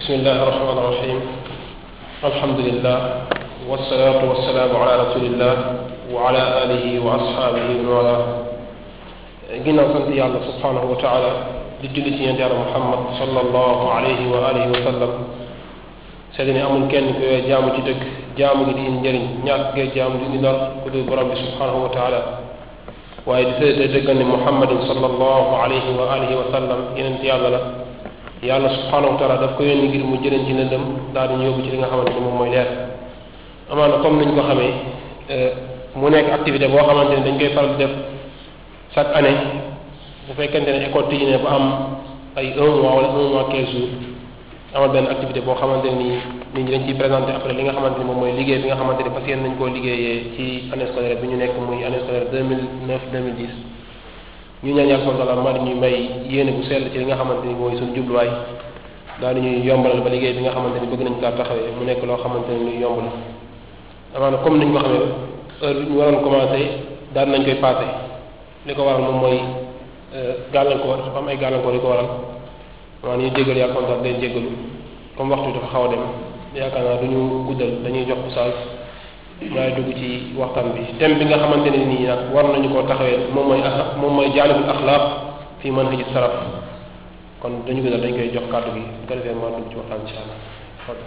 bismillahi rahmaani rahim alhamdulillah wasalaatu wasalaamu ala rasulillah wa ala alihi wa ashaabihi wa wala ginnaaw sant yàlla subhanahu wa taala di julli ci yonent yàlla muhammad sallallahu alayhi wa alihi wa sallam seede ne amul kenn ku jaamu ci dëgg jaamu gi di indi njëriñ ñàkk gee jaamu di indi lor ku dul borom bi subhanahu wa taala waaye di seede dëggal ne muhammadin sallallahu alayhi wa alihi wa sallam yonent yàlla la yàlla subhanahu wa taala daf ko yónni ngir mu jëleen ci lëndëm daal di ñu yóbbu ci li nga xamante ne moom mooy leer amaana comme niñ ko xamee mu nekk activité boo xamante ne dañ koy faral di def chaque année bu fekkente ne école tijji ne ba am ay 1 mois wala 1 mois 15 jours amal benn activité boo xamante ne nii nit ñi dañ ciy présenté après li nga xamante ne moom mooy liggéey bi nga xamante ne fas yéene nañ koo liggéeyee ci année scolaire bi ñu nekk muy année scolaire 2009 2010 ñu ñaan yàlla subhanahu wa taala maa ñuy may yéene bu sell ci li nga xamante ni mooy suñu jubluwaay daal di ñuy yombalal ba liggéey bi nga xamante ni bëgg nañ kaa taxawee mu nekk loo xamante ni luy yomb la amaana comme niñ ko xamee heure bi ñu waroon commencé daal nañ koy passé li ko waral moom mooy gàllankoor dafa am ay gàllankoor yu ko waral maanaam ñu jégalu yàlla subhanahu wa taala leen jégalu comme waxtu dafa xaw a dem yaakaar naa du ñu guddal dañuy jox oustaz maay dugg ci waxtaan bi thème bi nga xamante ne nii nag war nañu koo taxawee moom mooy jaalibul axlaaq fi manhaji salaf kon dañu gënal dañ koy jox kàddu gi bu ko defee maa dugg ci waxtaan insha allah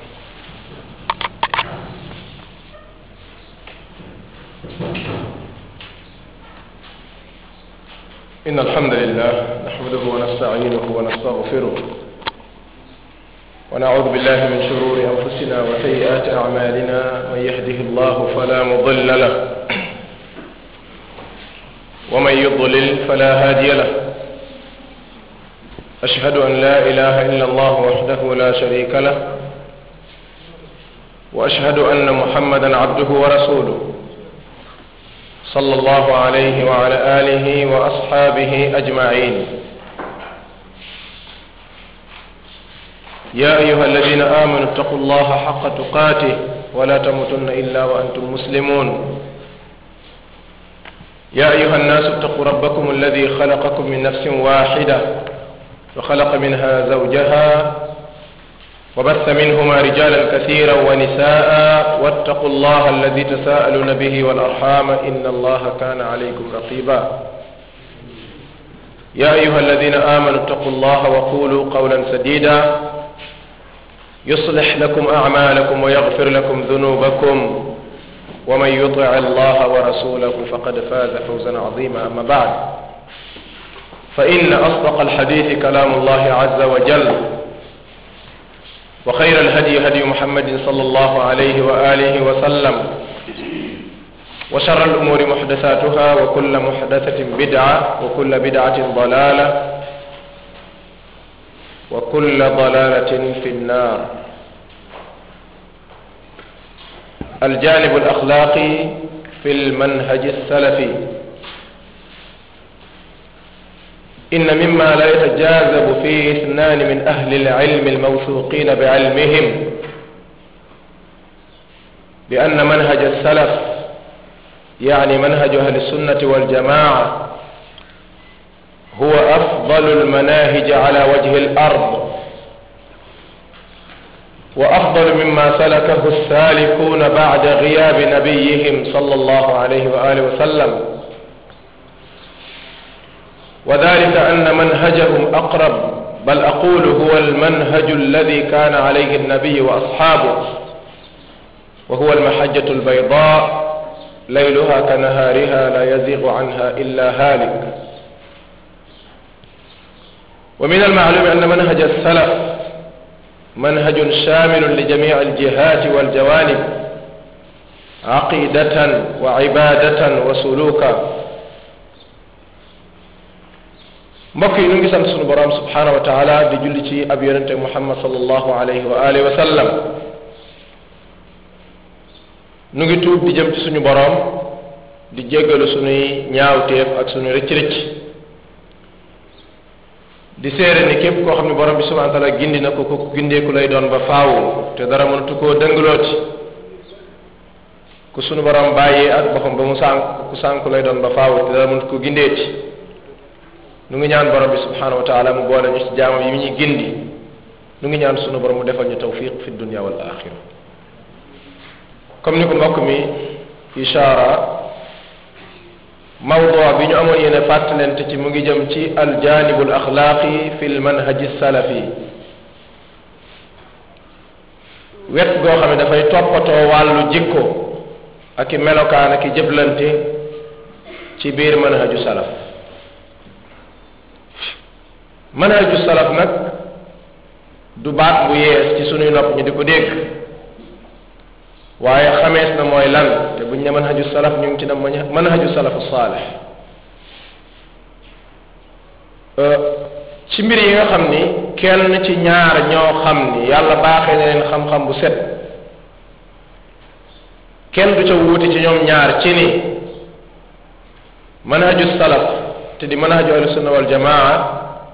inna alhamdulillah nahmaduhu wa nasta'inuhu wa nastaghfiruh ونعوذ بالله من شرور أنفسنا وسيئات أعمالنا من يهده الله فلا مضل له ومن يضلل فلا هادي له أشهد أن لا إله إلا الله وحده لا شريك له وأشهد أن محمدا عبده ورسوله صلى الله عليه وعلى آله وأصحابه أجمعين يا أيها الذين آمنوا اتقوا الله حق تقاته ولا تموتن إلا وأنتم مسلمون يا أيها الناس اتقوا ربكم الذي خلقكم من نفس واحدة وخلق منها زوجها وبث منهما رجالا كثيرا ونساء واتقوا الله الذي تساءلون به والأرحام إن الله كان عليكم رقيبا يا أيها الذين آمنوا اتقوا الله وقولوا قولا سديدا يصلح لكم أعمالكم ويغفر لكم ذنوبكم ومن يطع الله ورسوله فقد فاز فوزا عظيما أما بعد فإن أصدق الحديث كلام الله عز وجل وخير الهدي هدي محمد صلى الله عليه وآله وسلم وشر الأمور محدثاتها وكل محدثة بدعة وكل بدعة ضلالة وكل ضلالة في النار الجانب الأخلاقي في المنهج السلفي إن مما لا يتجاذب فيه اثنان من أهل العلم الموثوقين بعلمهم بأن منهج السلف يعني منهج أهل السنة والجماعة هو أفضل المناهج على وجه الأرض وأفضل مما سلكه السالكون بعد غياب نبيهم صلى الله عليه وآله وسلم وذلك أن منهجهم أقرب بل أقول هو المنهج الذي كان عليه النبي وأصحابه وهو المحجة البيضاء ليلها كنهارها لا يزيغ عنها إلا هالك ومن المعلوم أن منهج السلف منهج شامل لجميع الجهات والجوانب عقيدة وعبادة وسلوكا mbokk yi ñu ngi sant sunu borom subhanahu wa taala di julli ci ab yonente muhammad sallallahu alayhi wa alihi wa sallam ñu ngi tuub di jëm ci suñu borom di jéggalu sunuy ñaawteef ak sunu rëcc-rëcc di seere ni képp koo xam ne borom bi subhanahu wa taala gindi na ko ku gindeeku lay doon ba faawu te dara mënatu koo dëngalooti ku sunu borom bàyyee ak boppam ba mu sànk ku sànku lay doon ba faawu te dara mënatu ko gindeeti nu ngi ñaan borom bi subhanahu wa taala mu boole ñu ci jaamam yi mu ñuy gindi nu ngi ñaan sunu borom mu defal ñu tawfiq fi dunya wal axira comme ni ko mbokk mi ishaara mawdu bi ñu amoon yéene fàttalente ci mu ngi jëm ci aljaanibu al axlaaqi fi l manhaji salafi wet goo xam ne dafay toppatoo wàllu jikko ak i melokaan ak i jëblante ci biir manhaju salaf manhaju salaf nag du baat bu yees ci sunuy nopp ñu di ko dégg waaye xamees na mooy lan te buñ ne manhaju salaf ñu ngi ci dem manhaju salafu saalih ci mbir yi nga xam ni kenn ci ñaar ñoo xam ni yàlla baaxee na leen xam-xam bu set kenn du ca wuute ci ñoom ñaar ci ni manhaju salaf te di manhaju ahlu sunna wal jamaa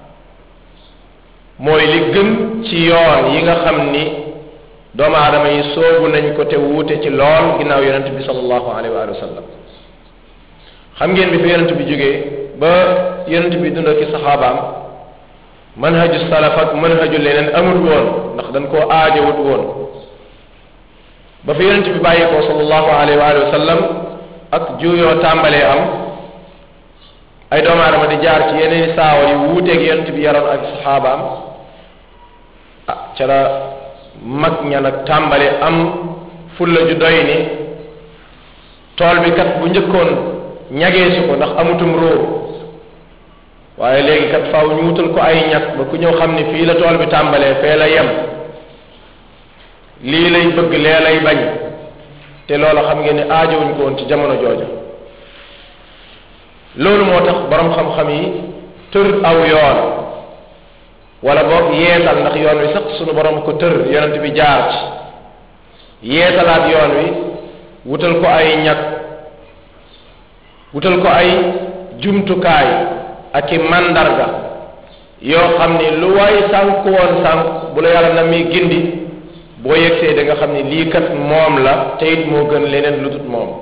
mooy li gën ci yoon yi nga xam ni doomu aadama yi soobu nañ ko te wuute ci lool ginnaaw yonent bi sallallahu alayhi wa sallam xam ngeen bi fi yonent bi jógee ba yonent bi dund ak saxaabaam manhaju salaf ak manhaju leneen amul woon ndax dañ koo aajowut woon ba fi yonent bi bàyyi ko sallallahu alayhi wa sallam ak juuyoo tàmbalee am ay doomu aadama di jaar ci yeneen saawa yu wuuteeg yonent bi yaroon ak saxaabaam ca la mag ña nag tàmbale am fulla ju doy ni tool bi kat bu njëkkoon ñageesu ko ndax amutum róor waaye léegi kat faaw ñu wutal ko ay ñag ba ku ñëw xam ni fii la tool bi tàmbalee fee la yem lii lay bëgg lee lay bañ te loola xam ngeen ne aajowuñ ko woon ci jamono jooja loolu moo tax borom xam-xam yi tër aw yoon wala boog yeesal ndax yoon wi sax sunu borom ko tër yonent bi jaar ci yeesalaat yoon wi wutal ko ay ñag wutal ko ay jumtukaay ak i mandarga yoo xam ni lu waay sànk woon sànk bu la yàlla na muy gindi boo yegsee da nga xam ni lii kat moom la te it moo gën leneen lu dut moom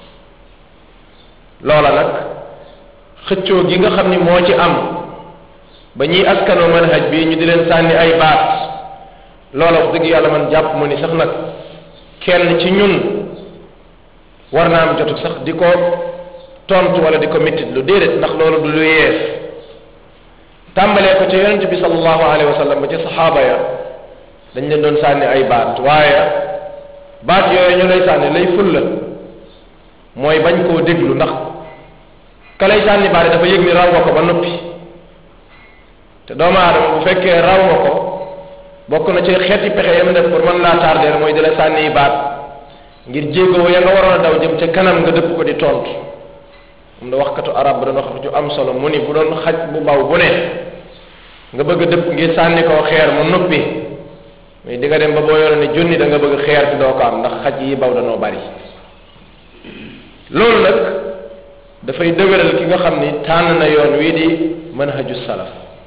loola nag xëccoo gi nga xam ni moo ci am ba ñuy askanoo manhaj bi ñu di leen sànni ay baat loola wax dëgg yàlla man jàpp mu ni sax nag kenn ci ñun war naa am jotu sax di ko tontu wala di ko mettit lu déedéet ndax loolu du lu yees tàmbalee ko ca yonente bi sallallahu alayhi wa sallam ba ca saxaaba ya dañ leen doon sànni ay baat waaye baat yooyu ñu lay sànni lay fulla mooy bañ koo déglu ndax ka lay sànni baat dafa yëg ni raw nga ko ba noppi te doomu aadama bu fekkee raw nga ko bokk na ci xeeti pexe yam def pour mën laa tardeel mooy di la sànni baat ngir jéego ya nga waroon a daw jëm ca kanam nga dëpp ko di tontu moom da waxkatu arab ba doon wax ju am solo mu ni bu doon xaj bu baw bu ne nga bëgg a dëpp ngir sànni koo xeer mu noppi mais di nga dem ba boo yore ne junni da nga bëgg xeer ci doo ko am ndax xaj yi baw danoo bari loolu nag dafay dëgëral ki nga xam ni tànn na yoon wii di manhaju salaf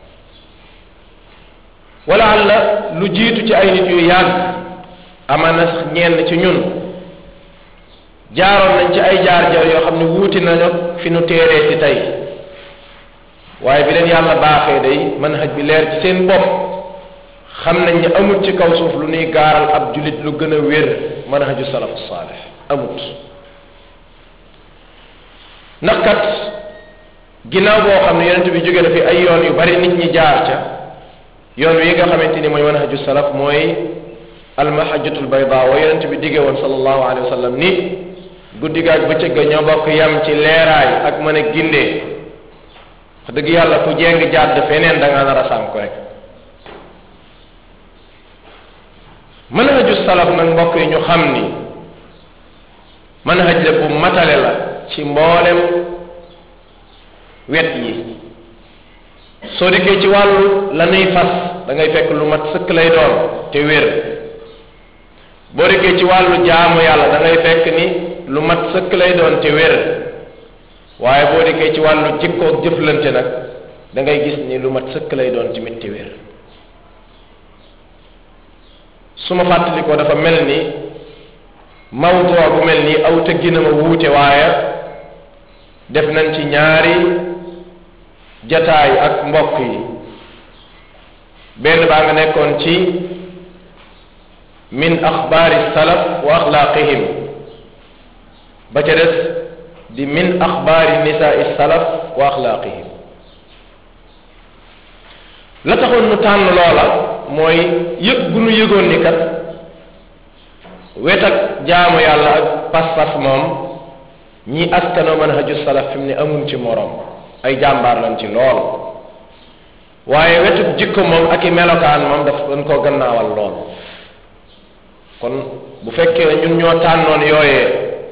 wala alla lu jiitu ci ay nit yu yàgg amana sax ñenn ci ñun jaaroon nañ ci ay jaar-jaar yoo xam ne wuuti nañu fi nu téeree ci tey waaye bi leen yàlla baaxee day manhaj bi leer ci seen bopp xam nañ ne amut ci kaw suuf lu nuy gaaral ab julit lu gën a wér manhaju salafu saalih amut ndax kat ginnaaw boo xam ne yonent bi jóge na fi ay yoon yu bari nit ñi jaar ca yoon wi nga xamante ni mooy manhaju salaf mooy almahajjatul bayda wa yonent bi digge woon sallallahu alayhi wa sallam ni guddi ga ak bëccëg ga ñoo bokk yam ci leeraay ak mën a gindee wax dëgg yàlla ku jeng jàdd feneen da nga nar a sànk rek manhaju salaf nag mbokk yi ñu xam ni manhaj la bu matale la ci mboolem wet yi soo dikkee ci wàllu la nuy fas da ngay fekk lu mat sëkk lay doon te wér boo dikkee ci wàllu jaamu yàlla da ngay fekk ni lu mat sëkk lay doon te wér waaye boo dikkee ci wàllu jikkoog jëflante nag da ngay gis ni lu mat sëkk lay doon tamit te wér su ma fàttali ko dafa mel ni mawdu bu mel ni aw tëggina ma wuute waaye def nañ ci ñaari jataay ak mbokk yi benn baa nga nekkoon ci min axbaari salaf wa axlaaqihim ba ca des di min axbaari nisaai salaf wa axlaaqihim. la taxoon nu tànn loola mooy yëg gu nu yëgoon ni kat wet ak jaamu yàlla ak pas-pas moom ñi askanoo manhaju salaf fi mu ne amuñ ci moroom, ay jàmbaar lañ ci lool, waaye wetu jikko moom ak i melokaan moom daf dañ koo gannaawal lool. kon bu fekkee ñun ñoo tànnoon yooyee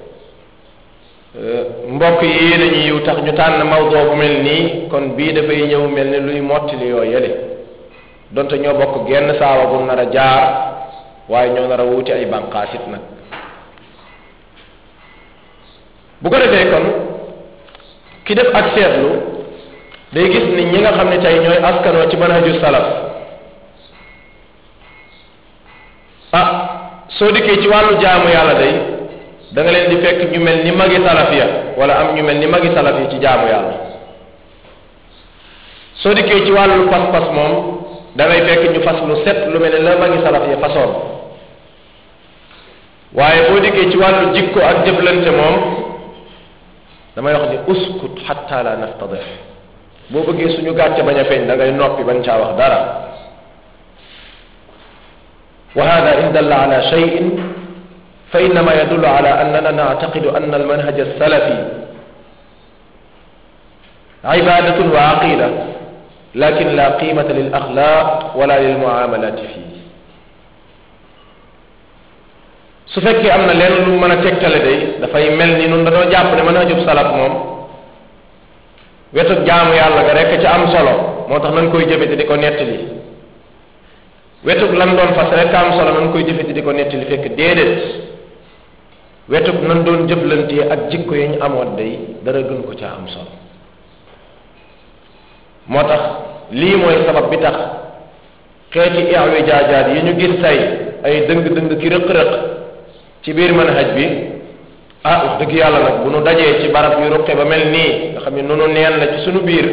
mbokk yi dañuy yiw tax ñu tànn mawdoo bu mel nii, kon bii dafay ñëw mel ni luy mottali yoo yële, donte ñoo bokk genn saawa bu nar a jaar, waaye ñoo nar a wuti ay bànqaasit nag. bu ko defee kon ki def ak seetlu day gis ni ñi nga xam ne tey ñooy askanoo ci manhaju salaf soo dikkee ci wàllu jaamu yàlla day da nga leen di fekk ñu mel ni magi salaf ya, wala am ñu mel ni magi salaf yi ci jaamu yàlla. soo dikkee ci wàllu pas-pas moom da ngay fekk ñu fas lu set lu mel ni la magi salaf ya façon. waaye boo dikkee ci wàllu jikko ak jëflante moom damay wax ni uskut xatta la naftadix. boo bëggee suñu gàcce bañ a feeñ da ngay noppi bañ caa wax dara. wa hada in dalla ala cheyin fa innama yadullu ala annana nactaqidu anna almanhaj alsalafi cibadatun wa aqida lakin la qimata lil axlaq wala lil muamalati fii. su fekkee am na leen lu mën a tegtale day dafay mel ni nun dañoo jàpp ne manhajub salaf moom wetu jaamu yàlla ga rekk ca am solo moo tax nañ koy jëfeti di ko nettali, wetug lan doon fas rek am solo nan koy jëfeti di ko nettali, fekk déedéet wetug nan doon jëflantee ak jikko yi ñu amoon day dara gën ko ca am solo. moo tax lii mooy sabab bi tax xeeti i'wijaajaat yi ñu gis tey ay dëng-dëng ki rëq-rëq ci biir manhaj bi wax dëgg yàlla nag bu nu dajee ci barab yu ruqe ba mel nii nga xam ne nunu neen la ci sunu biir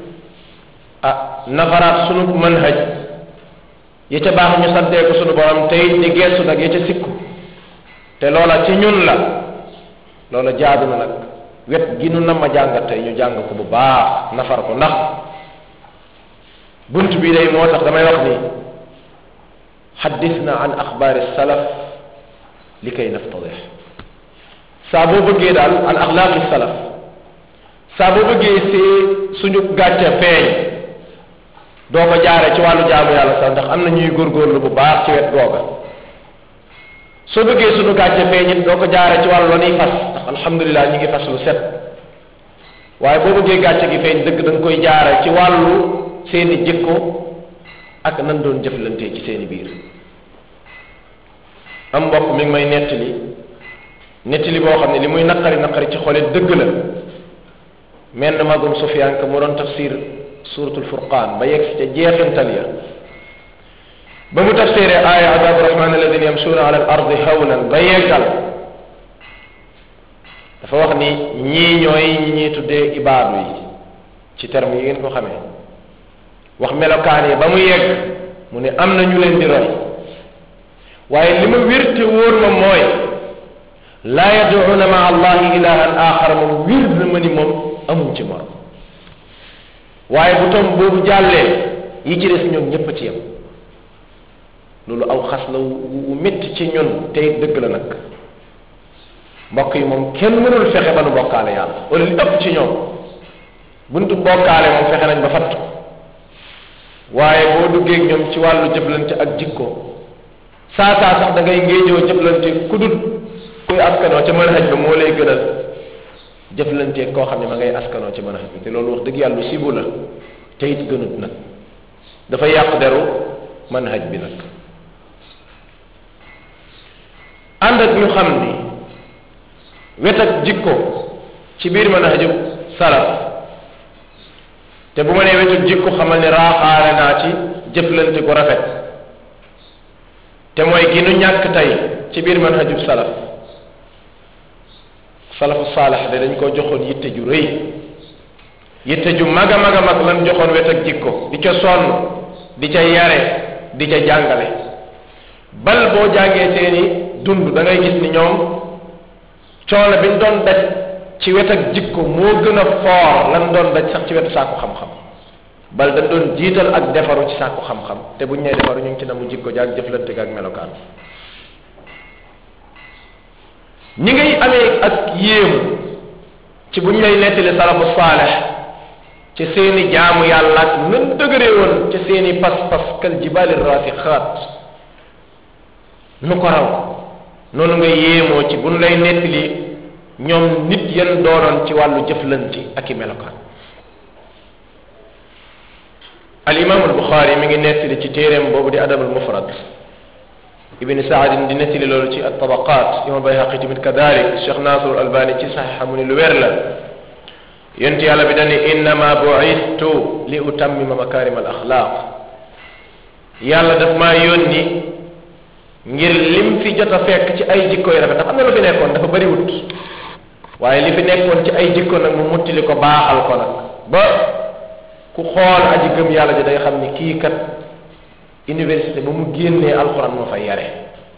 nafaraat sunu manhaj yi ca baax ñu santee ko sunu borom tey di geesu nag yi ca sikku te loola ci ñun la, loola jaadu na nag wet gi nu nam ma jàngat tey ñu jàng ko bu baax nafar ko, ndax bunt bi day moo tax damay wax ni xaddisna an axbaari salaf li kay naftadix. saa boo bëggee daal an axlaaqi salaf, saa boo bëggee see suñu gàcce feeñ doo ko jaare ci wàllu jaamu yàlla sax, ndax am na ñuy góorgóorlu bu baax ci wet googa. soo bëggee suñu gàcce feeñ it doo ko jaare ci wàllu la ñuy fas, ndax alhamdulilah ñu ngi fas lu set. waaye boo bëggee gàcce gi feeñ dëgg da nga koy jaare ci wàllu seeni jikko ak nan doon jëflante ci seeni biir. am mbokk mi ngi may nettali boo xam ne li muy naqari ci xolit dëgg la. menn magum Sufyaan ka mu doon tafsir suratul furqaan ba yegg si ca jeexintal ya ba mu tafsiree aaya adabu rahman alladina yamsuuna ala al ardi hawnan ba yeggal dafa wax ni ñii ñooy ñi ñuy tuddee ibaadu yi ci terme yi ngeen ko xamee, wax melokaan yi ba mu yegg mu ne am na ñu leen di roy, waaye li ma wér te wóor ma mooy laa yad'uuna maa allahi ilahan axar moom wér na ma ni moom amuñ ci morom. waaye bu tom boobu jàllee yi ci des ñoom ñépp a ci yem. loolu aw xas la wu métti ci ñun tey dëgg la nag. mbokk yi moom kenn mënul fexe ba nu bokkaale yàlla, wala li ëpp ci ñoom buntu bokkaale moom fexe nañ ba fatt. waaye boo duggee ñoom ci wàllu jëflante ak jikko saa sax da ngay ngéejoo jëflante ku dul kuy askanoo ca manhaj ba moo lay gënal jëflante koo xam ne ma ngay askanoo ca manhaj bi, te loolu wax dëgg yàlla lu sibu la te it gënut nag, dafa yàq deru manhaj bi nag. ànd ak ñu xam ni wet ak jikko ci biir manhaju salaf, te bu ma nee wetu jikko xamal ni raaxaale naa ci jëflante gu rafet, te mooy gi nu ñàkk tey ci biir manhaju salaf. salafu saalax de dañ ko joxoon yitte ju rëy, yitte ju mag a mag lan joxoon wet ak jikko di ca sonn di ca yare di ca jàngale bal boo jàngee seeni dund da ngay gis ni ñoom coono bi ñu doon daj ci wet ak jikko moo gën a foor lan doon daj sax ci wetu sàkku xam-xam bal dañ doon jiital ak defaru ci sàkku xam-xam te buñ nee defaru ñu ngi ci namu jikko jaag jëflante ga ak melokaan ñi ngay amee ak yéemu ci buñ lay nettali salafu saalex ci seeni jaamu yàlla ak nan dëgëree woon ci seeni pas-pas kal jibaali rasixaat nu ko raw noonu nga yéemoo ci buñ lay nettali ñoom nit yan doonoon ci wàllu jëflante ak i melokaan al imam al buxaari mi ngi nettali ci téeréem boobu di adab al mufrad ibni saadin di nettali loolu ci at tabaqat imam bayhaqi tamit kadalik cheikh nasir al albani ci saxixa mu ni lu wér la yonent yàlla bi dani innama bu'istu li utammima makarim al axlaq yàlla daf maa yónni ngir lim fi jot a fekk ci ay jikko yu rafet ndax am na lu fi nekkoon dafa bëri wut waaye li fi nekkoon ci ay jikko nag mu muttili ko baaxal ko nag ba ku xool aji gëm yàlla ji day xam ni kii kat université ba mu génnee alxuraan moo fay yare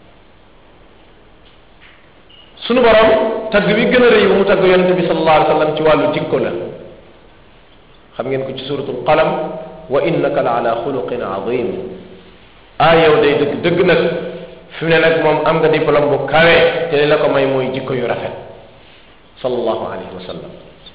sunu borom tagg bi gën a rëy mu tagg yonente bi sallallahu alayhi wa sallam ci wàllu jikko la xam ngeen ko ci suratul qalam wa innaka la ala xuluqin azim yow day dëgg dëgg nag fi mu ne nag moom am nga diplôme bu kawe te li la ko may mooy jikko yu rafet sallallahu alayhi wa sallam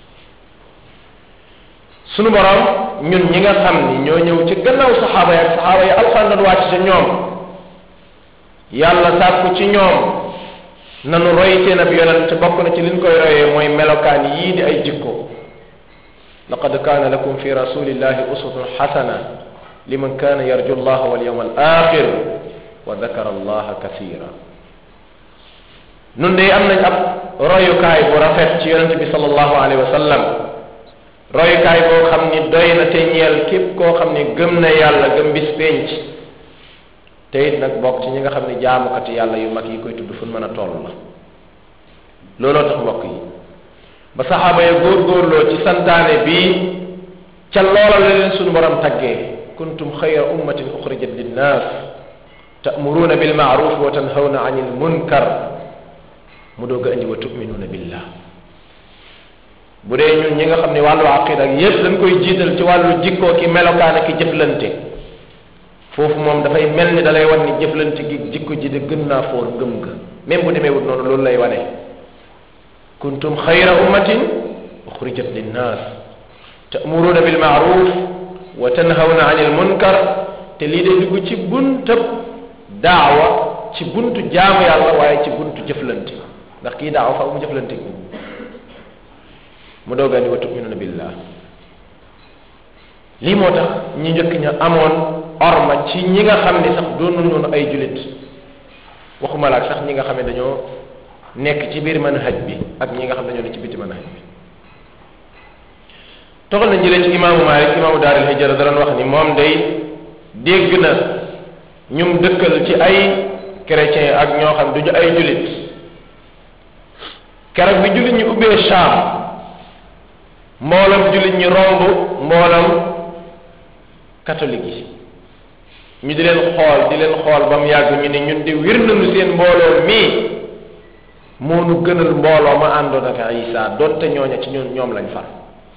sunu borom ñun ñi nga xam ni ñoo ñëw ci gannaaw saxaaba yi ak saxaaba yi alxuraan doon wàcc ci ñoom yàlla sàkku ci ñoom nanu roy seen ab yonent bokk na ci liñ koy royee mooy melokaan yii di ay jikko laqad kaana lakum fi rasulillahi uswatun xasana liman kaana yarju allaha wal yawma al axir wa dakara allaha kasira nun de am nañ ab royukaay bu rafet ci yonent bi sallallahu alayhi wa sallam royukaay boo xam ni doy na te ñeel képp koo xam ni gëm na yàlla gëm bis penc te it nag bokk ci ñi nga xam ne jaamukati yàlla yu mag yi koy tudd fu mën a toll la looloo tax mbokk yi ba saxaaba ya góorgóorloo ci santaane bii ca loola la leen sunu borom taggee kuntum xayra ummatin uxrijat linnaas ta'muruuna bil ma'ruf wa tanhawna anil munkar mu doog a indi wa tu'minuuna billah bu dee ñun ñi nga xam ne wàllu aqida ak yépp dañ koy jiital ci wàllu jikkoo ki melokaan ak jëflante foofu moom dafay mel ni dalay wan ni jëflante gi jikko ji de gën naa foor ngëm ga même bu demee wut noonu loolu lay wane kuntum xayra ummatin uxrijat linnaas ta'muruuna bil ma'ruf wa tanhawna anil munkar te lii day dugg ci buntab daawa ci buntu jaamu yàlla waaye ci buntu jëflante ndax kii daawa faaw mu jëflante mu dooga ni wa tu'minuuna billah lii moo tax ñi njëkk ña amoon orma ci ñi nga xam ne sax doonu noonu ay julit waxuma la ak sax ñi nga xam ne dañoo nekk ci biir manhaj bi ak ñi nga xam ne dañoo ne ci biti manhaj bi toxal na jëlee ci imaamu Maalik imaamu daaril hijra da doon wax ni moom day dégg na ñum dëkkal ci ay chrétien ak ñoo xam duñu ay julit keroog bi julit ñi ubbee Shaam mboolam julit ñi romb mboolam catholique yi ñu di leen xool ba mu yàgg ñu ne ñun di wir nañu seen mbooloo mii moo nu gënal mbooloo ma àndoon ak Isa donte ñooña ci ñoom lañ far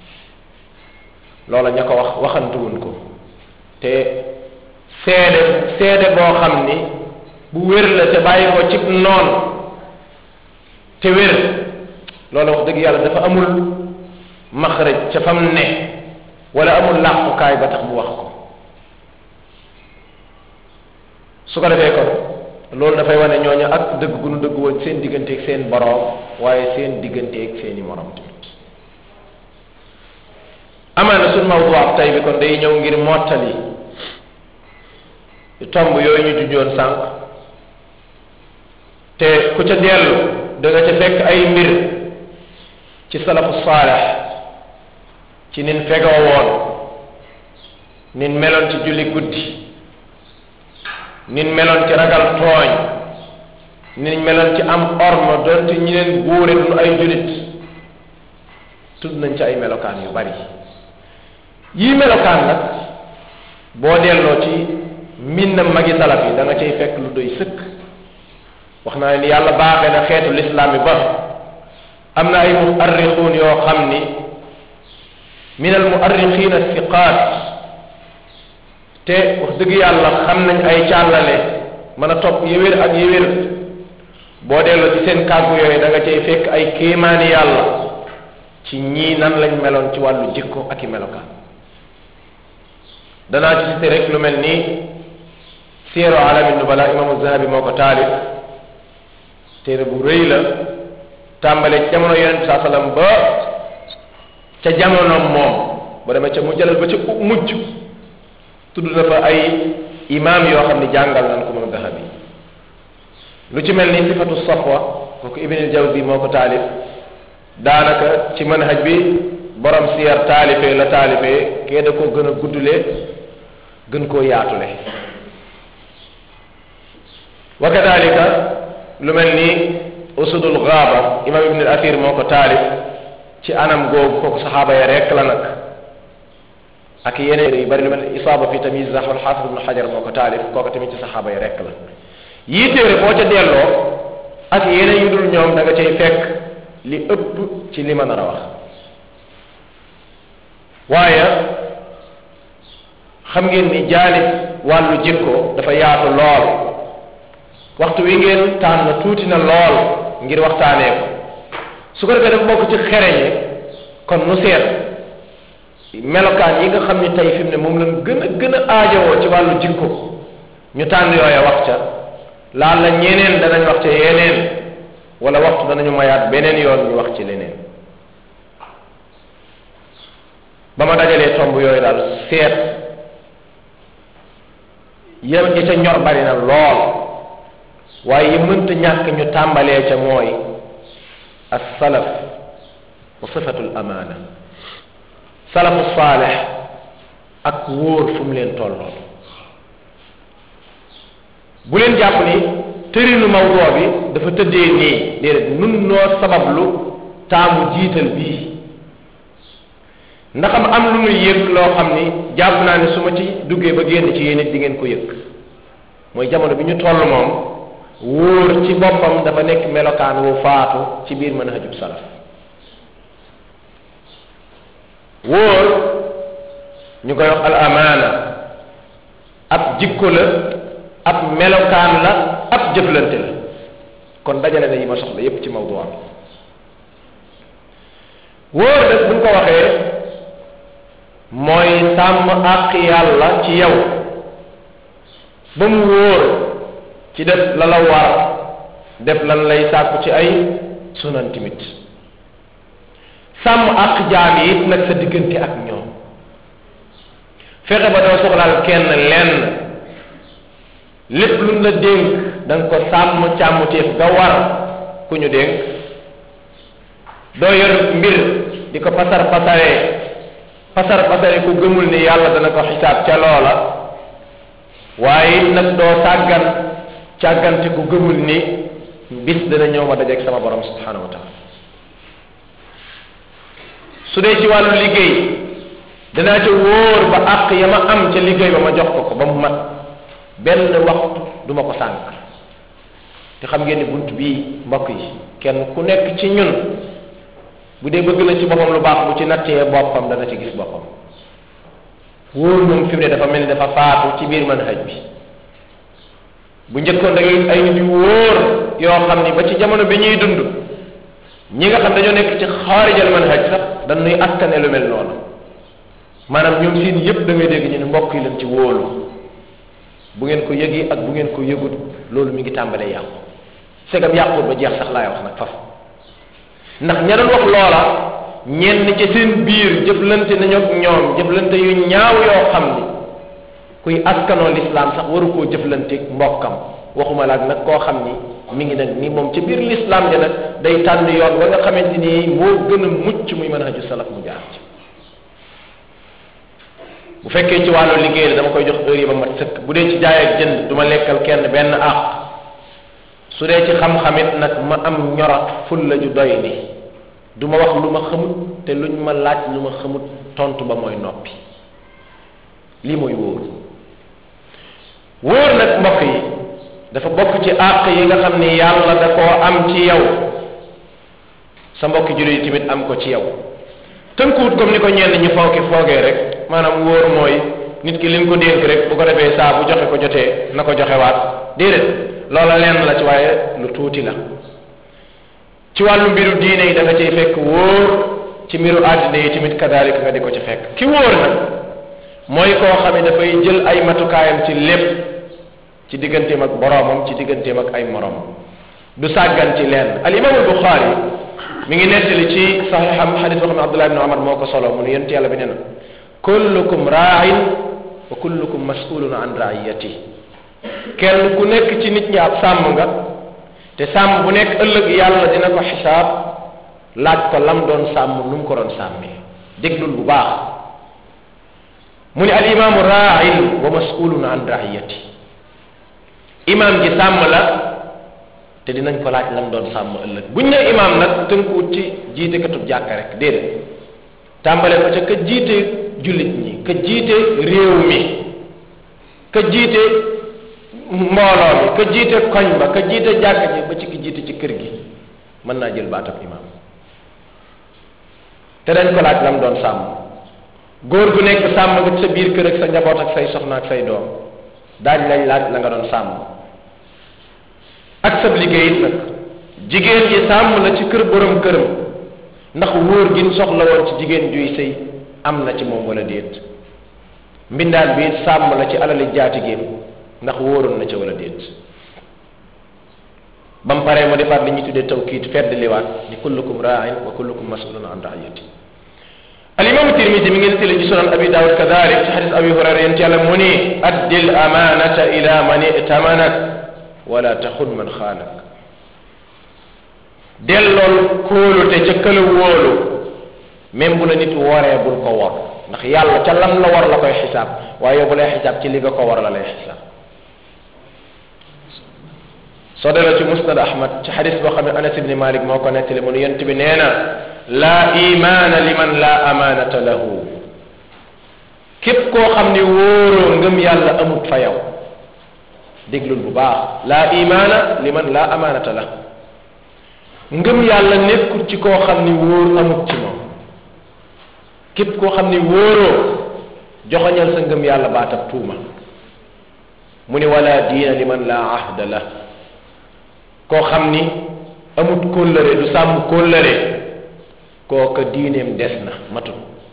loola ña ko wax waxantuwuñ ko te seede boo xam ni bu wér la te bàyyi ko cib noon te wér loola wax dëgg yàlla dafa amul maxraj ca fam ne wala amul làqukaay ba tax mu wax ko su ko defee kon loolu dafay wane ñooñu ak dëgg gu nu dëgg woon seen digganteeg seen boroom waaye seen digganteeg seeni morom tamit amaana suñ mawdu ab tey bi kon day ñëw ngir mottali tomb yooyu ñu junjoon sànq te ku ca dellu da nga ca fekk ay mbir ci salafu saalex ci nin fegoo woon nin meloon ci julli guddi nin meloon ci ragal tooñ nin meloon ci am orma doonte ñi leen buure duñu ay julit tudd nañ ci ay melokaan yu bari yii melokaan nag boo delloo ci mbindam magi salaf yi da nga cay fekk lu doy sëkk wax naa ni yàlla baaxee na xeetu lislaam yi ba am na ay muarrixuun yoo xam ni min al muarrixiina siqaat te wax dëgg yàlla xam nañ ay càllale mën a topp yëwér ak yëwér boo delloo ci seen kàggu yooyu da nga cay fekk ay kéemaani yàlla ci ñii nan lañ meloon ci wàllu jikko ak i melokaan danaa ci cité rek lu mel ni siiru alami nubala imaamu zahabi moo ko taalif téere bu rëy la tàmbale ci jamono yonent bi saa sallam ba ca jamonoom moom ba demee ca mu jëlal ba ca mujj tudd na fa ay imaam yoo xam ne jàngal nañ ko moom zahabi lu ci mel ni sifatu safwa kooku ibnul jawzi moo ko taalif daanaka ci manhaj bi borom siyar taalifee la taalifee kee da koo gën a guddule gën koo yaatule wa kadalika lu mel ni usudul gaaba imam ibn al athir moo ko taalif ci anam googu kooku saxaaba ya rekk la nag ak yeneen yu bari lu mel ni isaaba fi tamyiz zahab al xaafis ibn xajar moo ko taalif kooku tamit ci saxaaba ya rekk la yii téere boo ca delloo ak yeneen yu dul ñoom da nga cay fekk li ëpp ci li ma nar a wax waaye xam ngeen ni jaalib wàllu jikko dafa yaatu lool waxtu wi ngeen tànn tuuti na lool ngir waxtaanee ko su ko defee dafa bokk ci xereñe kon nu seet melokaan yi nga xam ni tey fi mu ne moom lañ gën a aajowoo ci wàllu jikko ñu tànn yooya wax ca laal la ñeneen danañ wax ca yeneen wala waxtu danañu mayaat beneen yoon ñu wax ci leneen ba ma dajalee tomb yooyu daal seet yéen ñi ca ñor bari na lool waaye yi mënta ñàkk ñu tàmbalee ca mooy as-salaf wa sifatul amaana salafu saalih ak wóor fu mu leen tolloon bu leen jàpp ni tërinu mawdoo bi dafa tëddee nii déedéet nun noo sabablu taamu jiital bii ndax am lu muy yëg loo xam ni jàpp naa ne su ma ci duggee ba génn ci yéen it di ngeen ko yëg mooy jamono bi ñu toll moom wóor ci boppam dafa nekk melokaan wu faatu ci biir manhajub salaf wóor ñu koy wax al amaana ab jikko la ab melokaan la ab jëflante la kon dajale na yi ma soxla yépp ci mawdu am wóor nag buñ ko waxee mooy sàmm àq yàlla ci yow ba mu wóor ci def la la war def lan lay sàkku ci ay sunan timit sàmm àq jaam yi it nag sa diggante ak ñoom fexe ba doo soxlaal kenn lenn lépp luñ la dénk da nga ko sàmm càmmuteef ga war ku ñu dénk doo yor mbir di ko pasar pasare ku gëmul ni yàlla dana ko xisaab ca loola waaye it nag doo càggante ku gëmul ni bis dana ñëw ma dajeeg sama borom subhanahu wa taala su dee ci wàllu liggéey danaa ca wóor ba àq ya ma am ca liggéey ba ma jox ko ba mu mat benn waxtu du ma ko sànq te xam ngeen ni bunt bii mbokk yi kenn ku nekk ci ñun bu dee bëgg na ci boppam lu baax bu ci nattee boppam dana ci gis boppam wóor moom fi mu ne dafa mel ni dafa faatu ci biir manhaj bi bu njëkkoon da ngay ay nit yu wóor yoo xam ni ba ci jamono bi ñuy dund ñi nga xam dañoo nekk ci xaarijal manhaj sax dañuy askane lu mel noonu maanaam ñoom seen yëpp da ngay dégg ñu ne mbokk yi leen ci wóolu bu ngeen ko yëgi ak bu ngeen ko yëgut loolu mi ngi tàmbalee yàqu segam yàqut ba jeex sax laay wax nag faf ndax ña doon wax loola ñenn ci seen biir jëflante nañu ak ñoom jëflante yu ñaaw yoo xam ni kuy askanoo lislaam sax waru koo jëflanteeg mbokkam waxuma laak nag koo xam ni mi ngi nag ni moom ci biir lislaam ja nag day tànn yoon wa nga xamante ni moo gën a mucc muy manhaju salaf mu jaar ci bu fekkee ci wàllu liggéey la dama koy jox heure yi ba mat sëkk bu dee ci jaay ak jënd du ma lekkal kenn benn àq su dee ci xam-xamit nag ma am ñorat ful la ju doy ni du ma wax lu ma xamut te luñ ma laaj lu ma xamut tontu ba mooy noppi lii mooy wóor wóor nag mbokk yi dafa bokk ci àq yi nga xam ni yàlla da koo am ci yow sa mbokki jullit yi tamit am ko ci yow tënkuwut comme ni ko ñenn ñi foogee rek maanaam wóor mooy nit ki liñ ko dénk rek bu ko defee saa bu joxe ko jotee na ko joxewaat déedéet loola lenn la ci waaye lu tuuti la ci wàllu mbiru diine yi da nga cay fekk wóor ci mbiru àddina yi tamit kadaalika nga di ko ci fekk ki wóor nag mooy koo xam ne dafay jël ay matukaayam ci lépp ci digganteem ak boroomam ci digganteem ak ay moroomam du sàggan ci lenn al imam al buxaari mi ngi nettali ci saxiixam xadis boo xam ne abdullah ibn omar moo ko solo mu ne yonent yàlla bi nee na kullukum raain wa kullukum masulun an raiyati kenn ku nekk ci nit ñi ab sàmm nga te sàmm bu nekk ëllëg yàlla dina ko xisaab laaj ko lam doon sàmm nu mu ko doon sàmmee déglul bu baax mu ne al imaamu raain wa masulun an raiyati imaam ji sàmm la te dinañ ko laaj lam doon sàmm ëllëg buñ ne imaam nag tënkuwut ci jiite katub jàkka rek déedéet tàmbale ko ca ka jiite jullit ñi ka jiite réew mi ka jiite mbooloo mi ka jiite koñ ba ka jiite jàkka ji ba ci ki jiite ci kër gi mën naa jël baatab imaam te dañ ko laaj lam doon sàmm góor gu nekk sàmm nga sa biir kër ak sa njaboot ak say soxna ak say doom daañ lañ laaj la nga doon sàmm ak sab liggéey it nag jigéen yi sàmm la ci kër borom këram ndax wóor gi soxla woon ci jigéen juy sëy am na ci moom wala déet mbindaan bi sàmm la ci alali jaatigéem ndax wóoroon na ca wala déet ba mu paree mu defaat li ñuy tuddee tawkiit fedd liwaat ni kullukum raain wa kullukum masulun an raiyati al imam tirmisi mi ngi nettali ci sunan abi daawud kadalik ci xadis abi hurayra yent yàlla mu ni addil amanata ila man itamanak wala taxun man xaanak dellool kóolute ca këla wóolu même bu la nit woree bul ko wor ndax yàlla ca lam la war la koy xisaab waaye bu lay xisaab ci li nga ko war la lay xisaab soo delloo ci musnad ahmad ci xadis boo xam ne anas ibni malik moo ko nettali mu ne yent bi nee na laa imaana liman laa amaanata lahu képp koo xam ne wóoroo ngëm yàlla amut fa yow déglul bu baax laa imaana liman laa amaanata lahu ngëm yàlla nekkul ci koo xam ni wóor amut ci moom képp koo xam ni wóoroo joxoñal sa ngëm yàlla baatab tuuma mu ne wala diina liman laa ahda la koo xam ni amut kóllëre du sàmm kóllëre kooka diineem des na matul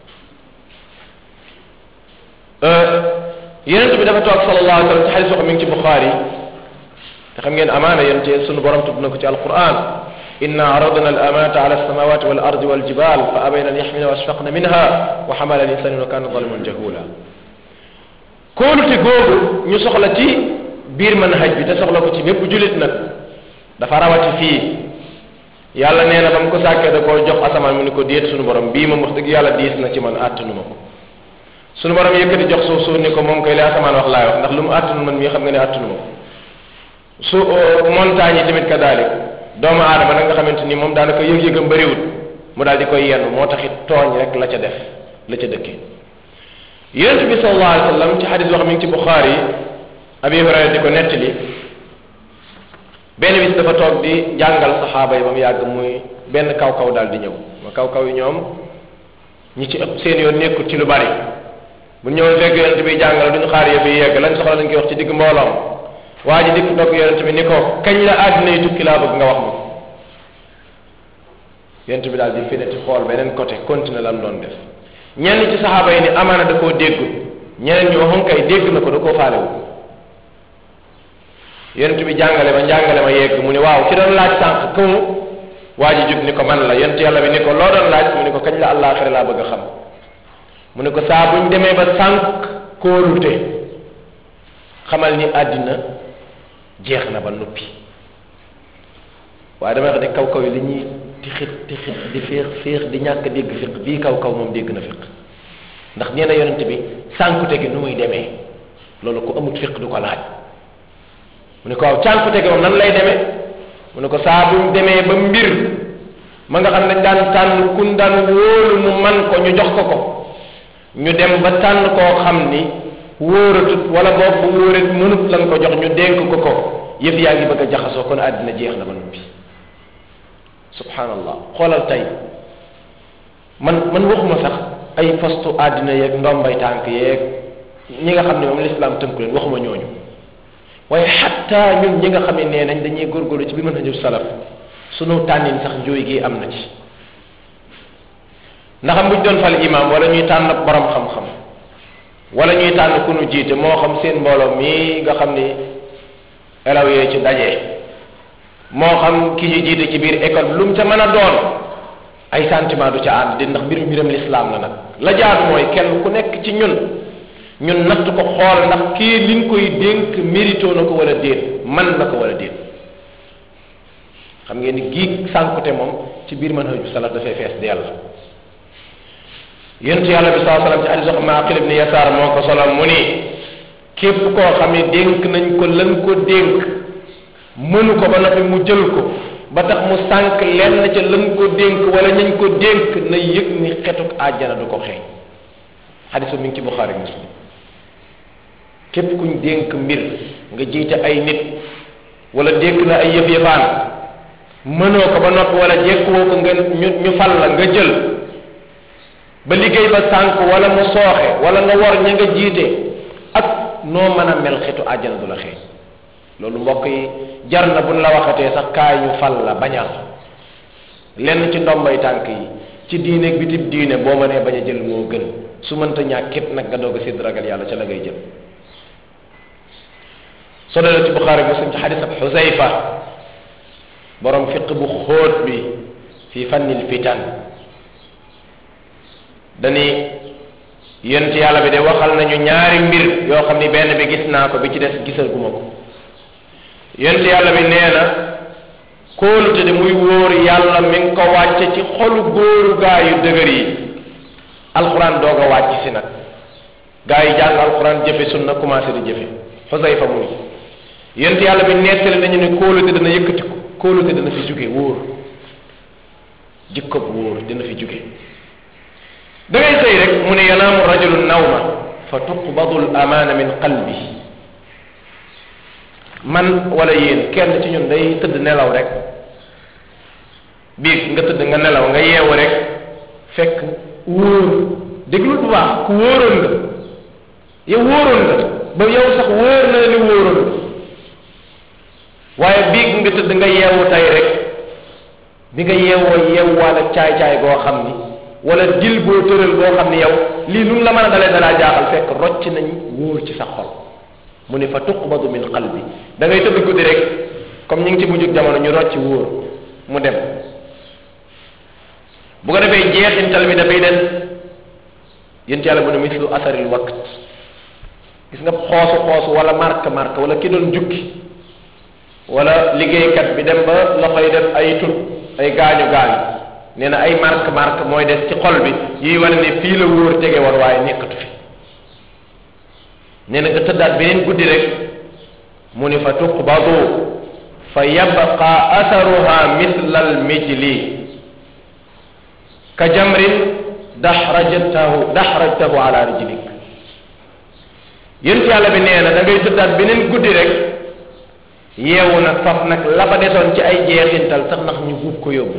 yonent bi dafa toog sallallahu alayhi wa sallam ci xadis boo xam mi ngi ci Buxaari te xam ngeen amaana yéen ci sunu borom tudd na ko ci alquran inna aradna al amanata ala alsamawati wal ardi wal jibal fa abayna an yaxmilna wa asfaqna minha wa xamala al insanu wa kana zaliman jahula kóolute googu ñu soxla ci biir manhaj bi te soxla ko ci mépp julit nag dafa rawati fii yàlla nee na ba mu ko sàkkee da koo jox asamaan mu ni ko déet sunu borom bii moom wax dëgg yàlla diis na ci man àttanu ma ko sunu borom yëkkati jox suuf suuf ni ko moom koy li asamaan wax laay wax ndax lu mu àttanu man mii xam nga ne àttanu ma ko su montagne yi tamit kadalik doomu aadama nag nga xamante ni moom daanaka yëg-yëgam bëriwul mu daal di koy yenn moo taxit tooñ rek la ca def la ca dëkkee yonent bi sallallahu alayhi wa sallam ci xadis boo xam mi ngi ci Buxaari yi Abi Hurayra di ko nettali benn bis dafa toog di jàngal saxaaba yi ba mu yàgg muy benn kaw-kaw daal di ñëw ma kaw-kaw yi ñoom ñi ci ëpp seen yoon nekkul ci lu bari bu ñëwoon fekk yonent bi jàngal duñu xaar yëf yi yegg lañ soxla lañ koy wax ci digg mbooloom waa ji dikk toog yonent bi ni ko kañ la àddina yi tukki laa bëgg nga wax ma ko yonent bi daal di feneti xool beneen côté continuer lam doon def ñenn ci saxaaba yi ni amaana da koo déggu ñeneen ñu waxoon kay dégg na ko da koo faalewu yonent bi jàngale ma yegg mu ne waaw ci doon laaj sànq kamu waa ji jug ni ko man la yonent yàlla bi ni ko loo doon laaj mu ni ko kañ la àllaaxira laa bëgg a xam mu ne ko saa buñ demee ba sànq kóolute xamal ni àddina jeex na ba noppi waaye damay wax ne kaw-kaw yi li ñuy tixit di féex di ñàkk dégg fiq bii kaw-kaw moom dégg na fiq ndax nee na yonent bi sànkute gi nu muy demee loolu ko amut fiq du ko laaj mu ne ko waaw cànkute gi moom nan lay demee mu ne ko saa buñ demee ba mbir ma nga xam ne daan tànn kun daan wóolu mu man ko ñu jox ko ñu dem ba tànn koo xam ni wóoratut wala boog bu wóorat mënut lan ko jox ñu dénk ko yëf yaa ngi bëgg a jaxasoo kon àddina jeex na ba noppi subhanallah xoolal tey man waxuma sax ay postu àddina yeeg ndombay tànk yeeg ñi nga xam ne moom l'islam tënku leen waxuma ñooñu waaye xatta ñun ñi nga xam ne nee nañ dañuy góorgóorlu ci bi manhaju salaf sunu tànnin sax njóoy gi am na ci ndax buñ doon fal imam wala ñuy tànn borom xam-xam wala ñuy tànn ku nu jiite moo xam seen mbooloo mii nga xam ni elaw yee ci daje moo xam ki ñu jiite ci biir école lu mu ca mën a doon ay sentiment du ca ànd di ndax mbiram l'islam la nag la jaadu mooy kenn ku nekk ci ñun natt ko xool ndax kii liñ koy dénk mérito na ko wala déet man na ko wala déet xam ngeen ni giig sànkute moom ci biir manhaju salaf dafay fees dell yonent yàlla bi sallallahu alayhi wasallam ci hadiis Maaqil ibn Yasaar moo ko solo mu ni képp koo xam ne dénk nañ ko lan ko dénk mënu ko ba noppi mu jël ko ba tax mu sànk lenn ca lan ko dénk wala ñañ ko dénk na yëg ni xetuk àjjana du ko xeeñ hadiis mi ngi ci Buxaari Muslim képp kuñ dénk mbir nga jiite ay nit wala dénk na ay yëf-yëfaan mënoo ko ba noppi wala jekkuwoo ko nga ñu fal la nga jël ba liggéey ba sànk wala mu sooxe wala nga war ña nga jiite ak noo mën a mel xetu àjjana du la xeeñ loolu mbokk yi jar na buñ la waxatee sax kaay ñu fal la bañal lenn ci ndombay tànk yi ci diine ak bitib diine boo mënee bañ a jël moo gën su mënta ñàkk képp nag nga doog a sédd ragal yàlla ca la ngay jël soo dee ci Buxaari Muslim ci xadis ab Xusayfa borom fiq bu xóot bi fi fannil fitan dani yent yàlla bi de waxal nañu ñaari mbir yoo xam ni benn bi gis naa ko bi ci des gisal guma ko yent yàlla bi nee na kóolute de muy wóor yàlla mi ngi ko wàcce ci xolu góoru gaa yu dëgër yi alquran doog a wàcc si nag gaa yi jàng alquran jëfe sunna commencé di jëfe Xusayfa mu ni yent yàlla bi nettali nañu ne kóolute dana yëkkatiku kóolute dana fi jóge wóor jikkob wóor dana fi jóge da ngay sëy rek mu ne yanaamu rajulu nawma fa tuqbadu al amaana min qalbi man wala yéen kenn ci ñun day tëdd nelaw rek biig nga tëdd nga nelaw nga yeewu rek fekk wóor déglul bu baax ku wóoroon nga yow wóoroon nga ba yow sax wóor na ni wóoroon waaye biig nga tëdd nga yeewu tey rek bi nga yeewoo yeewwaale caay-caay goo xam ni wala dil boo tëral boo xam ni yow lii lu mu la mën a dalee dalaa jaaxal fekk rocc nañ wóor ci sa xol mu ne fa tuqbadu min qalbi da ngay tëdd guddi rek comme ñu ngi ci mujjug jamono ñu rocc wóor mu dem bu ko defee jeexintal mi dafay des yént yàlla mu ne mislu asaril waqt gis nga xoosu wala marque wala ki doon jukki wala liggéeykat bi dem ba loxoy def ay tut ay gaañu nee na ay marque mooy des ci xol bi yiy wane ne fii la wóor tege war waaye nekkatu fi nee na nga tëddaat beneen guddi rek mu ni fa tuqbadu fa yabqa atharuha mithla al mijli ka jamrin daxrajtahu ala rijlik yént yàlla bi nee na da ngay tëddaat beneen guddi rek yeewu nag faf nag la fa desoon ci ay jeexintal sax ndax ñu buub ko yóbbu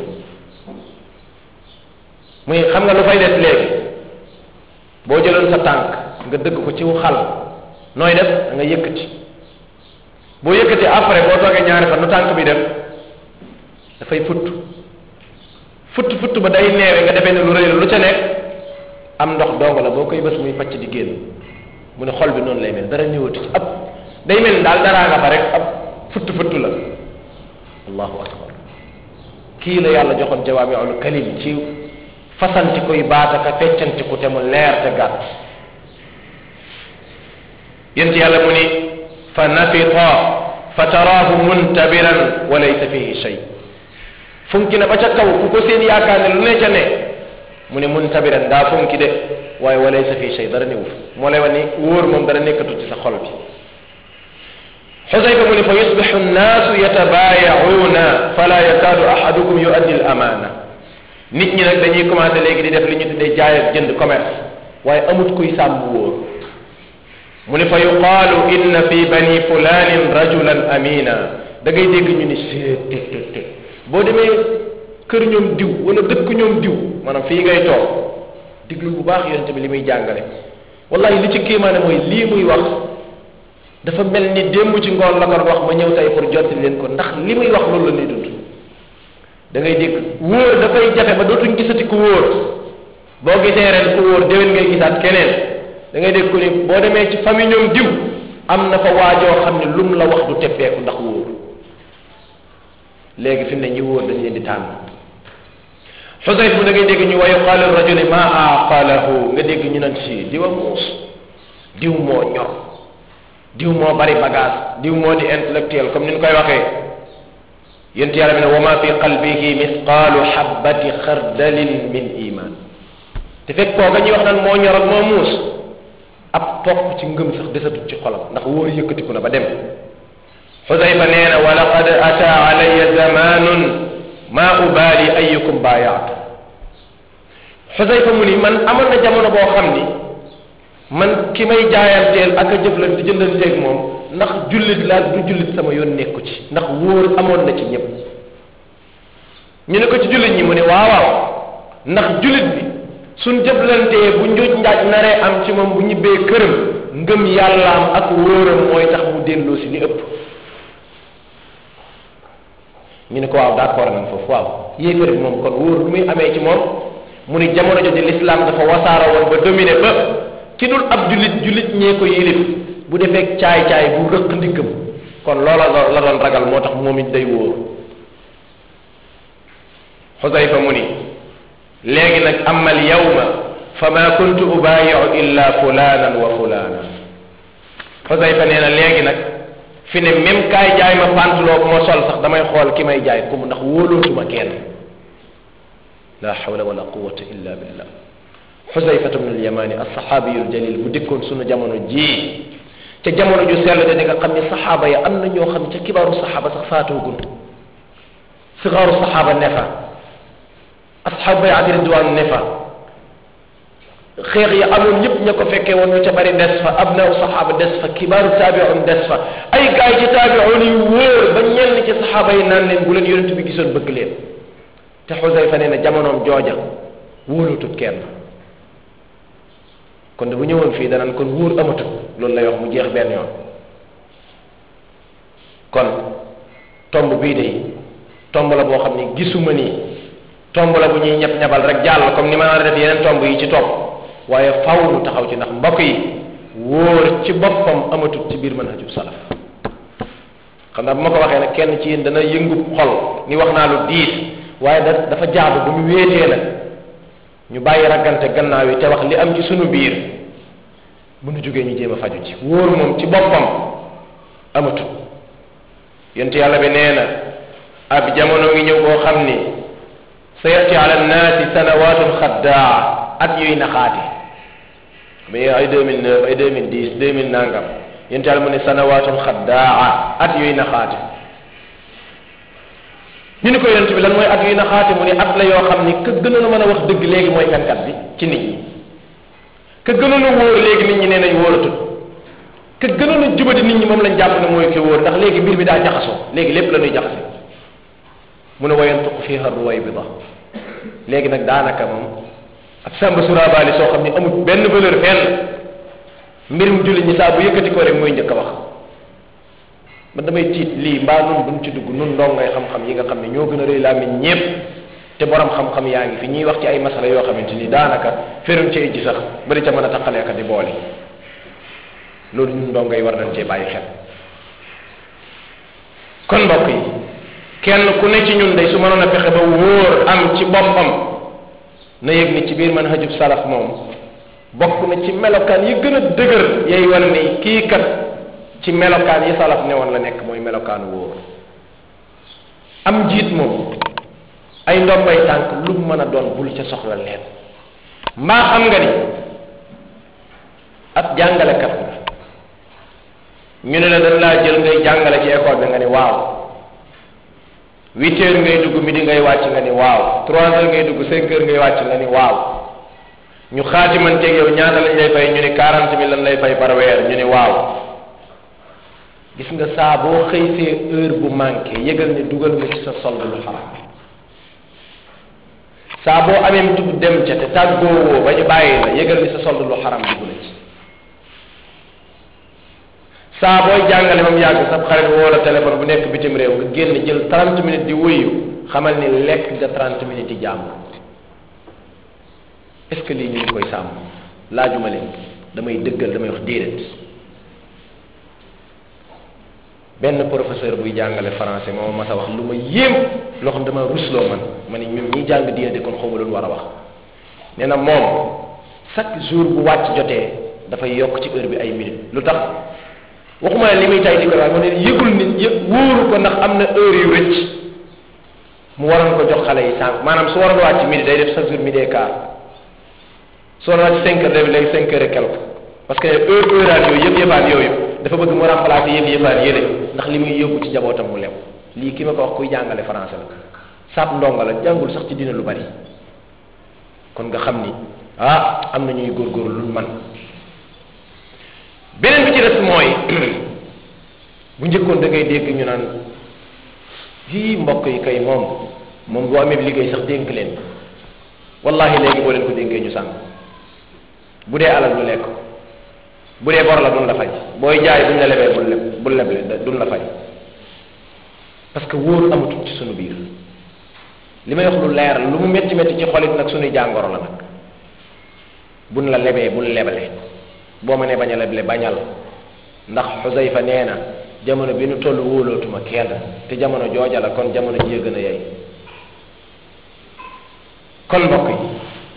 muy xam nga lu fay des léegi boo jëloon sa tànk nga dëgg ko ci xal nooy def da nga yëkkati boo yëkkati après boo toogee ñaari fan nu tànk bi dem dafay futt ba day neewe nga defee ne lu rëy la lu ca nekk am ndox dong la boo koy bës muy pàcc di génn mu ne xol bi noonu lay mel dara ñëwatu ci ab day mel daal daraa nga fa rek ab futt la allahu akbar kii la yàlla joxoon jawaami'ul kalim ci fasanti koy baataka feccanti ku te mu leer te gàtt yent yàlla mu ni fa nafita fa taraahu muntabiran wa laysa fihi shay funki na ba ca kaw ku ko seen yaakaar ne lu ne ca ne mu ne muntabiran daa funki de waaye wa laysa fihi shay dara newu moo lay wax ni wóor moom dara nekkatu ci sa xol bi Xusayfa mu ne fa yusbixu nnaasu yatabaayacuuna fala yakaadu ahadukum yuaddi al amaana nit ñi nag dañuy commencé léegi di def li ñu tuddee jaay ak jënd commerce waaye amut kuy sàmm wóor mu ne fa yuqaalu inna fi bani fulanin rajulan amina da ngay dégg ñu ni seet boo demee kër ñoom diw wala dëkk ñoom diw maanaam fii ngay toog diglu bu baax yonente bi li muy jàngale wallahi li ci kéemaane mooy lii muy wax dafa mel ni démb ci ngoon la ko wax ma ñëw tey pour jottali leen ko ndax li muy wax loolu la ñuy dund da ngay dégg wóor dafay jafe ba dootuñ gisati ku wóor boo gisee ren ku wóor déwén ngay gisaat keneen da ngay dégg ku ni boo demee ci famille ñoom diw am na fa waajoo xam ne lum la wax du teppeeku ndax wóor léegi fi mu ne ñi wóor dañ leen di tànn Xusayf bu da ngay dégg ñu wa yuqaalu rajuli ma aqalahu nga dégg ñu naan si diwa muus diw moo ñor diw moo bari bagage diw moo di intellectuel comme ni ñu koy waxee yent yàlla bi ne wa ma fi qalbihi misqaalu habbati xardalin min iman te fekk kooka ñuy wax naan moo ñor ak moo muus ab topp ci ngëm sax desatut ci xolam ndax wóor yëkkatiku na ba dem Xusayfa nee na wa laqad ata alayya zamanun ma ubaali ayukum baayaatu Xusayfa mu ni man amoon na jamono boo xam ni man ki may jaayanteel ak a jëflante jëndanteeg moom ndax jullit laa du jullit sama yoon nekku ci ndax wóor amoon na ci ñëpp ñu ne ko ci jullit ñi mu ne waaw ndax jullit bi suñ jëflantee bu njuuj njaaj naree am ci moom bu ñibbee këram ngëm yàllaam ak wóoram mooy tax mu delloo si li ëpp ñu ne ko waaw d'accord nañ foofu waaw yéefar bi moom kon wóor lu muy amee ci moom mu ni jamono jooju l'islam dafa wasaara woon ba dominé ba ki dul ab jullit ñee ko yilif bu defee caay-caay bu rëq ndiggam kon loola la doon ragal moo tax moom it day wóor Xusayfa mu ni léegi nag amma al yawma fa ma kuntu ubaayiu illa fulanan wa fulana Xusayfa nee na léegi nag fi ne même kaay jaay ma pantalon bu ma sol sax damay xool ki may jaay ku mu ndax wóolootuma kenn la hawla wala quwwata illa billah Xusayfatu bnu al-Yamani as-saxaabiyu al-jalil bu dikkoon sunu jamono ji ca jamono ju sell de nga xam ne saxaaba ya am na ñoo xam ne ca kibaaru saxaaba sax faatoogun sigaaru saxaaba ne fa asxaabu bay'ati ridwaan ne fa xeex yi amoon ñëpp ña ko fekkee woon ñu ca bari des fa abnaaw saxaaba des fa kibaaru taabi'un des fa ay gaay ci taabi'un yu wóor ba ñenn ci saxaaba yi naan leen bu leen yonent bi gisoon bëgg leen te Xusayfa nee na jamonoom jooja wóolutut kenn kon de bu ñëwoon fii danaan kon wóor amatut loolu lay wax mu jeex benn yoon kon tomb bii de tomb la boo xam ni gisuma nii tomb la bu ñuy ñab-ñabal rek jàll comme ni ma naan def yeneen tomb yi ci topp waaye faw nu taxaw ci ndax mbokk yi wóor ci boppam amatut ci biir manhajub salaf xam naa bu ma ko waxee nag kenn ci yéen dana yëngu xol ni wax naa lu diis waaye dafa jaadu bu ñu wéetee nag ñu bàyyi raggante gannaaw yi te wax li am ci sunu biir bu nu jógee ñu jéem a faju ci wóor moom ci boppam amatut yonent yàlla bi nee na ab jamono ngi ñëw boo xam ni sayati ala nnaasi sanawatun xaddaa at yuy naxaate mais ay 2009 ay 2010 2000 nangam yonent yàlla mu ne sanawatun xaddaa at yuy naxaate ñu ni ko yonent bi lan mooy at yuy naxaate mu ne at la yoo xam ni ka gënoon a mën a wax dëgg léegi mooy fenkat bi ci nit ñi ka gënoon a wóor léegi nit ñi nee nañ wóoratul ka gënoon a jubadi nit ñi moom lañ jàpp ne mooy ki wóor ndax léegi mbir mi daa jaxasoo léegi lépp la ñuy jaxase mu ne wayantuqu fiha ruwaybida léegi nag daanaka moom ab sàmba surabaali soo xam ni amul benn valeur fenn mbirum jullit ñi saa bu yëkkati ko rek mooy njëkk a wax man damay tiit lii mbaa nun duñ ci dugg nun ndong ngay xam-xam yi nga xam ne ñoo gën a rëy làmmiñ ñépp te borom xam-xam yaa ngi fi ñuy wax ci ay masala yoo xamante ni daanaka feruñ ci ji sax bari ca mën a taqaleeka di boole loolu ñun ndong ngay war nañ cee bàyyi xel kon mbokk yi kenn ku ne ci ñun day su mënoon a fexe ba wóor am ci boppam na yëg ni ci biir manhajub salaf moom bokk na ci melokaan yi gën a dëgër yay wan ni kii kat ci melokaan yi salaf ne woon la nekk mooy melokaanu wóor am njiit moom ay ndombay tànk lu mën a doon bul ca soxla leen mbaa xam nga ni ab jàngalekat ñu ne la dañ laa jël ngay jàngale ci école bi nga ni waaw 8 heures ngay dugg midi ngay wàcc nga ni waaw 3 heures ngay dugg 5 heures ngay wàcc nga ni waaw ñu xaatimanteeg yow ñaata lañ lay fay ñu ne 40 000 lan lay fay par weer ñu ne waaw gis nga saa boo xëysee heure bu manqué yëgal ne dugal nga ci sa solde lu xaraam saa boo amee tub dem ca te tàggoowoo ba ñu bàyyi la yëgal ni sa solde lu xaraam dugg na ci saa booy jàngale ba mu yàgg sa xarit woo la téléphone bu nekk bitim réew nga génn jël 30 minutes di wuyu xamal ni lekk nga 30 minutes di jàmm est-ce que lii ñu ngi koy sàmm laajuma leen damay dëggal damay wax déedéet benn professeur buy jàngale français moo ma sa wax lu ma yéem loo xam dama rusloo ma ni ñun ñi jàng diine de kon xawma lu war a wax nee na moom chaque jour bu wàcc jotee dafay yokk ci heure bi ay minutes lu tax waxuma ne li muy tay di ko wax mu ne yëgul nit yëpp wóoru ko ndax am na heure yu rëcc mu waroon ko jox xale yi sànq maanaam su waroon wàcc midi day def chaque jour midi et quart su waroon wàcc 5 heures day léegi 5 heures et quelque parce que heure yooyu yëpp yooyu dafa bëgg mu remplacer yëpp yële ndax li muy yóbbu ci jabootam mu lew lii ki ma ko wax kuy jàngale français la sab ndonga la jàngul sax ci dina lu bari kon nga xam ni am na ñuy góorgóorlu luñ man beneen bi ci des mooy bu njëkkoon da ngay dégg ñu naan mbokk yi kay moom boo amee liggéey sax dénk leen wallahi léegi boo leen ko dénkee ñu sànq bu dee alal ñu lekk bu dee bor la duñ la fay booy jaay buñ la lebee bul leble duñ la fay parce que wóor amatul ci sunu biir li may wax lu leer lu mu métti métti ci xolit nag sunuy jàngoro la nag buñ la lebee bul lebale boo ma nee bañ a leble bañal ndax Xusayfa nee na jamono bi nu toll wóolootuma kenn te jamono jooja la kon jamono ji gën a yey kon mbokk yi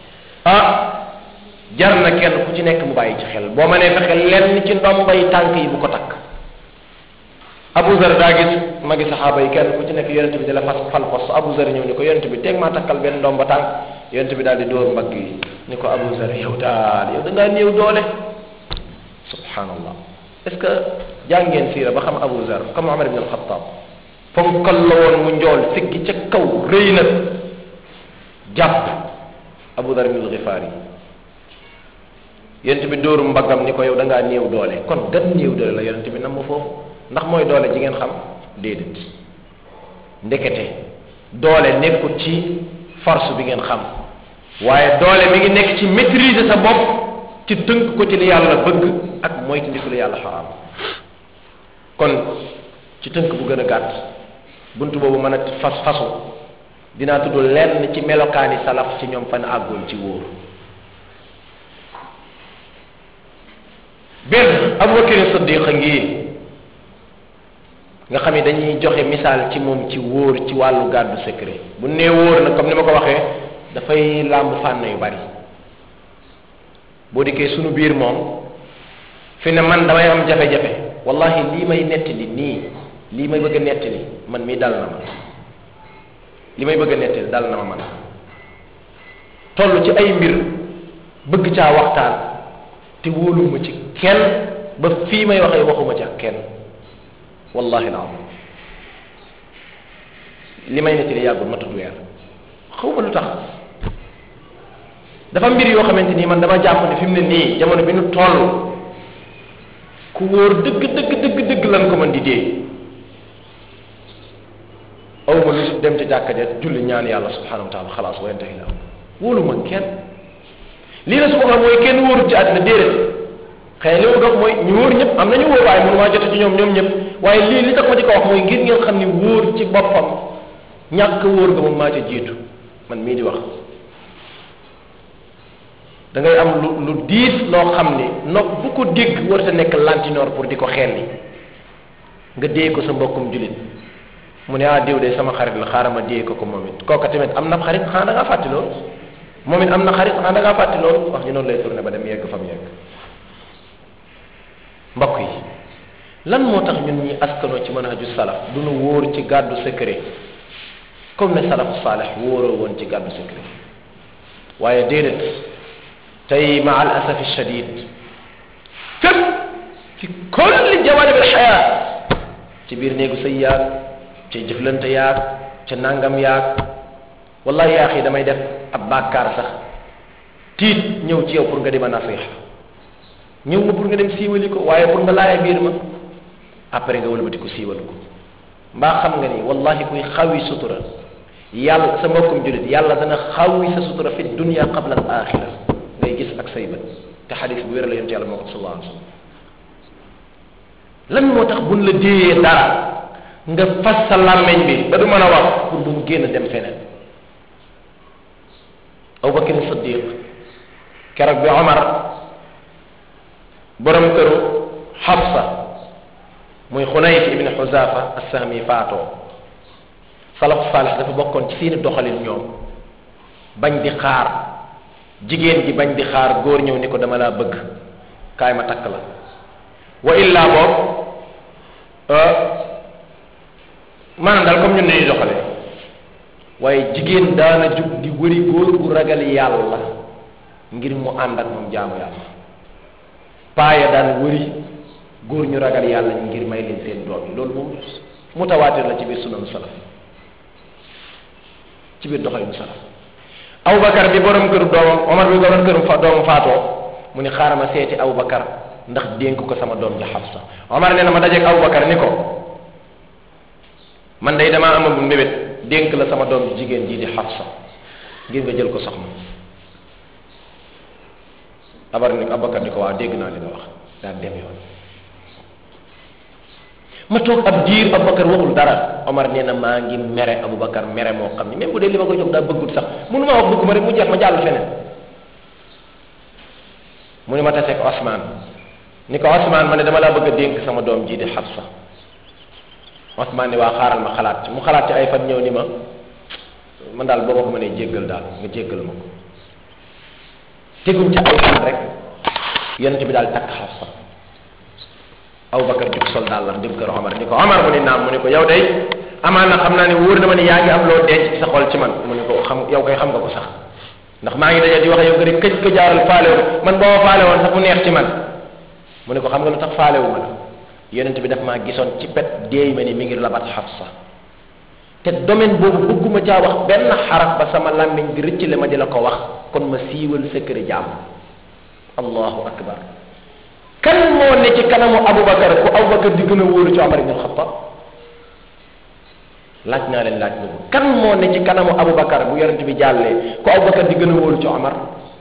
jar na kenn ku ci nekk mu bàyyi ci xel boo ma nee fexe lenn ci ndombay tànk yi bu ko takk Abu Zar daa gis magi saxaaba yi kenn ku ci nekk yonent bi di la fal pos Abu Zar ñëw ni ko yonent bi teg maa takkal benn ndomba tànk yonent bi daal di dóor mbagg yi ni ko Abu Zar yow da ngaa néew doole subhanallah est-ce que jàngeen siira ba xam Abu Zar comme Umar ibn al-Khattab ponkal la woon mu njool siggi ca kaw rëy na jàpp Abu Zar ibn al-Ghifari yonent bi dóoru mbaggam ni ko yow da ngaa néew doole kon gan néew doole la yonent bi nam ma foofu ndax mooy doole ji ngeen xam déedéet ndekete doole nekkut ci force bi ngeen xam waaye doole mi ngi nekk ci maîtriser sa bopp ci tënk ko ci li yàlla bëgg ak moytandiku li yàlla xaraam kon ci tënk bu gën a gàtt buntu boobu mën a fasu dinaa tudd lenn ci melokaani salaf ci ñoom fan àggoon ci wóor benn Abubakar Siddiq ngi nga xam ne dañuy joxe misaal ci moom ci wóor ci wàllu gàddu secret bu nee wóor nag comme ni ma ko waxee dafay làmb fànn yu bari boo dikkee sunu biir moom fi ne man damay am jafe-jafe wallahi lii may nettali nii lii may bëgg a nettali man mii dal na ma li may bëgg a nettali dal na ma man toll ci ay mbir bëgg caa waxtaan te wóoluma ci kenn ba fii may waxee waxuma ci ak kenn wallahi alazim li may nettali yàggul ma tudd weer xaw ma lu tax dafa mbir yoo xamante nii man dama jàpp ne fi mu ne nii jamono bi nu toll ku wóor dëgg lan ko mën di dee awma lu dem ci jàkka ja julli ñaan yàlla subhanahu wa taala xalaas wa yantahi la wóoluma kenn lii la su ko xam mooy kenn wóorut ci àddina déedéet xëy na li ma dox mooy ñu wóor ñëpp am nañu wóor waaye mënu maa jote ci ñoom ñëpp waaye lii li tax ma di ko wax mooy ngir ngeen xam ni wóor ci boppam ñàkk wóor nga moom maa ca jiitu man mii di wax da ngay am lu diis loo xam ni nopp bu ko dégg war a nekk lantinoor pour di ko xelli nga dee ko sa mbokkum julit mu ne diw de sama xarit la xaaral ma dee ko moom it kooka tamit am na xarit xanaa da ngaa fàtti loolu moom it am na xarit xanaa da ngaa fàtti loolu wax ñu noonu lay tourné ba dem yegg fa mu yegg mbokk yi lan moo tax ñun ñi askanoo ci manhaju salaf du nu wóor ci gàddu secret comme ne salafu saalih wóoroo woon ci gàddu secret waaye déedéet tey ma al asafi shadid fépp ci kulli jawaanib al xayaat ci biir néegu sëy yaag ca jëflante yaag ca nangam yaag wallahi yaa xii damay def ab bàkkaar sax tiit ñëw ci yow pour nga di ma nasiha ñëw ma pour nga dem siiwali ko waaye pour nga laaya biir ma après nga wëlbati ko siiwal ko mbaa xam nga ni wallahi kuy xawi sutura yàlla sa mbokkum julit yàlla dana xawi sa sutura fi dunya qabla al axira ngay gis ak say bët te xadis bu wér la yonent yàlla moo ko sallallahu alayhi wa sallam lan moo tax buñ la déeyee dara nga fas sa làmmeñ bi ba du mën a wax pour bu mu génn dem feneen Abubakar Siddiq keroog bi Omar borom këru Xafsa muy Xunayf ibn Xuzafa as-Sahmi faatoo salaf salih dafa bokkoon ci seeni doxalin ñoom bañ di xaar jigéen ji bañ di xaar góor ñëw ni ko dama laa bëgg kaay ma takk la wa illa boog maanaam daal comme ñun ni ñuy doxalee waaye jigéen daana jug di wëri góor gu ragal yàlla ngir mu ànd ak moom jaamu yàlla paaya daan wëri góor ñu ragal yàlla ngir may leen seen doom yi loolu moom mutawaatir la ci biir sunan salaf ci biir doxalinu salaf Abubakar bi borom këru doomam Omar bi borom këru doomam faatoo mu ni xaaral ma seeti Abubakar ndax dénk ko sama doom ji Xafsa Omar nee na ma dajeeg Abubakar ni ko man day damaa amagum mbébét dénk la sama doom jigéen ji di Xafsa ngir nga jël ko soxna Abubakar ni ko waaw dégg naa li nga wax daal dem yoon ma toog ab diir Abubakar waxul dara Omar nee na maa ngi mere Abubakar mere moo xam ni même bu dee li ma ko jox daa bëggut sax mënu ma wax bëgg ma rek mu jeex ma jàll feneen mu ne ma taseeg Osman ni ko Osman ma ne dama laa bëgg a dénk sama doom ji di Xafsa Osman ni waa xaaral ma xalaat ci mu xalaat ci ay fan ñëw ni ma man daal boo ma ko mënee jéggal daal nga jéggal ma ko teguñ ci ay fan rek yonent bi daal takk Xafsa Abubakar jug sol daal la dem kër Omar ni ko Omar mu ni naam mu ni ko yow day amaan na xam naa ne wóor na ma ni yaa ngi am loo denc ci sa xol ci man mu ni ko xam yow koy xam nga ko sax ndax maa ngi daje di wax yow nga rek këj ko jaaral faalewu man boo ma faale woon sax mu neex ci man mu ni ko xam nga lu tax faalewu ma la yonent bi daf maa gisoon ci pet déey ma ni mi ngi labat Xafsa te domaine boobu bëgguma caa wax benn xaraf ba sama làmmiñ di rëccale ma di la ko wax kon ma siiwal secret jàmm allahu akbar kan moo ne ci kanamu Abubakar ku Abubakar di gën a wóolu ci Omar ibn Xattaab laaj naa leen laaj boobu kan moo ne ci kanamu Abubakar bu yonent bi jàllee ku Abubakar di gën a wóolu ci Omar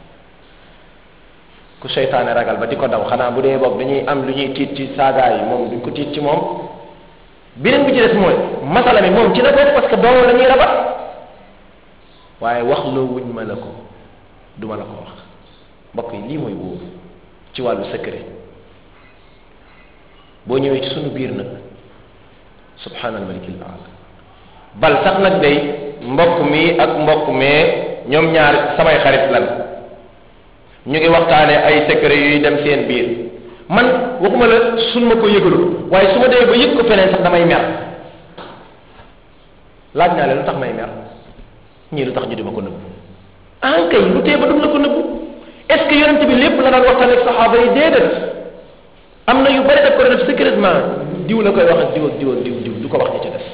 ku seytaane ragal ba di ko daw xanaa bu dee boobu dañuy am lu ñuy tiit ci saagaa yi moom duñ ko tiit ci moom beneen bi ci des mooy masala mi moom ci la bokk parce que doomam la ñuy rabat waaye wax loo wuñ ma la ko du ma la ko wax mbokk yi lii mooy wóoru ci wàllu secret boo ñëwee ci sunu biir nag subhaanal malikil aala bal sax nag day mbokk mi ak mbokk mee ñoom ñaar samay xarit lan ñu ngi waxtaane ay secret yuy dem seen biir man waxuma la sun ma ko yëgalu waaye su ma demee ba yëg ko feneen sax damay mer laaj naa leen lu tax may mer ñii lu tax ñu di ma ko nëbbu kay lu tee ba dum la ko nëbbu est ce que yonent bi lépp la daan waxtaan ak saxaaba yi déedéet am na yu bari daf ko def secrètement diw la koy wax ak diw ak diw ak diw du ko wax ñi ca des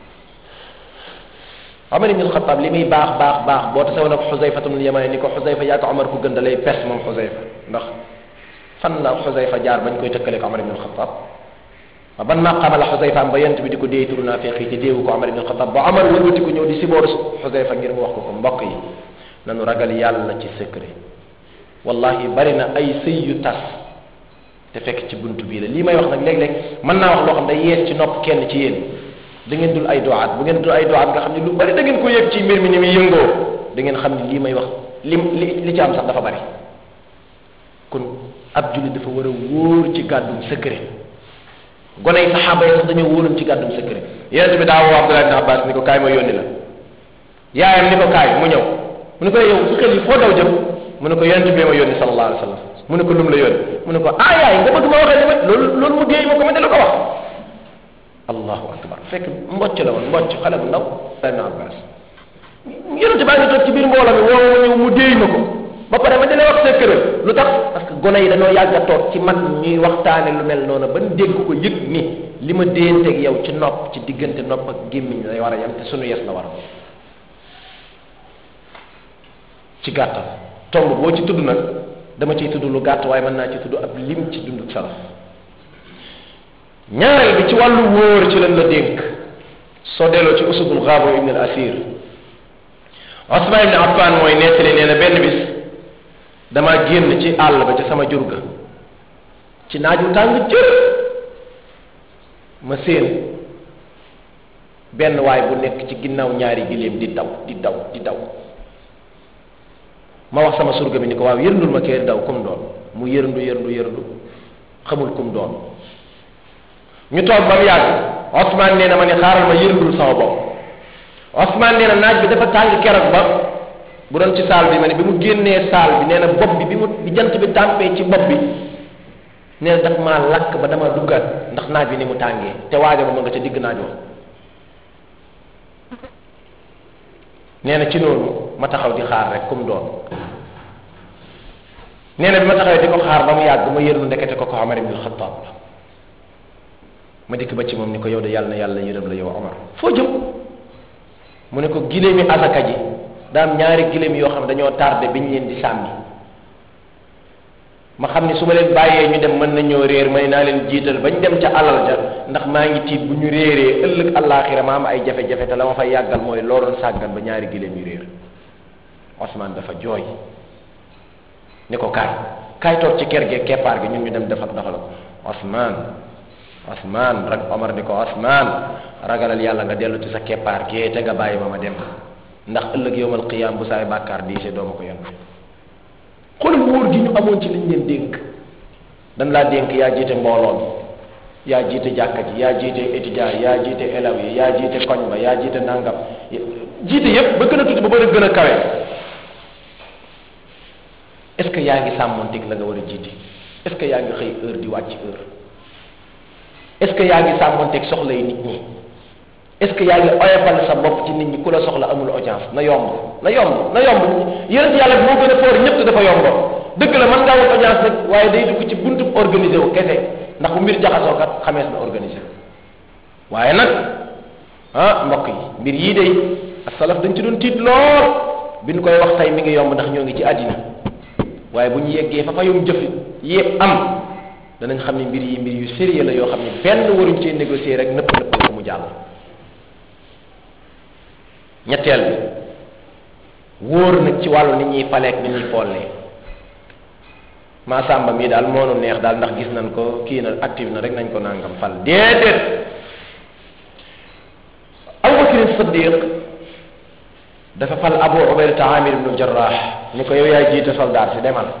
Omar ibn Xattaab li muy baax boo tasewoon ak Xusayfa ibn Yamaan ni ko Xusayfa yaa ko Omar ku gën da lay pes moom Xusayfa ndax fan la Xusayfa jaar bañ koy tëkkale ko Omar ibn Xattaab ban maqaama la Xusayfa am ba yent bi di ko déey turu naafiq yi te déewu ko Omar ibn Xattaab ba Omar wëlbati ko ñëw di sibooru Xusayfa ngir mu wax ko mbokk yi nanu ragal yàlla ci secret wallahi bari na ay sëy yu tas te fekk ci buntu bii la lii may wax nag léeg-léeg mën naa wax loo xam day yees ci nopp kenn ci yéen da ngeen dul ay doaat bu ngeen dul ay doaat nga xam ne lu bari da ngeen ko yëg ci mbir mi ni muy yëngoo da ngeen xam ne lii may wax li ci am sax dafa bari kon ab jullit dafa war a wóor ci gàddum secret gone yi saxaaba yi sax dañoo wóoroon ci gàddum secret yonent bi daa woo Abdullah ibn Abbas ni ko kaay ma yónni la yaayam ni ko kaay mu ñëw mu ne ko yow su xel yi foo daw jëm mu ne ko yonent bi ma yónni sallallahu alayhi wa sallam mu ne ko lum la yónni mu ne ko yaay nga bëgg ma waxee li ma loolu mu déey ma ko ma di la ko wax allahu akbar fekk mbocc la woon mbocc xale bu ndaw ibn Abbas yonent baa ngi toog ci biir mbooloo mi woo ñëw mu déey ma ko ba pare ma di la wax secret lu tax parce que gone yi dañoo yàgg a toog ci mag ñuy waxtaane lu mel noonu ban dégg ko yëg ni li ma déyanteeg yow ci nopp ci diggante nopp ak gémmiñ lay war a yem te sunu yes la war a ci gàttal tomb boo ci tudd nag dama ciy tudd lu gàtt waaye mën naa ci tudd ab lim ci dunduk salaf ñaareel bi ci wàllu wóor ci lan la dénk soo delloo ci usudul Ghaaba ibn al Asir Usmaan ibn Affan mooy nettali nee na benn bis dama génn ci àll ba ca sama jur ga ci naaju tàng jër ma séen benn waay bu nekk ci ginnaaw ñaari giléem di daw ma wax sama surga bi ni ko waaw yërndul ma kee daw kum doon mu yërndu xamul kum doon ñu toog ba mu yàgg Usmaan nee na ma ne xaaral ma yërndul sama bopp Usmaan nee na naaj bi dafa tàng keroog ba bu doon ci saal bi ma ne bi mu génnee saal bi nee na bopp bi bi jant bi tàmpee ci bopp bi nee na daf maa lakk ba dama duggaat ndax naaj bi ni mu tàngee te waaja ba ma nga ca digg naaj wa nee na ci noonu ma taxaw di xaar rek kum doon nee na bi ma taxawee di ko xaar ba mu yàgg ma yërnu ndekete ko Omar ibn Khattab la ma dikk ba ci moom ni ko yow de yàlla na yàlla yërëm la yow Omar foo jëm mu ne ko giléemi asaka ji daam ñaari giléem yoo xam ne dañoo tardé biñ leen di sàmmi ma xam ni su ma leen bàyyee ñu dem mën nañoo réer may naa leen jiital bañ dem ca alal ja ndax maa ngi tiit bu ñu réeree ëllëg àllaaxira ma am ay jafe-jafe te la ma fay yàggal mooy looloon sàggan ba ñaari giléem yu réer Usmaan dafa jooy ni ko kaay toog ci kër gee keppaar gi ñun ñu dem defal ko Usmaan rek Omar ni ko Usmaan ragalal yàlla nga dellu ci sa keppaar gee te nga bàyyi ma dem ndax ëllëg yowmal qiyaam bu saay bàkkaar diise doo ma ko yónni xoolal wóor gi ñu amoon ci liñ leen dénk dañ laa dénk yaa jiite mbooloo mi yaa jiite jàkka ji yaa jiite étudiant yaa jiite élèves yi yaa jiite koñ ba yaa jiite nangam jiite yépp ba gën a tuuti ba bëri gën a kawe est-ce que yaa ngi sàmmonteeg la nga war a jiite est-ce que yaa ngi xëy heure di wàcc heure est-ce que yaa ngi sàmmonteeg soxla yi nit ñi est-ce que yaa ngi oyofal sa bopp ci nit ñi ku la soxla amul audience na yomb yonent yàlla bi moo gën a foor ñëpp te dafa yomb dëgg la mën ngaa wut audience nag waaye day dugg ci buntu organisé wu kese ndax bu mbir jaxasoo kat xamees na organisé waaye nag mbokk yi mbir yii day as-salaf dañ ci doon tiit lool bi ñu koy wax tey mi ngi yomb ndax ñoo ngi ci àddina waaye bu ñu yeggee fa fayum jëf yépp am danañ xam ne mbir yu sérieux la yoo xam ne benn waruñ cee négocier rek nëpp ko mu jàll ñetteel bi wóor nag ci wàllu nit ñuy faleek nit ñuy follee maa sàmba mii daal moo nu neex daal ndax gis nañ ko kii na active na rek nañ ko nangam fal déedéet Abu Bakr Siddiq dafa fal Abu Ubayda Amir ibn Jarrah ni ko yow yaay jiite soldat si demal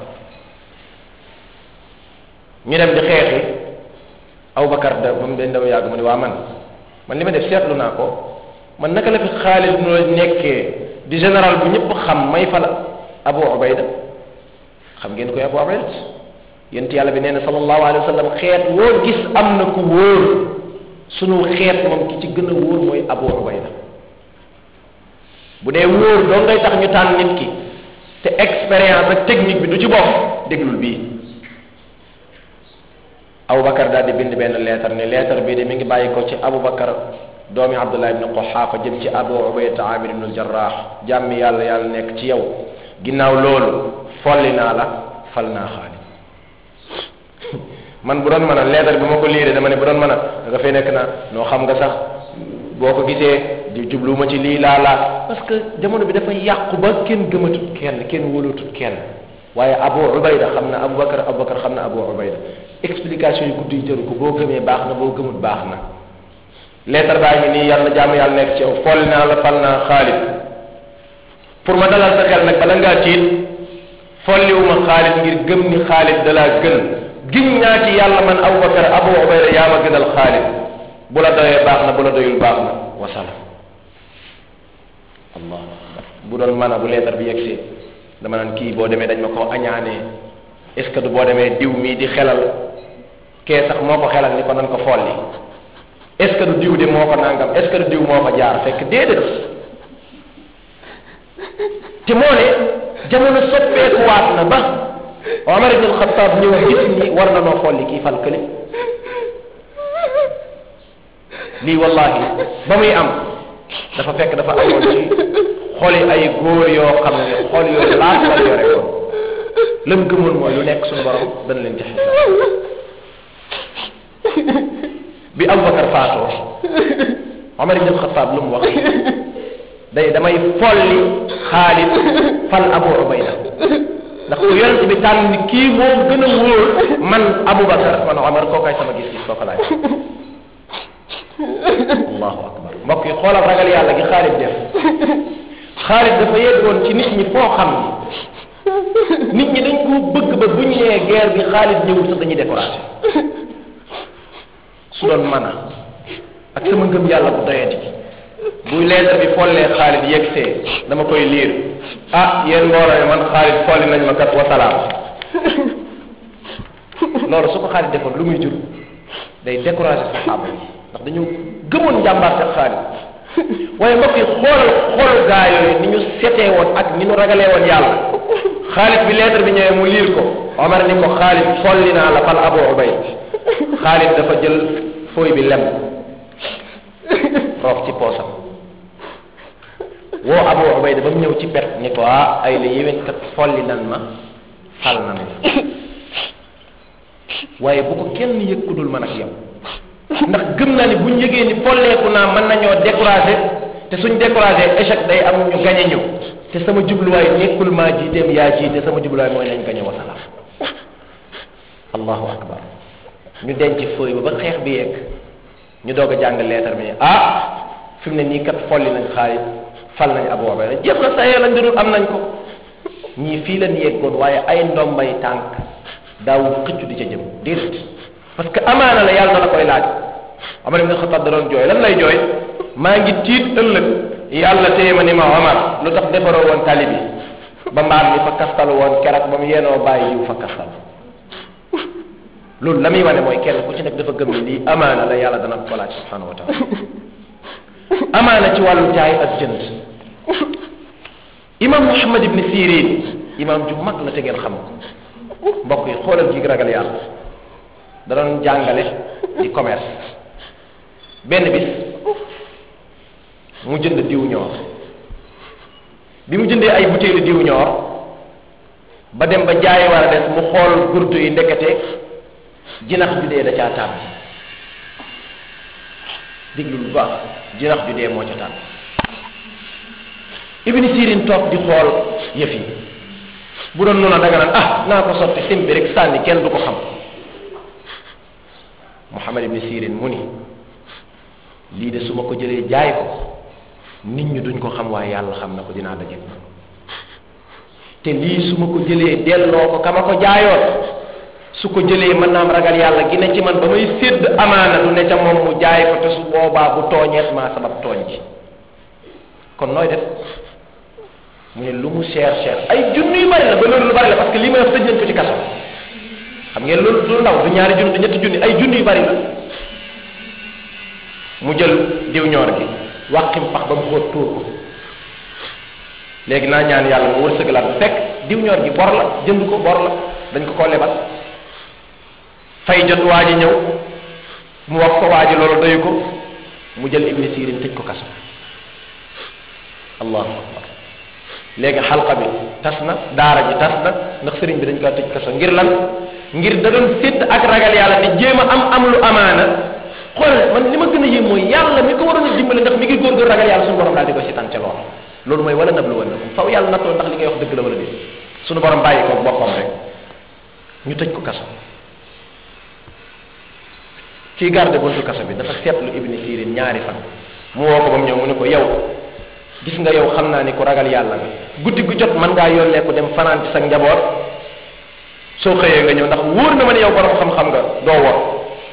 ñu dem di xeexi Abu Bakar da moom dañ dama yàgg mu ne waa man li ma def seetlu naa ko man naka la fi Xaalid noo nekkee di général bu ñëpp xam may fal Abu Ubayda xam ngeen koy Abu Ubayda yonent yàlla bi nee na sallallahu alayhi wa sallam xeet woo gis am na ku wóor sunu xeet moom ki ci gën a wóor mooy Abu Ubayda bu dee wóor doo ngay tax ñu tànn nit ki te expérience ak technique bi du ci bokk déglul bii Aboubacar daal di bind benn leetar ne leetar bii de mi ngi bàyyi ko ci Aboubacar doomi Abdullah ibn Quhaafa jëm ci Abu Ubayda Amir ibn Jarrah jàmmi yàlla nekk ci yow ginnaaw loolu folli naa la fal naa Xaalid man bu doon mën a leetar bi ma ko liiree dama ne bu doon mën a nga fay nekk na noo xam nga sax boo ko gisee di jubluwuma ci lii laa parce que jamono bi dafa yàqu ba kenn gëmatut kenn wóolatut kenn waaye Abu Ubayda xam na Aboubacar xam na Abu Ubayda explication yu gudd yi jëru ko boo gëmee baax na boo gëmut baax na leetar baa ngi nii yàlla jàmm yàlla nekk ci yow folli naa la fal naa Xaalid pour ma dalal sa xel nag bala ngaa tiit folliwuma Xaalid ngir gëm ni Xaalid dalaa gën giñ naa ci yàlla man Aboubacar Abu Ubayda yaa ma gënal Xaalid bu la doyee baax na bu la doyul baax na wasalaam allah bu doon mën a bu leetar bi yegsee dama naan kii boo demee dañ ma ko añaanee est ce que du boo demee diw mii di xelal kee sax moo ko xelal ni ko nan ko folli est ce que du diw de moo ko nangam est ce que du diw moo ko jaar fekk déedéet te moo ne jamono soppeeku waat na ba Omar ibn al-Khattab ñëw gis ni war na noo folli kii fal kële lii wallahi ba muy am dafa fekk dafa amoon ci xoli ay góor yoo xam ne xol yoo laaj la yore woon lam gëmoon mooy lu nekk suñu borom dana leen ci xisaab bi Abubakar faatoo Omar ibn Xattaab lu mu wax damay folli Xaalid fal Abu Ubayda ndax ko yonent bi tànn ni kii moo gën a wóor man Abubakar man Omar kookaay sama gis-gis kooka laay allahu akbar mbokk yi xoolal ragal yàlla gi Xaalid def Xaalid dafa yeggoon ci nit ñi foo xam ni nit ñi dañ ko bëgg ba buñ nee guerre bi Xaalid ñëwul sax dañuy découragé su doon mën a ak sama ngëm yàlla bu doyati buy leetar bi follee Xaalid yegsee dama koy liir yéen mbooloo man Xaalid folli nañ ma kat wasalaam loolu su ko Xaalid defoon lu muy jur day découragé saxaaba yi ndax dañu gëmoon njàmbaarte Xaalid waaye mbokk yi xool gaa yooyu ni ñu setee woon ak ni ñu ragalee woon yàlla Xaalid bi leetar bi ñëwee mu liir ko Omar ni ko Xaalid folli naa la fal Abu Ubayd Xaalid dafa jël fooy bi lem roof ci poosam woo Abu Ubayda ba mu ñëw ci pet ni ko ay la yéwén kat folli nan ma fal nan la waaye bu ko kenn yëg ku dul man ak yow ndax gëm naa ni buñ yëgee ni folleeku naa mën nañoo découragé te suñ découragé échec day am ñu gañe ñu te sama jubluwaay nekkul maa jiiteem yaa jiite sama jubluwaay mooy nañ gañe wasalaam allahu akbar ñu denc fooy ba xeex bi yegg ñu doog a jàng leetar bi fi mu ne nii kat folli nañ Xaalid fal nañ Abu Ubayda jeex na sa lañ dudul am nañ ko ñii fii lañ yeggoon waaye ay ndombay tànk daaw xëccu di ca jëm déedéet parce que amaana la yàlla na la koy laaj Omar ibn Xattaab da doon jooy lan lay jooy maa ngi tiit ëllëg yàlla téye ma ni ma Omar lu tax defaroo woon tali bi ba mbaam mi fa kastalu woon keroog ba mu yéenoo bàyyi jiw fa kastal loolu la muy wane mooy kenn ku ci nekk dafa gëm ni lii amaana la yàlla dana ko laaj subhanahu wa taala amaana ci wàllu jaay ak jënd imam Muhammad ibn Sirin imam ju mag la te ngeen xam ko mbokk yi xoolal ji ragal yàlla da doon jàngale ci commerce benn bis mu jënd diw ñoor bi mu jëndee ay butéelu diw ñoor ba dem ba jaay war a des mu xool gurtu yi ndekete jinax ju dee da caa tàbbi diglu lu baax jinax ju dee moo ca tàbbi Ibn Sirin toog di xool yëf yi bu doon noonu da nga naan naa ko sotti simbi rek sànni kenn du ko xam Muhammad ibn Sirin mu ni lii de su ma ko jëlee jaay ko nit ñi duñ ko xam waaye yàlla xam na ko dinaa daje te lii su ma ko jëlee delloo ko ka ma ko jaayoon su ko jëlee mën naa am ragal yàlla gi ne ci man ba may sédd amaana du ne ca moom mu jaay ko te su boobaa bu tooñeet maa sabab tooñ ji kon nooy def mu ne lu mu cher ay junni yu bari la ba loolu lu bari la parce que lii may wax tëj nañ ko ci kaso xam ngeen loolu du ndaw du ñaari junni du ñetti junni ay junni yu bari la mu jël diw ñoor gi wàqim pax ba mu xóot tuur ko léegi naa ñaan yàlla mu wërsëgalaat bu fekk diw ñoor gi bor la jënd ko bor la dañ ko lebal fay jot waa ji ñëw mu wax ko waa ji loolu doyu ko mu jël Ibn Sirin tëj ko kaso allahu akbar léegi xalqa bi tas na daara ji tas na ndax sëriñ bi dañ ko tëj kaso ngir lan ngir da doon sédd ak ragal yàlla te jéem a am lu amaana xool man li ma gën a yéem mooy yàlla mi ko waroon a dimbale ndax mi ngi góorgóor ragal yàlla suñu borom daal di ko seetaan ca loolu mooy wala nablu wala faw yàlla nattoo ndax li ngay wax dëgg la wala déet suñu borom bàyyi ko boppam rek ñu tëj ko kaso kii garde buntu kaso bi dafa seetlu Ibn Sirin ñaari fan mu woo ko ba mu ñëw mu ne ko yow gis nga yow xam naa ni ku ragal yàlla nga guddi gu jot mën ngaa yónnee ko dem fanaan ci sa njaboot soo xëyee nga ñëw ndax wóor na ma ne yow borom xam-xam nga doo wor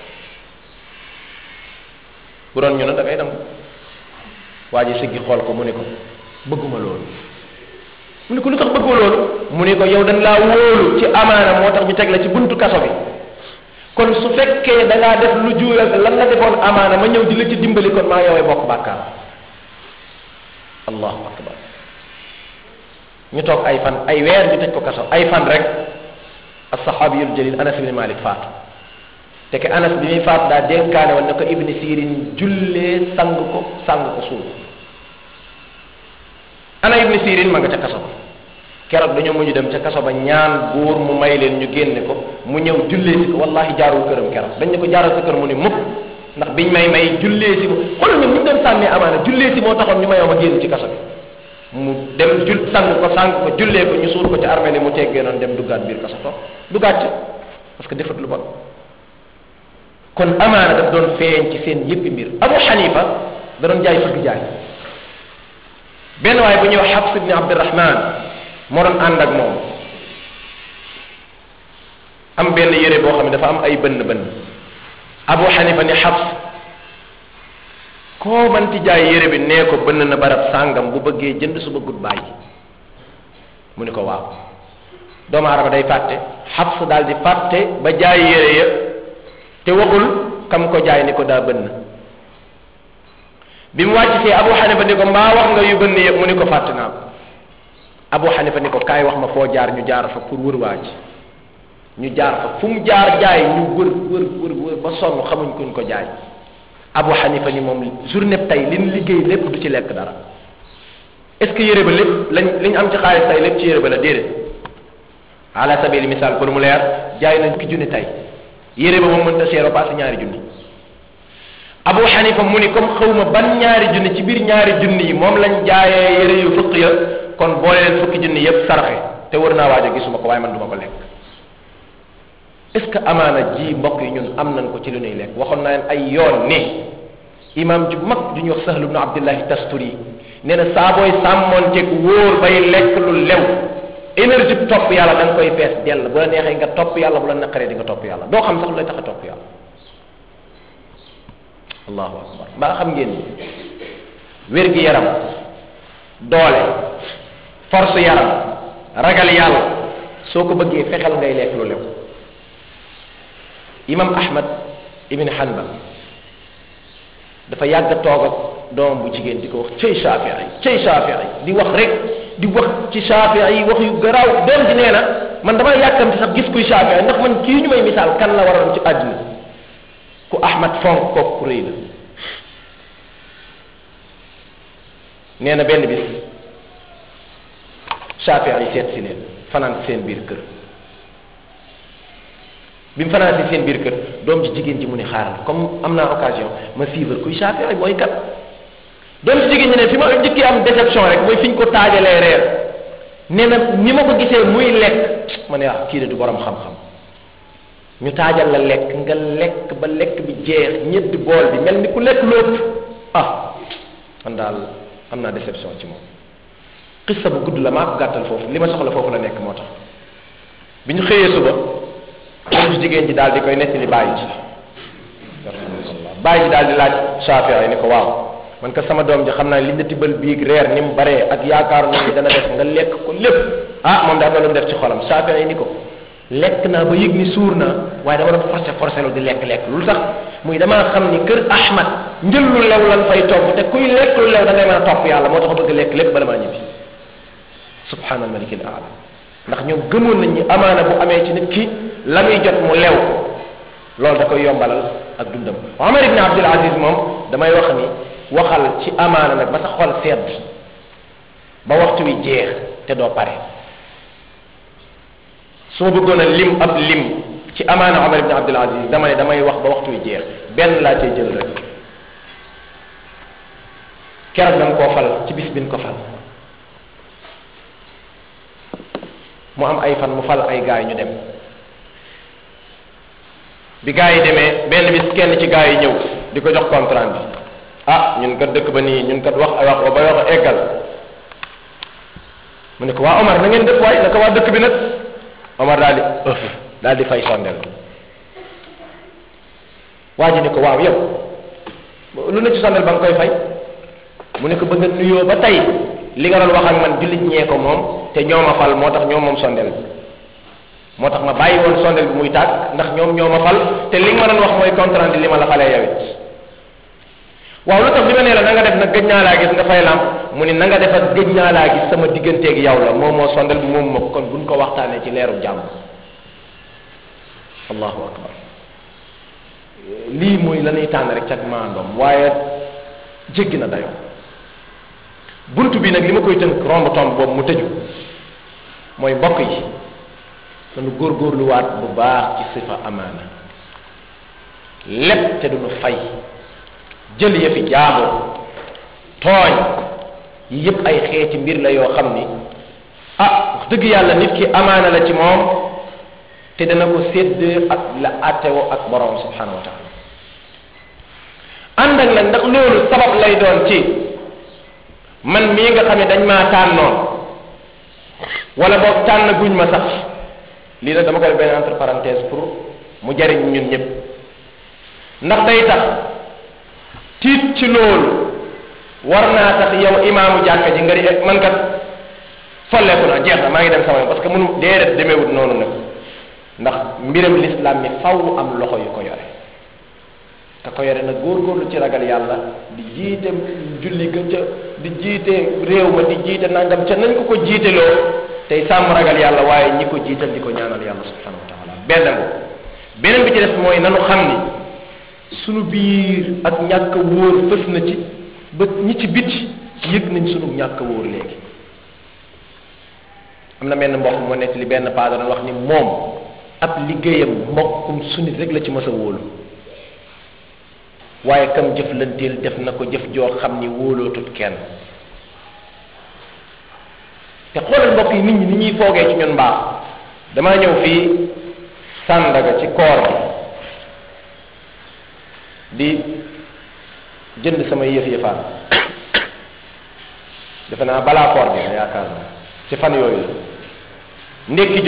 bu doon ñu ne da ngay dem waa ji siggi xool ko mu ne ko bëgguma loolu mu ne ko lu tax bëggoo loolu mu ne ko yow dañ laa wóolu ci amaana moo tax ñu teg la ci buntu kaso bi kon su fekkee da ngaa def lu juuyal lan la defoon amaana ma ñëw di la ci dimbali kon maa yowee bokk bàkkaar allahu akbar ñu toog ay fan ay weer ñu tëj ko kaso ay fan rek as-sahabiyul jalil Anas ibn Malik faatu te ke Anas bi muy faatu daa dénkaane woon ne ko Ibn Sirin jullee sang ko suul ana Ibn Sirin ma nga ca kaso keroog dañoo mujj dem ca kaso ba ñaan buur mu may leen ñu génne ko mu ñëw jullee si ko wallahi jaarul këram keroog dañ ne ko jaaral sa kër mu ni mukk ndax biñ may jullee si ko xoolal ñoom ñu doon sànnee amaana jullee si moo taxoon ñu mayoo ma génn ci kaso bi mu dem sang ko jullee ko ñu suul ko ci armée ni mu teggee noonu dem duggaat biir kaso toog duggaat ci parce que defat lu bon kon amaana daf doon feeñ ci seen yëppi mbir Abu Hanifa da doon jaay fëgg jaay benn waaye bu ñuy wax Hafs ibn Abdurrahman moo doon ànd ak moom am benn yére boo xam ne dafa am ay bënn Abu Hanifa ni Hafs koo manti jaay yére bi nee ko bënn na barab sàngam bu bëggee jënd su bëggut bàyyi mu ni ko waaw doomu aadama day fàtte Hafs daal di fàtte ba jaay yére ya te waxul kam ko jaay ni ko daa bënn bi mu wàcc fee Abu Hanifa ni ko mbaa wax nga yu bënn yëpp mu ni ko fàtte naa ko Abu Hanifa ni ko kaay wax ma foo jaar ñu jaar fa pour wër waa ji ñu jaar fa fu mu jaar jaay ñu wër ba sonn xamuñ kuñ ko jaay Abu Hanifa ni moom journée tey liñ liggéey lépp du ci lekk dara est-ce que yére ba lépp liñ am ci xaalis tey lépp ci yére ba la déedéet ala sabili misaal pour mu leer jaay nañ ki junni tey yére ba moom mënta seero passé ñaari junni Abu Hanifa mu ni comme xawma ban ñaari junni ci biir ñaari junni yi moom lañ jaayee yére yu fukk ya kon boole leen fukki junni yépp saraxe te wër naa waajo gisuma ko waaye man duma ko lekk est-ce que amaana ji mbokk yi ñun am nañ ko ci lu ñuy lekk waxoon naa leen ay yoon ni imam ju mag ju ñuy wax Sahl ibn Abdillahi Tasturi nee na saa booy sàmmoonteeg wóor bay lekk lu lew énergie topp yàlla da nga koy fees dell bu la neexee nga topp yàlla bu la naqaree di nga topp yàlla doo xam sax lu lay tax a topp yàlla allahu akbar mbaa xam ngeen wér gi yaram doole force yaram ragal yàlla soo ko bëggee fexeel ngay lekk lu lew imam Ahmad ibn Hanbal dafa yàgg toog ak doomam bu jigéen di ko wax cey Shaafi'i di wax rek di wax ci Shaafi'i wax yu garaaw doom ji nee na man dama yàkkamti sax gis kuy Shaafi'i ndax man kii ñu may misaal kan la waroon ci àdduna ku Ahmad fonk kooku ku rëy la nee na benn bis Shaafi'i seet si leen fanaan seen biir kër bi mu fanaan si seen biir kër doom ji jigéen ji mu ne xaaral comme am naa occasion ma suivre kuy Shaafi'i mooy kat doom ji jigéen ñi ne fi ma njëkkee am déception rek mooy fi ñu ko taajalee reer nee na ni ma ko gisee muy lekk ma ne kii de du borom xam-xam ñu taajal la lekk nga lekk ba lekk bi jeex ñetti bool bi mel ni ku lekk lépp man daal am naa déception ci moom xissa bu gudd la maa ko gàttal foofu li ma soxla foofu la nekk moo tax bi ñu xëyee suba doom ji jigéen ji daal di koy nettali bàyyi ji bàyyi ji daal di laaj Shaafi'i ni ko waaw man ka sama doom ji xam naa li nga tibbal biig reer ni mu baree ak yaakaar na ni dana def nga lekk ko lépp moom daal na lu mu def ci xolam Shaafi'i ni ko lekk naa ba yëg ni suur naa waaye dama doon forcé lu di lekk lu tax muy damaa xam ni kër Ahmad njël lu lew lan fay togg te kuy lekk lu lew da ngay mën a topp yàlla moo tax bëgg lekk lépp bala maa ñibbi subhaanal malikil aala ndax ñoom gëmoon nañ ni amaana bu amee ci nit ki la muy jot mu lew loolu da koy yombalal ak dundam Omar ibn Abdul Aziz moom damay wax ni waxal ci amaana nag ba sa xol sedd ba waxtu wi jeex te doo pare soo bëggoon a lim ab lim ci amaana Omar ibn Abdul Aziz dama ne damay wax ba waxtu wi jeex benn laa cay jël rek keroog dañ koo fal ci bis bin ko fal mu am ay fan mu fal ay gaay ñu dem bi gaay yi demee benn bis kenn ci gaay yi ñëw di ko jox contrat bi ñun kat dëkk ba nii ñun kat wax ba wax eggal mu ne ko waa Omar na ngeen def waay naka waa dëkk bi nag Omar daal di fay sondel waa ji ne ko waaw yow lu ne ci sondel ba nga koy fay mu ne ko bëgg a nuyoo ba tey li nga doon wax ak man jullit ñee ko moom te ñoo ma fal moo tax ñoom moom sondel bi moo tax ma bàyyi woon sondel bi muy tàgg ndax ñoom ñoo ma fal te li nga ma doon wax mooy contrat li ma la falee yow it waaw lu tax bi ma nee la na nga def nag gëj naa laa gis nga fay lam mu ni na nga def ak gëj naa laa gis sama digganteeg yow la moom moo sondel bi moom ma kon buñ ko waxtaanee ci leeru jàmm allahu akbar lii mooy la ñuy tànn rek cag maandoom waaye jéggi na dayoo buntu bi nag li ma koy tënk romb tomb boobu mu tëju mooy mbokk yi dañu góorgóorluwaat bu baax ci sifa amaana lépp te duñu fay jël yëfi jaambur tooñ yi yëpp ay xeeti mbir la yoo xam ni wax dëgg yàlla nit ki amaana la ci moom te dana ko sédd ak la attewoo ak borom subhanahu wa taala ànd ak nag ndax loolu sabab lay doon ci man mii nga xam ne dañ maa tànnoon wala boog tànn guñ ma sax lii nag dama koy benn entre parenthèse pour mu jariñ ñun ñëpp ndax day tax tiit ci loolu war naa tax yow imaamu jàkka ji nga di man kat folleeku naa jeex na maa ngi dem sama yoon parce que mënu déedéet demeewut noonu nag ndax mbiram l'islam mi faw am loxo yu ko yore te ko yore nag góorgóorlu ci ragal yàlla di jiite julli ga ca di jiite réew ma di jiite nangam ca nañ ko ko jiiteloo tey sàmm ragal yàlla waaye ñi ko jiital di ko ñaanal yàlla subhanahu wa taala beneen bi ci des mooy nanu xam ni sunu biir ak ñàkk a wóor fës na ci ba ñi ci biti yëg nañ sunu ñàkk a wóor léegi am na benn mbokk moo nekk li benn paa doon wax ni moom ab liggéeyam mbokkum sunit rek la ci mës a wóolu waaye kam jëflanteel def na ko jëf joo xam ni wóolootut kenn te xoolal mbokk yi nit ñi ni ñuy foogee ci ñun mbaax damaa ñëw fii Sandaga ci koor di jënd sama yëf-yëfaan defe naa balaa koor bi yaakaar na ci fan yooyu la ndékki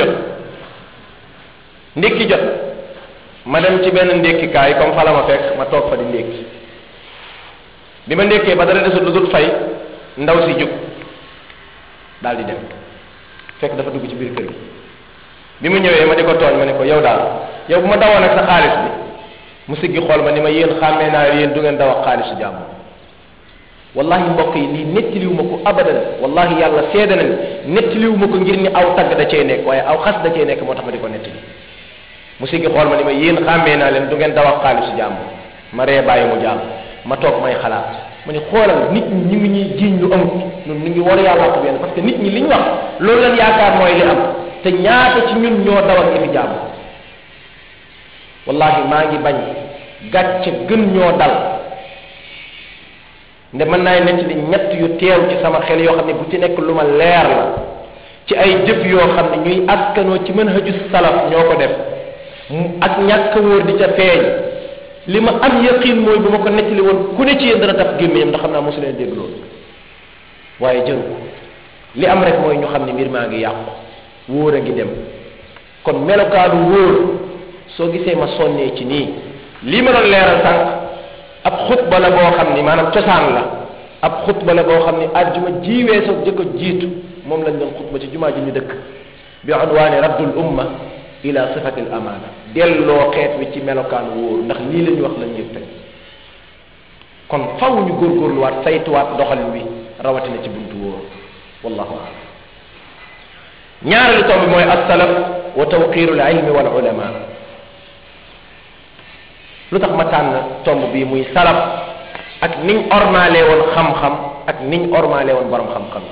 jot ma dem ci benn ndékkikaay comme fa la ma fekk ma toog fa di ndékki bi ma ndékkee ba dara desul lu dul fay ndaw si jóg daal di dem fekk dafa dugg ci biir kër gi bi mu ñëwee ma di ko tooñ ma ne ko yow daal yow bu ma dawoon ak sa xaalis bi mu siggi xool ma ni ma yéen xàmmee naa yéen du ngeen daw ak xaalisu jàmm wallahi mbokk yi lii nettaliwu ma ko abadan wallahi yàlla seede na ni nettaliwu ma ko ngir ni aw tagg da cee nekk waaye aw xas da cee nekk moo tax ma di ko nettali mu siggi xool ma ni ma yéen xàmmee naa leen du ngeen daw ak xaalisu jàmm ma ree bàyyi mu jàmm ma toog may xalaat ma ni xoolal nit ñi ñu ngi ñuy jiiñ lu amut ñun ñu ngi war yàlla ko benn parce que nit ñi li ñu wax loolu leen yaakaar mooy li am te ñaata ci ñun ñoo dawal yëfi jàmm wallahi maa ngi bañ gàcce gën ñoo dal nde mën naay nekk li ñett yu teew ci sama xel yoo xam ne bu ci nekk lu ma leer la ci ay jëf yoo xam ne ñuy askanoo ci manhaju salaf ñoo ko def ak ñàkk wóor di ca feeñ li ma am yaqin mooy bu ma ko nettali woon ku ne ci yéen dana taf gémmiñam ndax xam naa mosu leen dégg loolu waaye jëru ko li am rek mooy ñu xam ne mbir maa ngi yàqu wóor a ngi dem kon melokaanu wóor soo gisee ma sonnee ci nii lii ma doon leeral sànq ab xutba la boo xam ni maanaam cosaan la ab xutba la boo xam ni àjjuma jiwee soo jëkko jiitu moom lañ doon xutba ci jumaa ji ñu dëkk bi unwaani raddul umma ila sifati al amaana delloo xeet wi ci melokaanu wóor ndax lii la ñu wax lañ yëg tey kon faw ñu góorgóorluwaat saytuwaat doxalin wi rawatina ci buntu wóor wallahu a'lam ñaareelu tomb bi mooy as-salaf wa tawqiru al-ilmi wal ulama lu tax ma tànn tomb bii muy salaf ak niñ ormaale woon xam-xam ak niñ ormaale woon borom xam-xam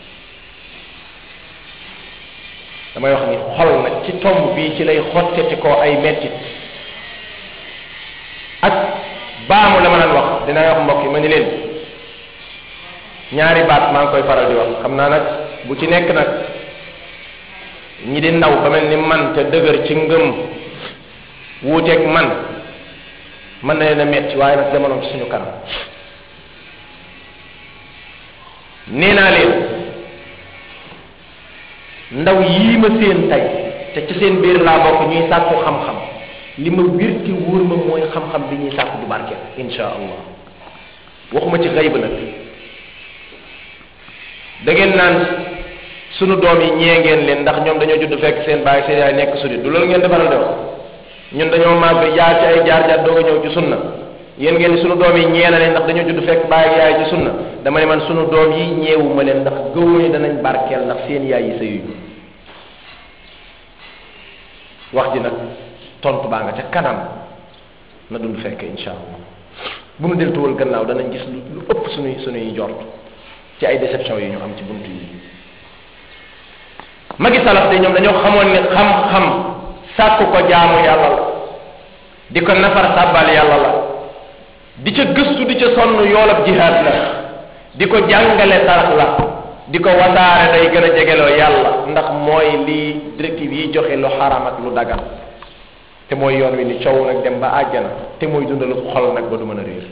damay wax ni xol nag ci tomb bii ci lay xotteti koo ay mettit ak baamu la ma naan wax dinaa wax mbokk yi ma ni leen ñaari baat maa ngi koy faral di wax xam naa nag bu ci nekk nag ñi di ndaw ba mel ni man te dëgër ci ngëm wuuteeg man mën na leen a metti waaye nag jamono ci suñu kanam nee naa leen ndaw yii ma seen tey te ci seen biir laa bokk ñuy sàkku xam-xam li ma wir ci wóor ma mooy xam-xam bi ñuy sàkku du barkeel insha allah waxuma ci xëy ba nag da ngeen naan sunu doom yi ñee ngeen leen ndax ñoom dañoo judd fekk seen baay seen yaay nekk sudit du loolu ngeen defaral de wax ñun dañoo màgg jaar ci ay jaar-jaar doog a ñëw ci sunna yéen ngeen ni sunu doom yi ñee na leen ndax dañoo judd fekk baay ak yaay ci sunna dama ne man sunu doom yi ñeewuma leen ndax gëwuma ni danañ barkeel ndax seen yaay yi sëyuñu wax ji nag tontu baa nga ca kanam na dund fekk insha allah bu nu deltuwal gannaaw danañ gis lu ëpp suñuy jort ci ay déception yi ñu am ci buntu yi magi salaf de ñoom dañoo xamoon ne xam-xam sàkku ko jaamu yàlla la di ko nafar sàbbal yàlla la di ca gëstu di ca sonn yoolab jihaad la di ko jàngale sarax la di ko wasaare day gën a jegeloo yàlla ndax mooy lii directive yi joxe lu xaram ak lu dagan te mooy yoon wi ni coow nag dem ba àjjana te mooy dundalu xol nag ba du mën a réer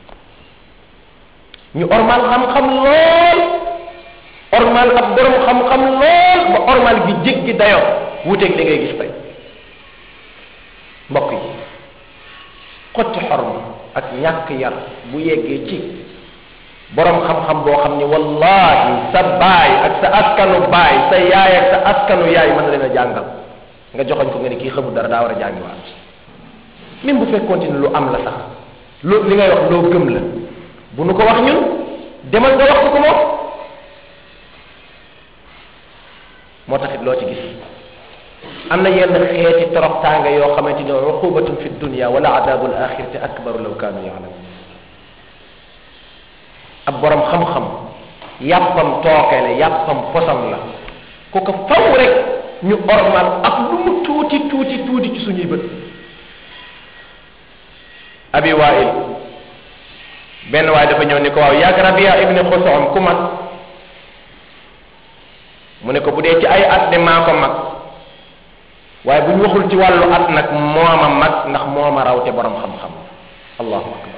ñu ormal xam-xam lool ormal ab borom xam-xam lool ba ormal gi jéggi dayoo wuteeg li ngay gis tey mbokk yi xotti xorma ak ñàkk yar bu yeggee ci borom xam-xam boo xam ni wallahi sa baay ak sa askanu baay sa yaay ak sa askanu yaay mën na leen a jàngal nga joxoñ ko nga ni kii xamul dara daa war a jàngiwaat même bu fekkoon ni lu am la sax li ngay wax loo gëm la bu nu ko wax ñun demal nga wax ko moom moo taxit loo ci gis am na yenn xeeti toroxtaanga yoo xamante ni uqubatun fi dunya wala adabul axirati akbaru law kaanu yaalamun ab borom xam-xam yàppam tooke la yàppam posam la ku ko faw rek ñu ormal ak lu mu tuuti ci suñuy bët abi wail benn waay dafa ñëw ni ko waaw yàgg Rabia ibni Xusoom ku mag mu ne ko bu dee ci ay at de maa ko mag waaye bu ñu waxul ci wàllu at nag mooma mag ndax mooma raw te borom xam-xam allahu akbar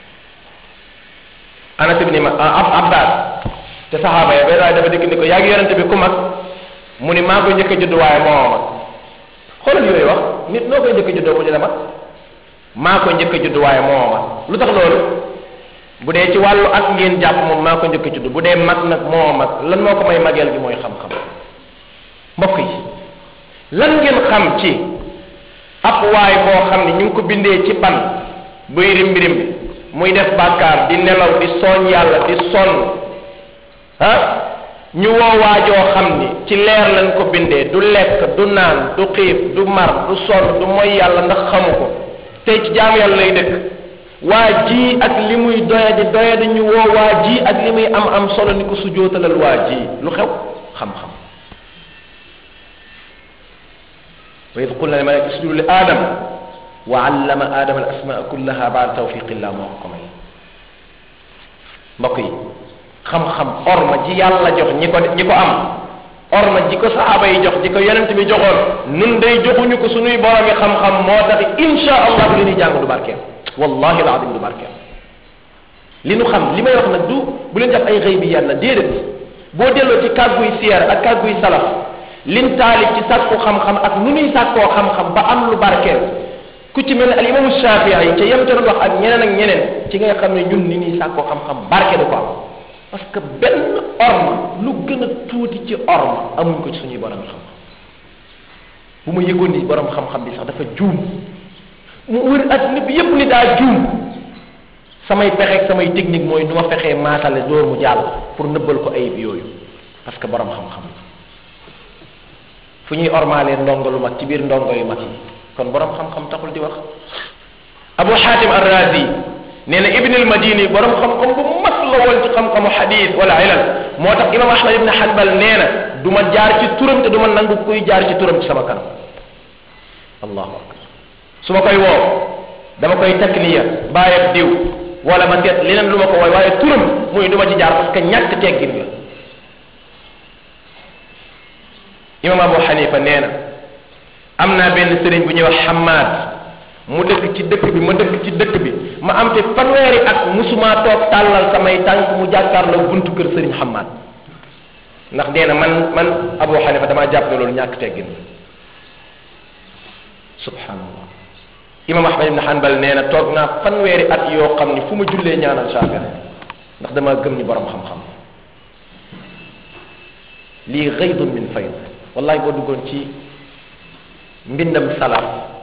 Anas ibni Abbas te saxaaba ya benn waay dafa dégg ni ko yaa ngi yonente bi ku mag mu ni maa koy njëkk a judd waaye mooma mag xoolal yooyu wax nit noo koy njëkk a juddoo mu ñu la mag maa koy njëkk a judd waaye mooma mag lu tax loolu bu dee ci wàllu at ngeen jàpp moom maa ko njëkk a judd bu dee mag nag moo mag lan moo ko may mageel gi mooy xam-xam mbokk yi lan ngeen xam ci ab waay boo xam ne ñu ngi ko bindee ci ban buy rimbi muy def bàkkaar di nelaw di sooñ yàlla di sonn ñu woo waajoo xam ni ci leer lañ ko bindee du lekk du naan du xiif du mar du sonn du moy yàlla ndax xamu ko tey ci jaamu yàlla lay dëkk waa ji ak li muy doyadi ñu woo waa ji ak li muy am solo ni ko sujootalal waa ji lu xew xam-xam wa id qulna lil malaikati isjudu li aadam wa allama aadama al asmaa kullaha ba'da tawfiqillah moo ko may mbokk yi xam-xam orma ji yàlla jox ñi ko am orma ji ko sahaaba yi jox ji ko yonent bi joxoon nun day joxuñu ko suñuy boromi xam-xam moo tax insha allah li ñuy jàng du barkeel wallahi alazim du barkeel li nu xam li may wax nag du bu leen def ay xëy bi yàlla déedéet boo delloo ci kàgguy siyar ak kàgguy salaf lin taalib ci sàkku xam-xam ak nu nuy sàkkoo xam-xam ba am lu barkeel ku ci mel ne al imamu Shafii ca yem ca doon wax ak ñeneen ci ngay xam ne ñun ni ñuy sàkkoo xam-xam barke du ko am parce que benn orma lu gën a tuuti ci orma amuñ ko ci suñuy borom xam-xam bu ma yëgoon ni borom xam-xam bi sax dafa juum mu wër adduna bi yépp ni daa juum samay pexeeg samay technique mooy nu ma fexee maatale door mu jàll pour nëbbal ko ayib yooyu parce que borom xam-xam fu ñuy ormaalee ndongo lu mag ci biir ndongo yu mag yi kon borom xam-xam taxul di wax Abu Hatim Ar-Razi nee na Ibn al-Madini borom xam-xam bu mag la woon ci xam-xamu xadis wala ilal moo tax imam Ahmad ibn Hanbal nee na du ma jaar ci turam te du ma nangu kuy jaar ci turam ci sama kanam allahu akbar su ma koy woo dama koy takniya bàyyab diw wala ma seet leneen lu ma ko wooy waaye turam muy du ma ci jaar parce que ñàkk teggin la imam Abu Hanifa nee na am naa benn sëriñ bu ñuy wax Hamad mu dëkk ci dëkk bi ma dëkk ci dëkk bi ma am te fanweeri at musuma toog tàllal samay tànk mu jàkkaarloo buntu kër sëriñ Hamad ndax nee na man Abu Hanifa damaa jàpp ne loolu ñàkk teggin la subhanallah imam Ahmad ibn Hanbal nee na toog naa fanweeri at yoo xam ni fu ma jullee ñaanal Shaafi'i ndax damaa gëm ni borom xam-xam lii ghaydun min fayd wallahi boo duggoon ci mbindam salaf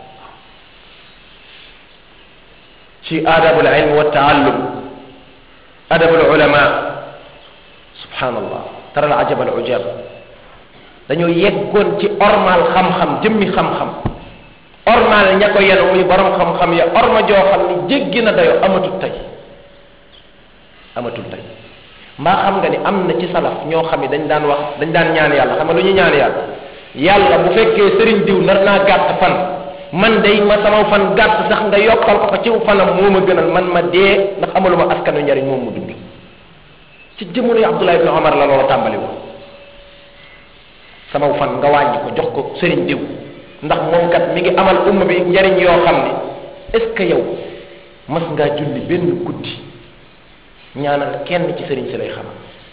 ci adabul ilm wa taallum adabul ulama subhanallah tara al ajab al ujab dañoo yeggoon ci ormal xam-xam jëmmi xam-xam ormal ña ko yenu muy borom xam-xam ya orma joo xam ni jéggi na dayo amatul tey mbaa xam nga ni am na ci salaf ñoo xam ne dañ daan ñaan yàlla xam nga lu ñuy ñaan yàlla bu fekkee sëriñ diw nar naa gàtt fan man day ma sama fan gàtt sax nga yokkal ko ci fanam moo ma gënal man ma dee ndax amaluma askanu njariñ moom mu dund ci jamono yi Abdullah ibn Omar la loolu tàmbali woon sama fan nga wàññi ko jox ko sëriñ diw ndax moom kat mi ngi amal umma bi njariñ yoo xam ni est-ce que yow mas ngaa julli benn guddi ñaanal kenn ci sëriñ si lay xam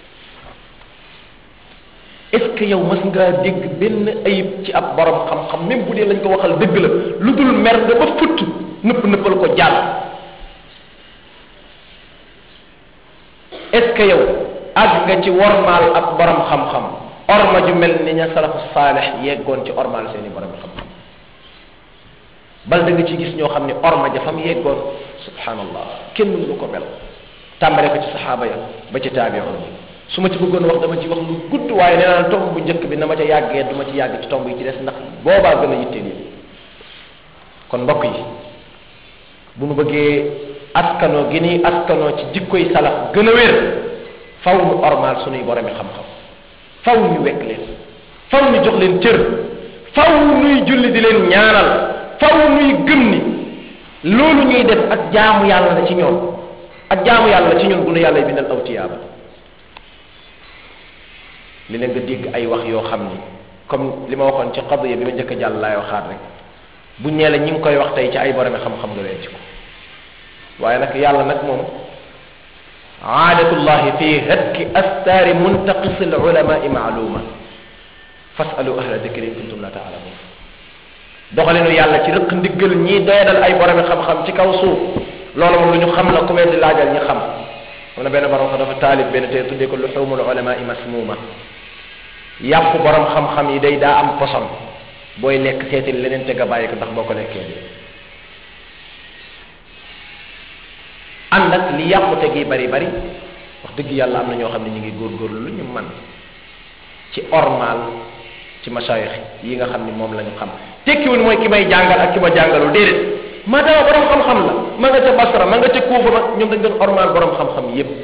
est-ce que yow mas ngaa dégg benn ayib ci ab borom xam-xam même bu dee lañ ko waxal dëgg la lu dul mer nga ba futt nëppal ko jàll est-ce que yow àgg nga ci wormaal ab borom xam-xam orma ju mel ni ña salafu saalih yeggoon ci ormaal seeni borom xam-xam bal da nga ci gis ñoo xam ne orma ja fam yeggoon subhanallah kenn mënu ko mel tàmbale ko ci saxaaba ya ba ci taabi'un su ma ci bëggoon wax dama ci wax lu gudd waaye nee naa tomb bu njëkk bi na ma ca yàggee du ma ci yàgg ci tomb yi ci des ndax boobaa gën a yitteel yi kon mbokk yi bu nu bëggee askanoo gi ni askanoo ci jikkoy salaf gën a wér faw nu ormaal sunuy boromi xam-xam faw ñu wekk leen faw ñu jox leen cër faw nuy julli di leen ñaanal faw nuy gëm ni loolu ñuy def ak jaamu yàlla la ci ñoom ak jaamu yàlla ci ñun bu nu yàlla bindal aw tiyaaba li leen nga dégg ay wax yoo xam ni comme li ma waxoon ci qadiya bi ma njëkk a jàll laay waxaat rek bu ñee la ñi ngi koy wax tey ci ay boromi xam-xam nga wecc ko waaye nag yàlla nag moom aadatullahi fi hatki astaari muntaqis al ulamai maaluma fasalu ahla dikri in kuntum la taalamun doxalinu yàlla ci rëq ndiggal ñii doyadal ay boromi xam-xam ci kaw suuf loolu moom lu ñu xam la ku mel di laajal ñi xam am na benn borom sax dafa taalib benn te tuddee ko luxumul ulamai masmuma yàpp borom xam-xam yi day daa am poson booy lekk seetil leneen te nga bàyyi ko ndax boo ko lekkee bi ànd ak li yàqute gi bari wax dëgg yàlla am na ñoo xam ne ñu ngi góorgóorlu lu ñu man ci ormal ci masaayix yi nga xam ni moom la ñu xam tekkiwul mooy ki may jàngal ak ki ma jàngalul déedéet maadaama borom xam-xam la ma nga ca Basra ma nga ca Kuufa ma ñoom dañ doon ormal borom xam-xam yépp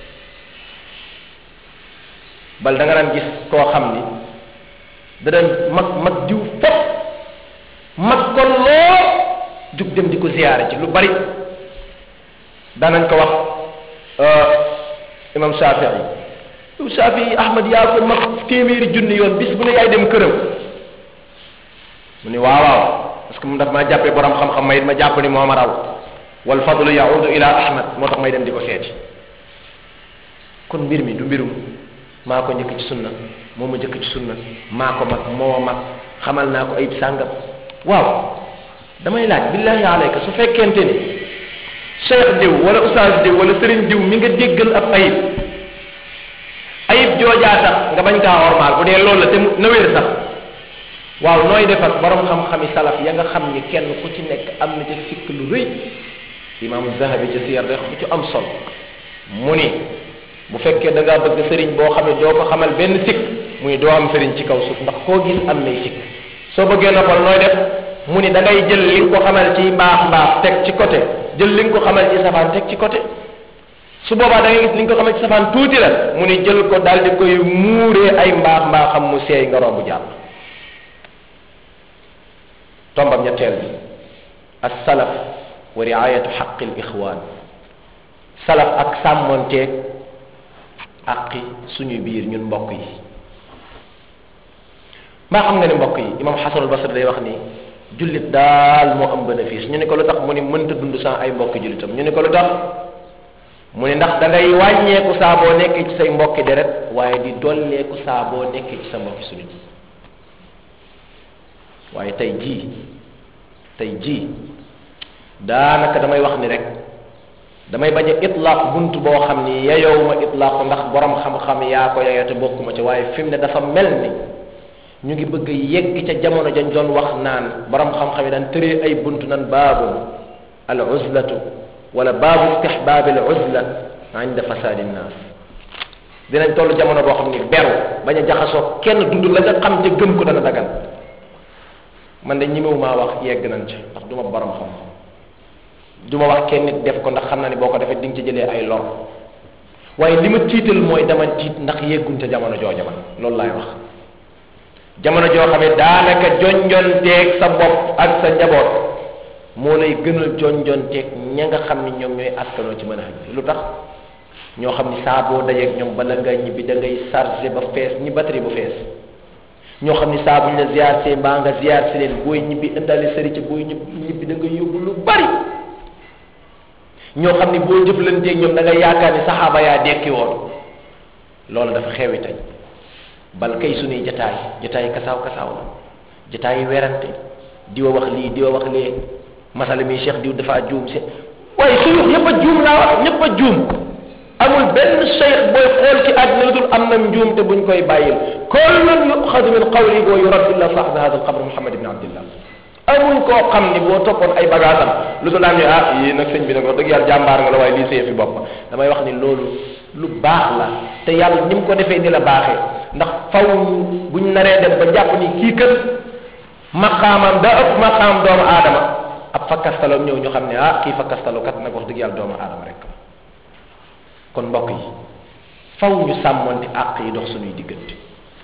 bal da nga daan gis koo xam ni da daan mag diw fop mag ko loo jug dem di ko ziyaare ci lu bari daanañ ko wax imam Shafii Ahmad yaa ko mag téeméeri junni yoon bis bu ne yaay dem këram mu ni waaw parce que mu daf maa jàppee borom xam-xam ma it ma jàpp ni moo ma raw wal fadlu yaudu ila Ahmad moo tax may dem di ko seeti kon mbir mi du mbirum maa ko njëkk ci sunna moo ma njëkk ci sunna maa ko mag moo mag xamal naa ko ayib sàngam waaw damay laaj billahi alayka su fekkente ni cheikh diw wala oustaz diw wala sëriñ diw mi nga déggal ab ayib joojaa tax nga bañ kaa ormaal bu dee loolu la te na wér sax waaw nooy def ak borom xam-xami salaf ya nga xam ni kenn ku ci nekk am na ca sikk lu rëy imaamu Zahabi ca siyar rek bu ci am solo mu ni bu fekkee da ngaa bëgg sëriñ boo xam ne doo ko xamal benn sikk muy doo am sëriñ ci kaw suuf ndax koo gis am nay sikk soo bëggee noppal nooy def mu ni da ngay jël li nga ko xamal ci mbaax teg ci côté jël li nga ko xamal ci safaan teg ci côté su boobaa da ngay gis li nga ko xamal ci safaan tuuti la mu ni jël ko daal di koy muuree ay mbaaxam mu seey nga romb jàll. tombam ñetteel bi as-salaf wa riayatu xaqi al-ixwaan salaf ak sàmmonteeg aqi suñu biir ñun mbokk yi mbaa xam nga ne mbokk yi imam Xasanul Basri day wax ni jullit daal moo am bénéfice ñu ne ko lu tax mu ni mënta dund sans ay mbokki jullitam ñu ne ko lu tax mu ne ndax da ngay wàññeeku saa boo nekkee ci say mbokki deret waaye di dolleeku saa boo nekkee ci sa mbokki suñu ji waaye tey jii daanaka damay wax ni rek damay bañ a itlaaq bunt boo xam ni yeyow ma itlaaq ndax borom xam-xam yaa ko yeyoo te bokkuma ci waaye fi mu ne dafa mel ni ñu ngi bëgg yegg ca jamono jañ doon wax naan borom xam-xam yi daan tëree ay bunt nan baabu al uzlatu wala baabu istihbaabi al uzla inda fasaadi nnaas dinañ toll jamono boo xam ni beru bañ a jaxasoo kenn dund la nga xam te gëm ko dana dagan man de ñimewu maa wax yegg nañ ci ndax du ma borom xam-xam du ma wax kenn nit def ko ndax xam na ni boo ko defee di nga ci jëlee ay lor waaye li ma tiital mooy dama tiit ndax yegguñ ca jamono jooja man loolu laay wax jamono joo xam ne daanaka jonjonteeg sa bopp ak sa njaboot moo lay gënal jonjonteeg ña nga xam ni ñoom ñooy askanoo ci mën a xam lu tax ñoo xam ni saa boo dajeeg ñoom bala nga ñibbi da ngay chargé ba fees ñi batterie bu fees ñoo xam ni saa buñ la ziar see mbaa nga ziar si leen booy ñibbi indaale sëri ci booy ñibbi da nga yóbbu lu bari ñoo xam ni boo jëflanteeg ñoom da nga yaakaar ni saxaaba yaa dekki woon loolu dafa xewi tey bal kay suñuy jataay kasaaw la jataay werante diwa wax lii diwa wax lee masala mi cheikh diw dafa juum si waaye suñu ñëpp a juum laa wax ñëpp a juum amul benn cheikh booy xool ci àddina dul am na njuum te buñ koy bàyyil kullun yuxadu min qawli wa yurad illa sahba hada alqabr muhammad ibn abdillah amul koo xam ni boo toppoon ay bagaasam lu dul am ni yii nag sëñ bi nag wax dëgg yàlla jàmbaar nga la waaye lii see fi bopp damay wax ni loolu lu baax la te yàlla ni mu ko defee ni la baaxee ndax faw buñ naree dem ba jàpp ni kii kët maqaamam da ëpp maqaam doomu aadama ab fakkastaloom ñëw ñu xam ne kii fakkastalo kat nag wax dëgg yàlla doomu aadama rek kon mbokk yi faw ñu sàmmonte àq yi dox suñuy diggante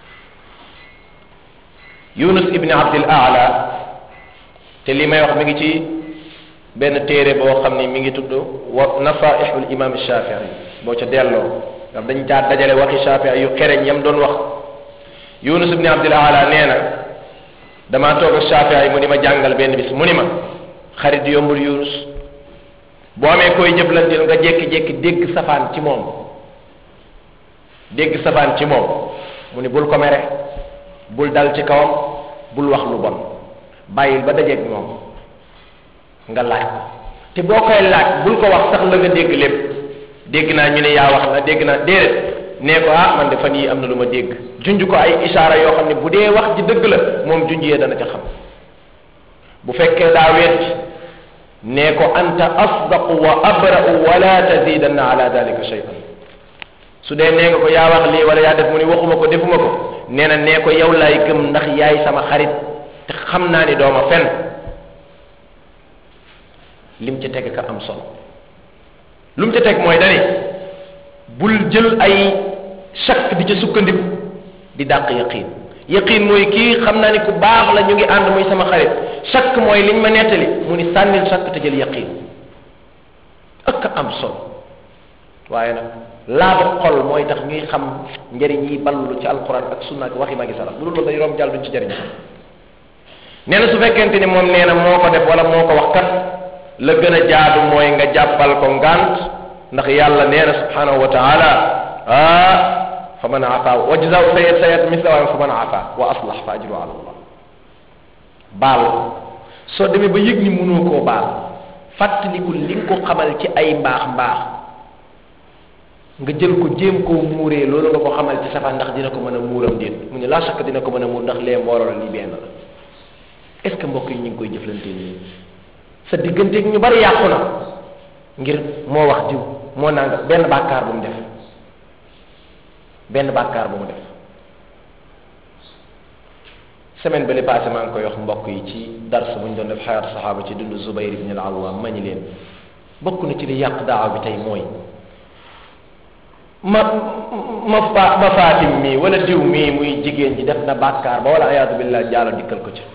Yunus ibni Abdil Aala te li may wax mi ngi ci benn téere boo xam ni mi ngi tudd wa nasaihul imam Shafii boo ca delloo ndax dañ caa dajale waxi Shafii yu xereñ yam doon wax Yunus ibni Abdil Aala nee na damaa toog ak Shafii mu ni ma jàngal benn bis mu ni ma xarit yombul Yunus boo amee koy jëflanteel nga jékki-jékki dégg safaan ci moom mu ni bul ko mere bul dal ci kawam bul wax lu bon bàyyil ba dajeeg moom nga laaj ko te boo koy laaj bul ko wax sax la nga dégg lépp dégg naa ñu ne yaa wax na dégg naa déedéet nee ko man de fan yii am na lu ma dégg junj ko ay isaara yoo xam ne bu dee wax ji dëgg la moom junj yee dana ca xam bu fekkee daa weddi nee ko anta asdaqu wa abra'u wala tazidanna ala dalika shay'an su dee nee nga ko yaa wax lii wala yaa def mu ni waxuma ko defuma ko nee na nee ko yow laay gëm ndax yaay sama xarit te xam naa ni dooma fen lim ca teg ka am solo lu mu ca teg mooy dani bul jël ay shakk di ca sukkandiku di dàq yaqin mooy kii xam naa ni ku baax la ñu ngi ànd muy sama xarit shakk mooy liñ ma nettali mu ni sànnil shakk te jël yaqin ak am solo waaye nag laaba xol mooy tax ñuy xam njëriñ yi ballu ci alquran ak sunna ak waxi magi salaf bu dul loolu day romb jàll duñ ci jëriñ nee na su fekkente ni moom nee na moo ko def wala moo ko wax kat la gën a jaadu mooy nga jàppal ko ngant ndax yàlla nee na subhanahu wa taala fa man afa wajzaw sayat misla fa man afa wa aslah fa ajru ala allah baal soo demee ba yëg ni mënoo koo baal fàttalikul li nga ko xamal ci ay mbaax nga jël ko jéem koo muuree loolu nga ko xamal ci safa ndax dina ko mën a muuram déet mu ne laa sakk dina ko mën a muur ndax lee mbooloo la lii benn la est-ce que mbokk yi ñu ngi koy jëflante nii sa digganteeg ñu bari yàqu na ngir moo wax diw moo nanga benn bàkkaar bu mu def semaine ba li passé maa ngi koy wax mbokk yi ci dars bu ñu doon def xayaatu saxaaba ci dundu Zubayr ibn al-Awwam ma ñu leen bokk na ci li yàq daawa bi tey mooy ma Fatim mii wala diw mii muy jigéen ji def na bàkkaar ba wala ayaatu billah jaalo dikkal ko ci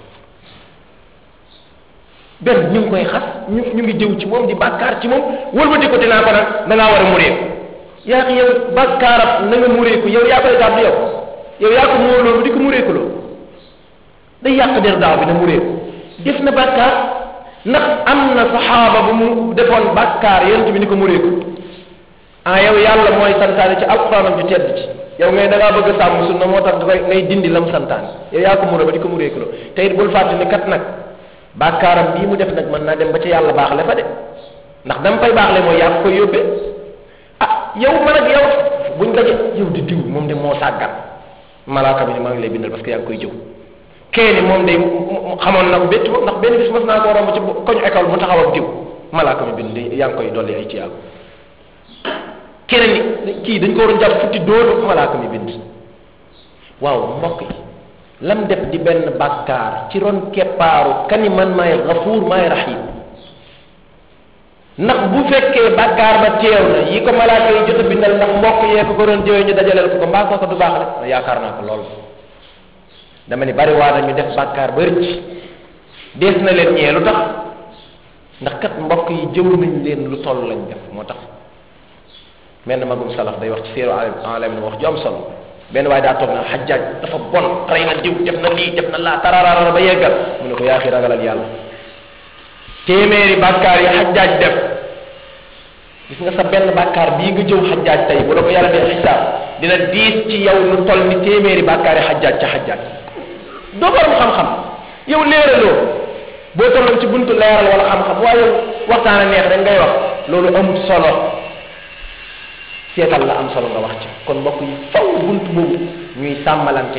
benn ñu ngi koy xas ñu ngi jëw ci moom di bàkkaar ci moom wëlbati ko dinaa ko nag da ngaa war a mureeku yaa ngi yow bàkkaarab na nga mureeku yow yaa koy gàddu yow yaa ko moo loolu di ko mureeku loo day yàq der daaw bi na mureeku def na bàkkaar ndax am na saxaaba bu mu defoon bàkkaar yonent bi ni ko mureeku yow yàlla mooy santaane ci alquranam ju tedd ci yow ngay da ngaa bëgg a sàmm sunna moo tax ngay dindi lam santaane yow yaa ko muré ba di ko mureeku loo te it bul fàtte ni kat nag bàkkaaram bii mu def nag mën naa dem ba ca yàlla baaxle fa de ndax dama fay baaxle mooy yaa koy yóbbee yow man ak yow buñ daje yow di diw moom de moo sàggan malaaka bi ni maa ngi lay bindal parce que yaa ngi koy jëw kenn moom day xamoon na ko bétti ndax benn bis mas naa koo romb ci koñu école mu taxaw ak diw malaaka mi bind yaa ngi koy dolli ay ci yàlla keneen ni kii dañ ko waroon jàpp futti dóor malaaka mi bind waaw mbokk yi lam def di benn bàkkaar ci ron keppaaru kani man maay gafuur maay rahim ndax bu fekkee bàkkaar ba teew na yi ko malaaka yi jot a bindal ndax mbokk yee ko doon jëwee ñu dajaleel ko mbaa kooku du baax rek ma yaakaar naa ko lool dama ni bari waa na ñu def bàkkaar ba rëcc dees na leen ñee lu tax ndax kat mbokk yi jëw nañ leen lu toll lañ def moo tax menn magum salaf day wax ci séeru alam ni wax ju am solo benn waaye daa toog na Xajjaaj dafa bon rey na diw def na lii def na laa tararara ba yeggal mu ne ko yaa xi ragalal yàlla téeméeri bàkkaar yi Xajjaaj def gis nga sa benn bàkkaar bii nga jëw Xajjaaj tey bu la ko yàlla dee xisaab dina diis ci yow lu toll ni téeméeri bàkkaar yi Xajjaaj ca Xajjaaj doo borom xam-xam yow leeraloo boo tolloon ci buntu leeral wala xam-xam waaye yow waxtaan a neex rek ngay wax loolu amul solo seetal la am solo nga wax ci kon mbokk yi faw buntu boobu ñuy sàmmalante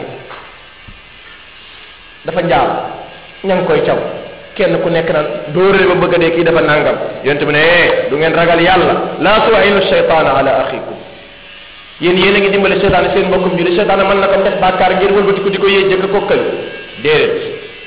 dafa njaal ña ngi koy caw kenn ku nekk naan dóorale ba bëgg a dee kii dafa nangam yonte bi ne du ngeen ragal yàlla laa tu'inu shaytaana ala axikum yéen a ngi dimbale seytaane seen mbokkum julli seytaane mën na ko def bàkkaar ngir wëlbati ko di ko yee jëkk kokkal déedéet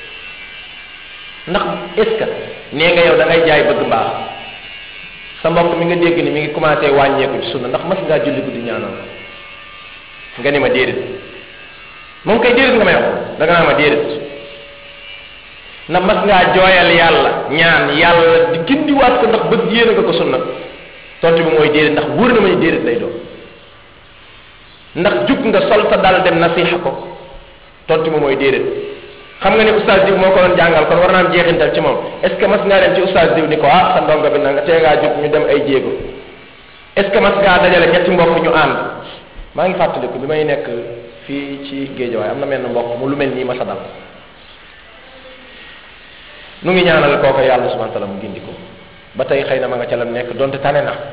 ndax est-ce que nee nga yow da ngay jaay bëgg mbaax sa mbokk mi nga dégg ni mi ngi commencé wàññeeku ci sunna ndax mas ngaa julli guddi ñaanal nga ni ma déedéet moom kay déedéet nga may wax da nga naa ma déedéet ndax mas ngaa jooyal yàlla ñaan yàlla di gindiwaat ko ndax bëgg yéene nga ko sunna tontu bi mooy déedéet ndax wóor na ma ni déedéet lay doon ndax jug nga sol sa dal dem nasiha ko tontu bi mooy déedéet xam nga ne oustaz diw moo ko doon jàngal kon war naa am jeexintal ci moom est ce que mas ngaa dem ci oustaz diw ni ko sa ndongo bi na nga tee ngaa jug ñu dem ay jéego est ce que mas ngaa dajale ñetti mbokk ñu ànd maa ngi fàttaliku bi may nekk fii ci Géejawaay am na mel ne mbokk mu lu mel nii ma sa dal nu ngi ñaanal kooku yàlla subhanahu wa taala mu gindi ko ba tey xëy na ma nga ca lam nekk donte tane na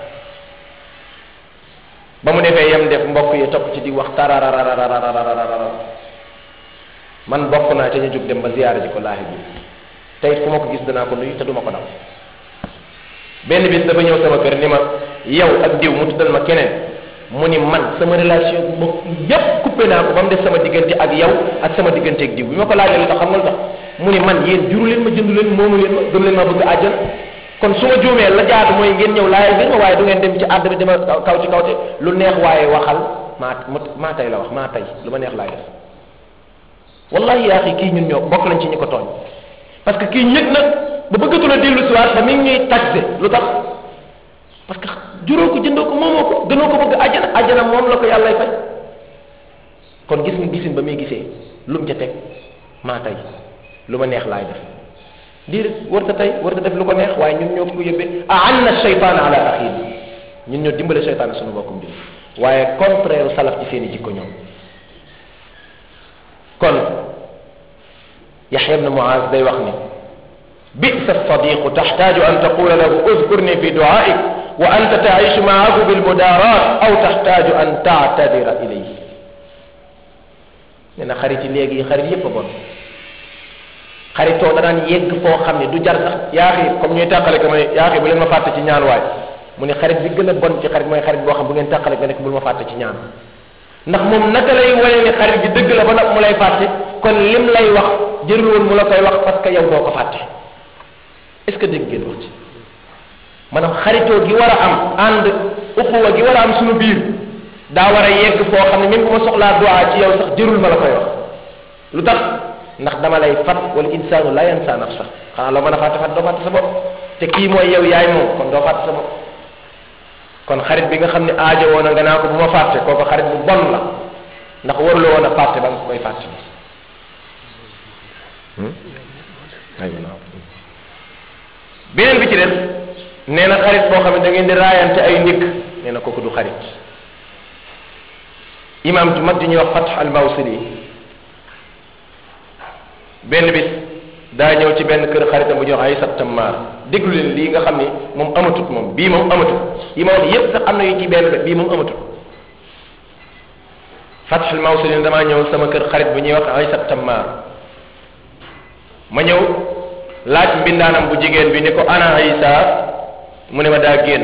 ba mu defee yem def mbokk yi topp ci di wax tarararararararara man bokk naa ca ñu jóg dem ba ziyaara ji ko laahi bi tey fu ma ko gis danaa ko nuyu te duma ko daw benn bis dafa ñëw sama kër ni ma yow ak diw mu tuddal ma keneen mu ni man sama relation mbokk yépp coupé naa ko ba mu def sama diggante ak yow ak sama diggante ak diw bi ma ko laajee lu tax xam nga lu tax mu ni man yéen juru leen ma jëndu leen moomu leen ma gëm leen ma bëgg àjjana kon su ma juumee la jaadu mooy ngeen ñëw laajal ngeen ma waaye du ngeen dem ci àdd bi dama kaw ci kawte lu neex waaye waxal maa tey la wax maa tey lu ma neex laay def wallahi yaa xi kii ñun ñoo bokk nañ ci ñi ko tooñ parce que kii ñëg nag ba bëggatula dellu si waat ba mi ngi ñuy taxé lu tax parce que juróo ko jëndoo ko moomoo ko gënoo ko bëgg àjjana moom la ko yàllay fay kon gis nga gisin ba muy gisee lu mu ca teg maa tey lu ma neex laay def déedéet warta tey warta def lu ko neex waaye ñun ñoo ko yóbbee aanna shaytaana ala axiina ñun ñoo dimbale shaytaan suñu bokkum bi waaye contraire salaf ci seen i jikko ñoom kon Yaxya ibn Muaz day wax ni bi'sa as-sadiqu taxtaaju an taqula lahu uzkurni fi du'aik wa anta taishu maahu bilmudaaraat aw taxtaaju an taatadira ilayhi nee na xarit yi léegi xarit yépp a bon xaritoo danaan yegg foo xam ne du jar sax yaaxi comme ñuy tàqale ko ma ne yaaxi bu leen ma fàtte ci ñaan waay mu ne xarit bi gën a bon ci xarit mooy xarit boo xam bu ngeen tàqale nga nekk bul ma fàtte ci ñaan ndax moom naka lay wane ni xarit bi dëgg la ba nag mu lay fàtte kon lim lay wax jërul woon mu la koy wax parce que yow doo ko fàtte est ce que dégg ngeen wax ci maanaam xaritoo gi war a am ànd uxuwa gi war a am suñu biir daa war a yegg foo xam ne même bu ma soxlaa duwaa ci yow sax jërul ma la koy wax lu tax ndax dama lay fat wala insaanu la yansa nafsa xanaa loo mën a fàtte doo fàtte sa bopp te kii mooy yow yaay moom kon doo fàtte sa bopp kon xarit bi nga xam ne aajo woon a nga naa ko bu ma fàtte kooku xarit bu bon la ndax waruloo woon a fàtte ba nga koy fàtte beneen bi ci def nee na xarit boo xam ne da ngeen di raayante ay ndikk nee na kooku du xarit imam ju mag di ñuy wax Fath al-Mawsili benn bis daa ñëw ci benn kër xaritam bu ñuy wax Aysat Tammar déglu leen lii nga xam ni moom amatut moom bii moom amatut yi ma wax yépp sax am na yu ci benn bii moom amatut Fath al-Mawsili damaa ñëw sama kër xarit bu ñuy wax Aysat Tammar ma ñëw laaj mbindaanam bu jigéen bi ni ko ana Aysa mu ne ma daa génn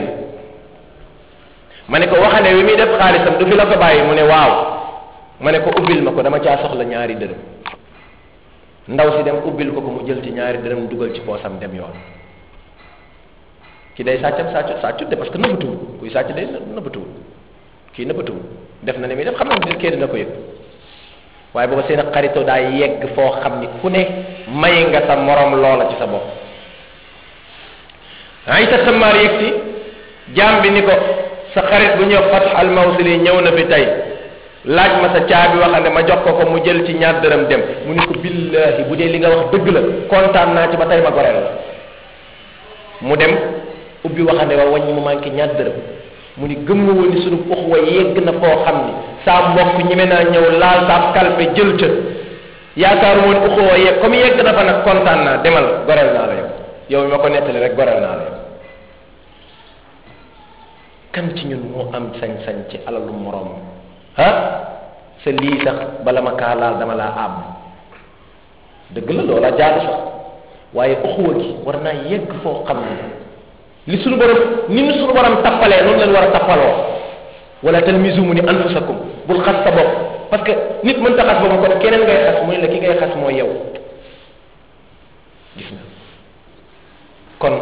ma ne ko waxane wi muy def xaalisam du fi la ko bàyyi mu ne waaw ma ne ko ubbil ma ko dama caa soxla ñaari dërëm ndaw si dem ubbil ko mu jël ci ñaari dërëm dugal ci poosam dem yoon ki day sàccam sàccut de parce que nëbbatuwul kuy sàcc day nëbbatuwul kii nëbbatuwul def na ne muy def xam na ne kii dina ko yëg waaye booba seen xaritoo daa yegg foo xam ni ku ne may nga sa morom loola ci sa bopp Aïcha Sammaar yëg ci jaam bi ni ko sa xarit bu ñëw Fath al-Mawsili ñëw na fi tey laaj ma sa caabi waxande ma jox ko mu jël ci ñaar dërëm dem mu ni ko billahi bu dee li nga wax dëgg la kontaan naa ci ba tey ma goreel la mu dem ubbi waxande wa wàññi mu manqué ñaar dërëm mu ni gëm woon ni sunu uxwa yegg na foo xam ni saa mbokk ñeme naa ñëw laal saa kalpe jël ca yaakaaru woon uxwa yegg comme yegg na fa nag kontaan naa demal goreel naa la yow mi ma ko nettali rek goreel naa la yow kan ci ñun moo am sañ-sañ ci alalu moroom sa lii sax bala ma kaa laal dama laa àbb dëgg la loola jaadu sax waaye uxuwa gi war naa yegg foo xam ne li sunu borom ni ñu sunu borom tappalee noonu leen war a tappaloo wala talmizu mu ni anfusakum bul xas sa bopp parce que nit mën ta xas boppam kon keneen ngay xas mu ne la ki ngay xas mooy yow gis nga kon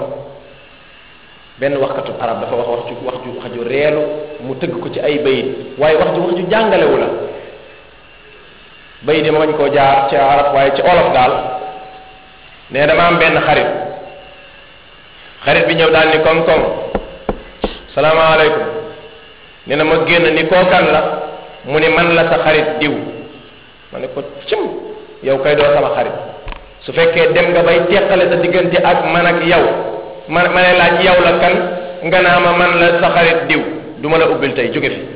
benn waxkatu arab dafa wax ju reelu mu tëgg ko ci ay bayit waaye wax ju jàngalewu la bayit yi ma bañ koo jaar ci arab waaye ci olof daal ne dama am benn xarit bi ñëw daal ni koŋ-koŋ salaamaaleykum nee na ma génn ni kookan la mu ni man la sa xarit diw ma ne ko cim yow kay doo sama xarit su fekkee dem nga bay teqale sa diggante ak man ak yow ma ne laaj yow la kan nga naa ma man la sa xarit diw du ma la ubbil tey jóge fi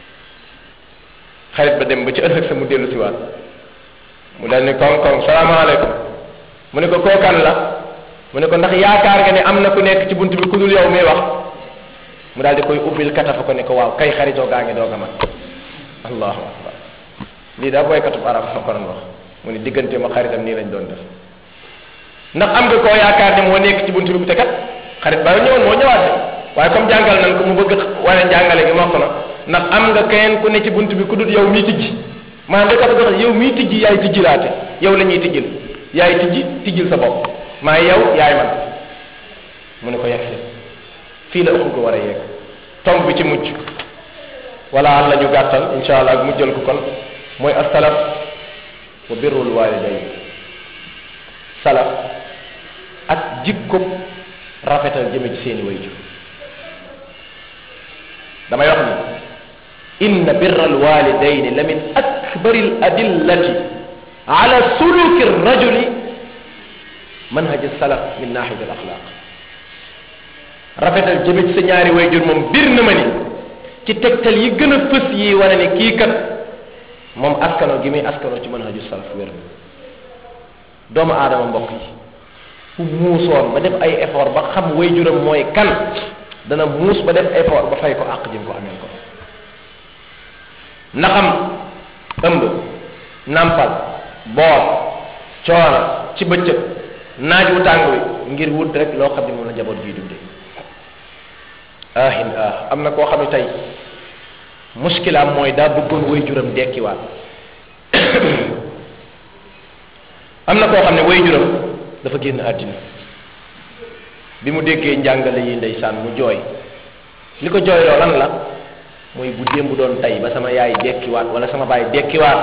xarit ba dem ba ci ëllëg sa mu dellu si waat mu dal ni koŋ-koŋ salaamaaleykum mu ne ko kookan la mu ne ko ndax yaakaar nga ne am na ku nekk ci bunt bi ku dul yow muy wax mu daal di koy ubbil katafa ko ne ko waaw kay xaritoo gaa ngi doog a mat allahu akbar lii daa booy katub arab ma ko doon wax mu ne diggante ma xaritam nii lañ doon def ndax am nga koo yaakaar ne moo nekk ci bunt bi te kat xarit ba ñëwoon moo ñëwaat de waaye comme jàngal nañ ko mu bëgg wane njàngale gi mokk na ndax am nga keneen ku ne ci bunt bi ku dul yow mii tijji maanaam da kat wax yow mii tijji yaay tijjilaate yow la ñuy tijjil yaay tijjil sa bopp maa yow yaay man mu ne ko yegg fii la ëpp ko war a yegg tomb bi ci mujj wala àlla ñu gàttal insha allah ak mujjal ko kon mooy as-salaf wa birrul walidayn salaf ak jikko rafetal jëme ci seeni wayjur damay wax ni inna birral walidayn la min akbari al adillati ala suluki rajuli manhaj salaf min nahiyat al axlaq rafetal jëme ci sa ñaari wayjur moom bir na ma ni ci tegtal yi gën a fës yi wane ne kii kat moom askano gi muy askano ci manhaju salaf wér na doomu aadama mbokk yi fu muusoon ba def ay effort ba xam wayjuram mooy kan dana muus ba def effort ba fay ko àq jëm ko ameel ko naxam ëmb nampal boot coono ci bëccëg naaj wu tàng wi ngir wut rek loo xam ne moom la njaboot gi dunde am na koo xam ne tey muskilaam mooy daa bëggoon wayjuram dekkiwaat am na koo xam ne wayjuram dafa génn àddina bi mu déggee njàngale yi ndeysaan mu jooy li ko jooyloo lan la mooy bu démb doon tey ba sama yaay dekkiwaat wala sama baay dekkiwaat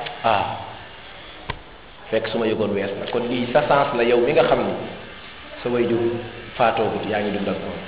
fekk su ma yëgoon wees na kon lii sa sens la yow mi nga xam ni sa wayjur faatoogut yaa ngi dund ak moom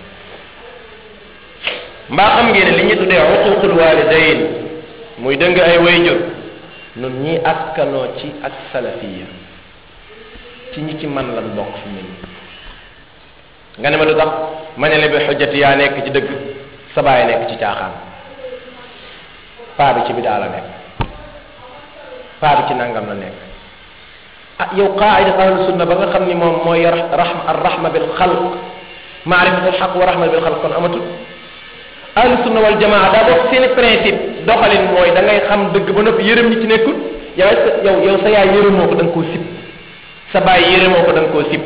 mbaa xam ngeen ne li ñu tuddee uququl walidayn muy dëng ay wayjur nun ñi askanoo ci ak salafiya ci ñi ci man lan bokk fi mu nga ne ma lu tax ma ne la bi xujjati yaa nekk ci dëgg sa baay nekk ci caaxaan paa bi ci bidaa la nekk paa bi ci nangam la nekk yow qaida ahlu sunna ba nga xam ni moom mooy arrahma bil xalq maarifatul xaq wa rahma bil xalq kon amatul ahlu sunna wal jamaa daa bokk seeni principe doxalin mooy da ngay xam dëgg ba noppi yërëm ñi ci nekkul yow sa yaay yërëmoo ko da nga koo sib sa baay yërëmoo ko da nga koo sib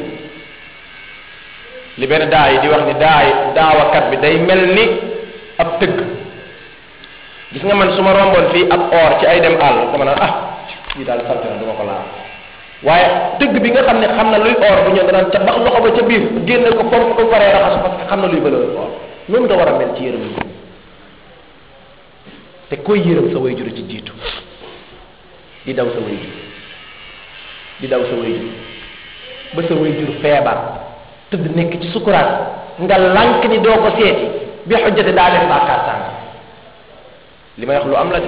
li benn daa yi di wax ni daawakat bi day mel ni ab tëgg gis nga man su ma romboon fii ab or ci ay dem àll dama naan lii daal salte na du ma ko laal waaye dëgg bi nga xam ne xam na luy or bu ñëw danaan ca bax loxo ba ca biir génne ko pomp ko paree raxasu parce que xam na luy valeur or noonu nga war a mel ci yërëm yi te koy yërëm sa way jur ci jiitu di daw sa way jur di daw sa way jur ba sa way jur feebar tëdd nekk ci sukuraat nga lànk ni doo ko seeti bi xujjate daa def bàkkaar sàng li may wax lu am la de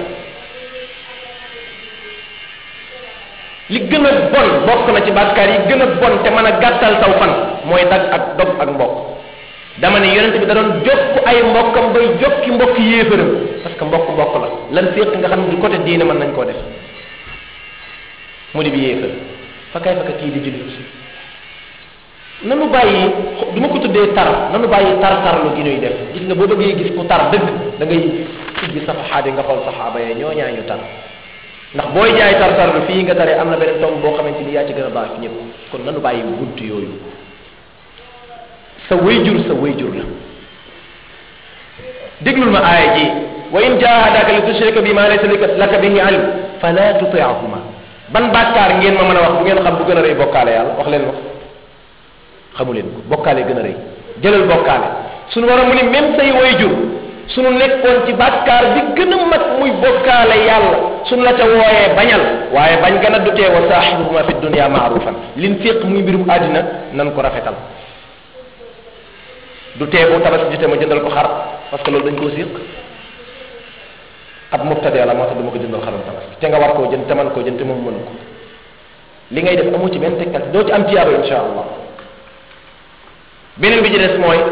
li gën a bon bokk na ci bàkkaar yi gën a bon te mën a gàttal saw fan mooy dag ak dog ak mbokk dama ne yonent bi da doon jokk ay mbokkam bay jokki mbokk yéefëram parce que mbokk la lan féq nga xam ne du côté diine mën nañ koo def mu di bi yéefër fa kay fa kii di jullit nanu bàyyi du ma ko tuddee tar nanu bàyyi tar-tarlu gi ñuy def gis nga boo bëggee gis ku tar dëgg da ngay siggi safaxaat yi nga xool saxaaba yee ñoo ñaañu tar ndax booy jaay tar-tarlu fii nga taree am na beneen tomb boo xamante ni yaa ci gën a baax ñëpp kon nanu bàyyi bunt yooyu sa wayjur la déglul ma aaya ji wa in jahadaka li tushrika bi ma laysa laka bihi ilm fala tuti'huma ban bàkkaar ngeen ma mën a wax bu ngeen xam bu gën a rëy bokkaale yàlla wax leen wax xamu leen ko bokkaale gën a rëy jëlal bokkaale suñu war a mu ni même say wayjur suñu nekkoon ci bàkkaar bi gën a mag muy bokkaale yàlla suñu la ca wooyee bañal waaye bañ gën a dutee wa saahibuhuma fi dunya maarufan lin fiq muy mbirum àddina nan ko rafetal du tee bu tabaski jotee ma jëndal ko xar parce que loolu dañ koo siq ab mubtadee la moo tax dama ko jëndal xaram tabaski te nga war koo jënd te man koo jënd te moom mënu ko li ngay def amu ci benn tegtal doo ci am tiyaaba insha allah beneen bi ci des mooy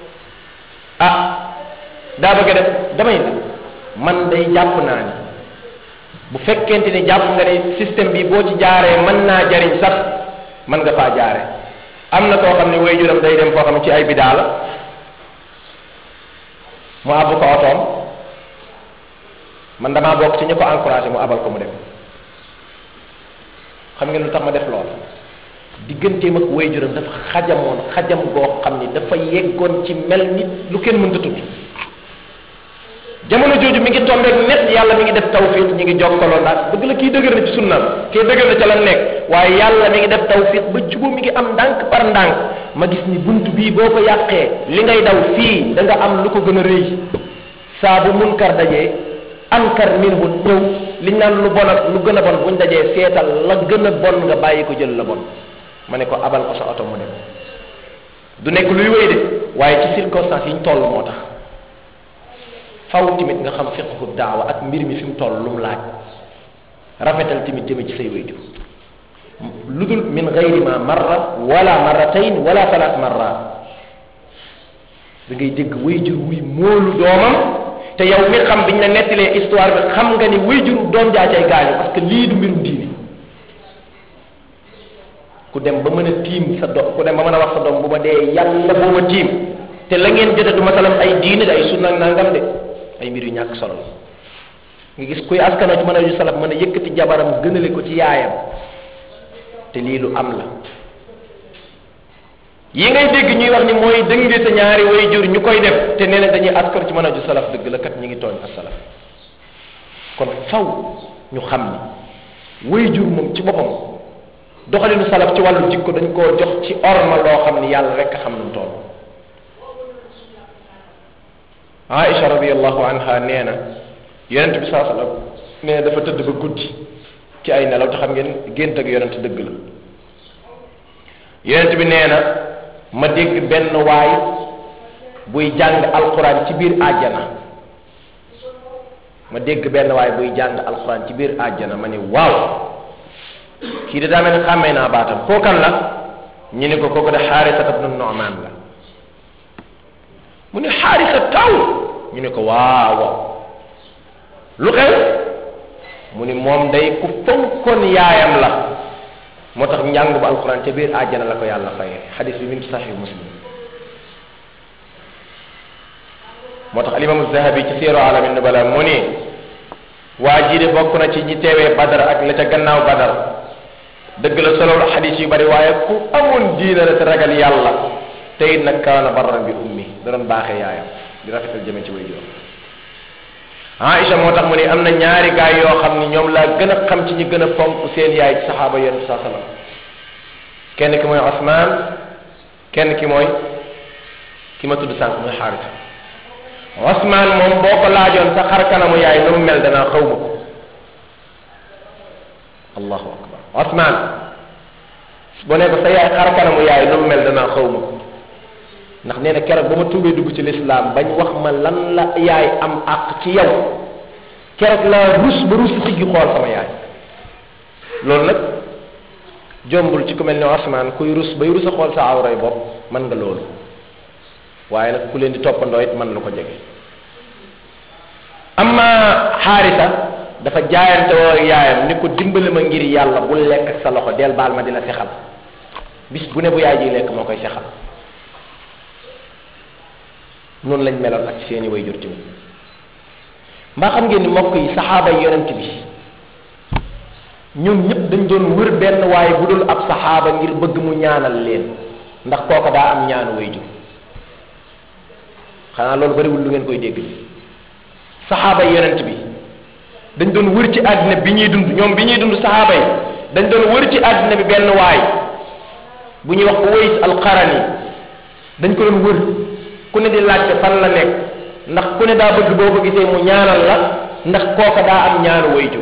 daa bëgg a def damay ne man day jàpp naa ni bu fekkente ni jàpp nga ne système bi boo ci jaaree mën naa jariñ sax mën nga faa jaare am na koo xam ne waajuram day dem foo xam ne ci ay bidaa la mu àbb ko otoom man damaa bokk ci ñu ko encouragé mu abal ko mu dem xam ngeen lu tax ma def lool digganteem ak waajuram dafa xajam goo xam ni dafa yeggoon ci mel nit lu kenn mënta tudd jamono jooju mi ngi tombeek net yàlla mi ngi def tawfiq ñi ngi jokkaloo ndax bëgg la kii dëgër na ci sunnam kii dëgër na ca la nekk waaye yàlla mi ngi def tawfiq ba jubóo mi ngi am ndànk par ndànk ma gis ni bunt bii boo ko yàqee li ngay daw fii da nga am lu ko gën a rëy saa bu munkar dajee ankar minhu ñëw liñ naan lu bon ak lu gën a bon buñ dajee seetal la gën a bon nga bàyyi ko jël la bon ma ne ko abal ko sa oto mu dem du nekk luy wéy de waaye ci circonstance yi ñu toll moo tax faw timit nga xam fiqhu daawa ak mbir mi fi mu toll lu mu laaj rafetal timit jëme ci say wayjur lu dul min gayri ma marra wala marratayn wala thalath marrat da ngay dégg wayjur wuy moolu doomam te yow mi xam biñ la nettalee histoire bi xam nga ni wayjur doom jaa cay gaañu parce que lii du mbirum diini ku dem ba mën a tiim sa doom ku dem ba mën a wax sa doom bu ma dee yàlla boo ma tiim te la ngeen jote du masalam ay diine de ay sunna nangam de ay mbir yu ñàkk solo nga gis kuy askanoo ci mën a yu salaf mën a yëkkati jabaram gënale ko ci yaayam te lii lu am la yi ngay dégg ñuy wax ni mooy dënge sa ñaari way jur ñu koy def te nee na dañuy askar ci mën a ju salaf dëgg la kat ñi ngi tooñ as salaf kon faw ñu xam ni way jur moom ci boppam doxalinu salaf ci wàllu jikko dañ koo jox ci orma loo xam ni yàlla rek xam nu toll Aïcha radiyallahu anha nee na yonent bi saa sallam nee na dafa tëdd ba guddi ci ay nelaw te xam ngeen gént ak yonent dëgg la yonent bi nee na ma dégg benn waay buy jàng alquran ci biir àjjana ma dégg benn waay buy jàng alquran ci biir àjjana ma ni waaw kii de daa mel ni xàmmee naa baatam kookan la ñu ne ko kooku de Xaarisata ibnu Nu'maan la mu ne Xaarisa taw ñu ne ko waaw lu xew mu ni moom day ku fonkoon yaayam la moo tax njàng bu alquran ca biir àjjana la ko yàlla fayee xadis bi mi ngi saxiix Muslim moo tax alimamu Zahabi ci Siiru Alamin Nubala mu ni waa ji de bokk na ci ñi teewee Badar ak la ca gannaaw Badar dëgg la solo xadis yu bari waaye ku amoon diina la te ragal yàlla te it nag kaana barran bi ummi da doon baaxee yaayam di rafetal jëme ci way juróom Aïcha moo tax mu ne am na ñaari gaay yoo xam ni ñoom laa gën a xam ci ñi gën a fonk seen yaay ci saxaaba yonent bi sallallahu alayhi wasallam kenn ki mooy Osman kenn ki mooy ki ma tudd sànq muy Xaarisa Osman moom boo ko laajoon sa xar kanamu yaay nu mu mel danaa xaw ma ko allahu akbar Osman boo ne ko sa yaay xar kanamu yaay nu mu mel danaa xaw ma ko ndax nee na keroog ba ma tuubee dugg ci lislaam bañ wax ma lan la yaay am àq ci yow keroog laa rus ba rus siggi xool sama yaay loolu nag jombul ci ku mel ne Osman kuy rus bay rus a xool sa awray bopp mën nga loolu waaye nag ku leen di toppandoo it mën na ko jege amma Xaarisa dafa jaayante woo yaayam ni ko dimbali ma ngir yàlla bul lekk ak sa loxo del baal ma di la sexal bis bu ne bu yaay ji lekk moo koy sexal noonu lañ meloon ak seeni way jur tamit mbaa xam ngeen ni mbokk yi saxaaba yi yonent bi ñoom ñëpp dañ doon wër benn waaye bu dul ab saxaaba ngir bëgg mu ñaanal leen ndax kooka daa am ñaanu way jur xanaa loolu bariwul lu ngeen koy dégg saxaaba yi yonent bi dañ doon wër ci àddina bi ñuy dund ñoom bi ñuy dund saxaaba yi dañ doon wër ci àddina bi benn waay bu ñuy wax Uways al-Qarani dañ ko doon wër ku ne di laajte fan la nekk ndax ku ne daa bëgg boo ko gisee mu ñaanal la ndax kooka daa am ñaanu wayjur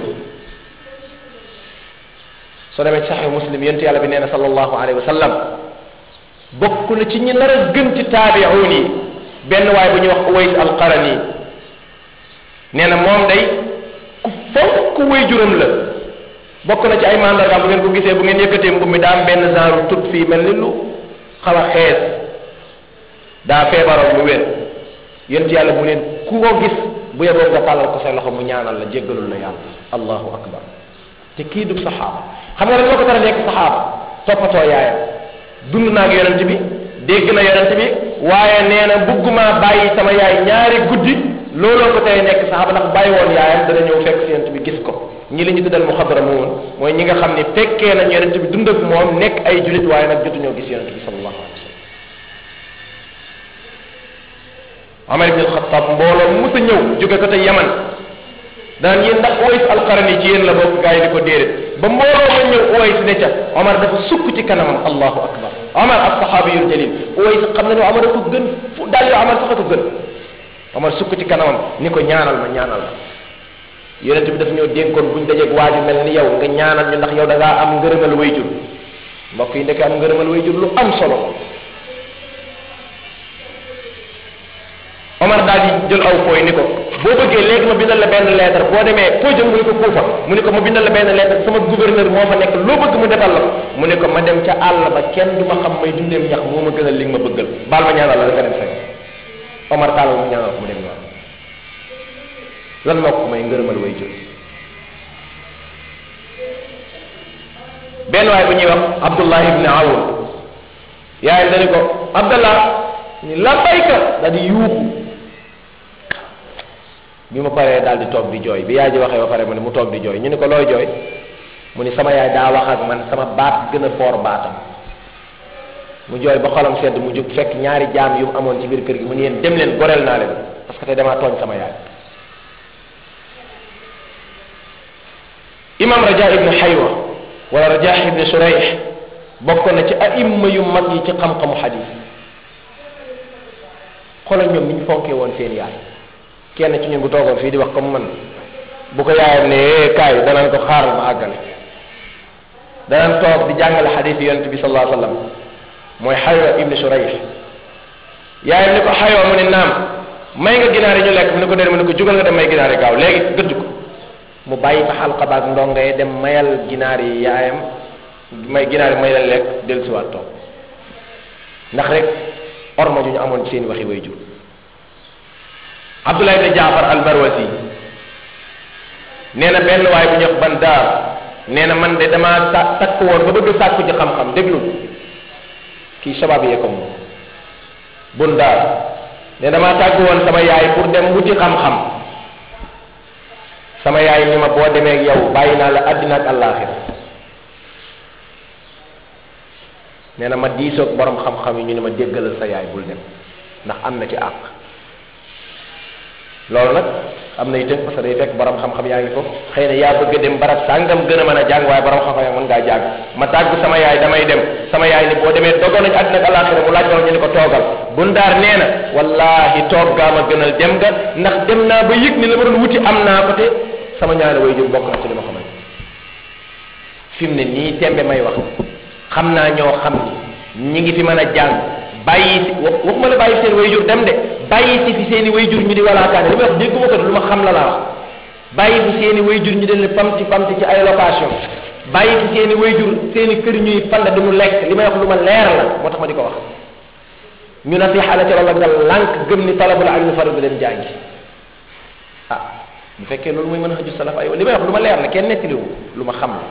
soo demee ci Sahih Muslim yonent yàlla bi nee na sallallahu alayhi wa sallam bokk na ci ñi nar a gën ci taabi'uun yi benn waay bu ñuy wax Uways al-Qarani nee na moom day ku fonk wayjuram la bokk na ci ay mandargaam bu ngeen ko gisee bu ngeen yëkkatee mbub mi daa am benn genre tut fii mel ni lu xaw a xees daa feebaroon mu wér yonent yàlla mu leen ku ko gis bu yeboo nga tàllal ko sa loxo mu ñaanal la jéggalul la yàlla allahu akbar te kii du saxaaba xam nga rek loo ko tara nekk saxaaba toppatoo yaayam dund naa ak yonent bi dégg na yonent bi waaye nee na bugguma bàyyi sama yaay ñaari guddi looloo ko tey nekk saxaaba ndax bàyyi woon yaayam dana ñëw fekk si yonent bi gis ko ñi la ñu tuddal muxadramuun mooy ñi nga xam ne fekkee nañ yonent bi dund ak moom nekk ay julit waaye nag jotuñoo gis yonent bi sallallahu alayhi wa sallam Omar ibn al-Khattab mbooloo mu sa ñëw jóge ko te Yaman daan yéen ndax Uways al-Qarani ci yéen la bokk gaa yi di ko déedéet ba mbooloo ma ñëw Uways ne ca Omar dafa sukk ci kanamam allahu akbar Omar as-sahabiyul jalil Uways xam na ne Omar ko gën fu daal yoo Omar sax ko gën Omar sukk ci kanamam ni ko ñaanal ma yonent bi daf ñoo dénkoon buñ dajeeg waaju mel ni yow nga ñaanal ñu ndax yow da ngaa am ngërëmal wayjur mbokk yi ndeke am ngërëmal wayjur lu am solo Omar daal di jël aw fooy ni ko boo bëggee léegi ma bindal la benn lettre boo demee foo jëm mu ni ko Kuufa mu ni ko ma bindal la benn lettre sama gouverneur moo fa nekk loo bëgg mu defal la mu ni ko ma dem ca àll ba kenn du ma xam may dundeem ñax moo ma gënal li nga ma bëggal baal ma ñaanal la nga dem fekk Omar tàllal mu ñaanal ko mu dem ñaan lan moo ko may ngërëmal way jur benn waay bu ñuy wax Abdullah ibn Awn yaayam dañu ko Abdallah ni labbayka daal di yuuxu bi ma paree daal di toog di jooy bi yaay ji waxee ba pare mu ne mu toog di jooy ñu ne ko looy jooy mu ni sama yaay daa wax ak man sama baat gën a foor baatam mu jooy ba xolam sedd mu jóg fekk ñaari jaam yu mu amoon ci biir kër gi mu ne yéen dem leen goreel naa leen parce que tey damaa tooñ sama yaay imam Raja ibn Haywa wala Raja ibn Shurayh bokk na ci aimma yu mag yi ci xam-xamu xadis xoolal ñoom ni ñu fonkee woon seen yaay kenn ci ñun bu toogoon fii di wax comme man bu ko yaayam ne kaay danaan ko xaaral ma àggale danaan toog di jàngale xadis yi yonent bi sallallahu alayhi wa sallam mooy Haywa ibn Shurayh yaayam ni ko Haywa mu ne naam may nga ginaar yi ñu lekk mu ne ko déedéet mu ne ko jugal nga dem may ginaar yi gaaw léegi gëdd ko mu bàyyi fa xalqa baag ndongay dem mayal ginaar yi yaayam may ginaar yi may leen lekk dellusiwaat toog ndax rek orma ju ñu amoon ci seen waxi way jur Abdullah ibn Jaafar al-Barwasi nee na benn waay bu ñuy wax Bandaar nee na man de damaa takk woon ba bëgg sàkku ci xam-xam déglu kii sabab yee ko moom Bundaar ne damaa tàgg woon sama yaay pour dem wuti xam-xam sama yaay ni ma boo demee ak yow bàyyi naa la àddina ak àllaaxira nee na ma diisoog borom xam-xam yi ñu ne ma déggalal sa yaay bul dem ndax am na ci àq loolu nag am na itam parce que day fekk borom xam-xam yaa ngi ko xëy na yaa bëgg a dem barab sàngam gën a mën a jàng waaye borom xam-xam mën ngaa jàng ma tàggu sama yaay damay dem sama yaay ni boo demee dogal nañu àddina ak àllaaxira mu laaj ñu ne ko toogal bundaar nee na wallahi toog gaa ma gënal dem nga ndax dem naa ba yëg ni la ma doon wuti am naa ko te sama ñaari waajur bokk na ci li ma ko may fi mu ne nii tembe may wax xam naa ñoo xam ni ñi ngi fi mën a jàng bàyyi si waxuma la bàyyi seen waajur dem de bàyyi si fi seen i waajur ñu di walaakaane li may wax dégguma ko lu ma xam la laa wax bàyyi fi seen i waajur ñu di pamti ci ay location bàyyi fi seen i waajur seen i kër ñuy fanda duñu lekk li may wax lu ma leer la moo tax ma di ko wax ñu nasiha la ci loolu nga lànk gëm ni talabul ilmi fardu leen jàngi ah bu fekkee loolu mooy mën a xëju salaf ay li may wax lu ma leer la kenn nettaliwu lu ma xam la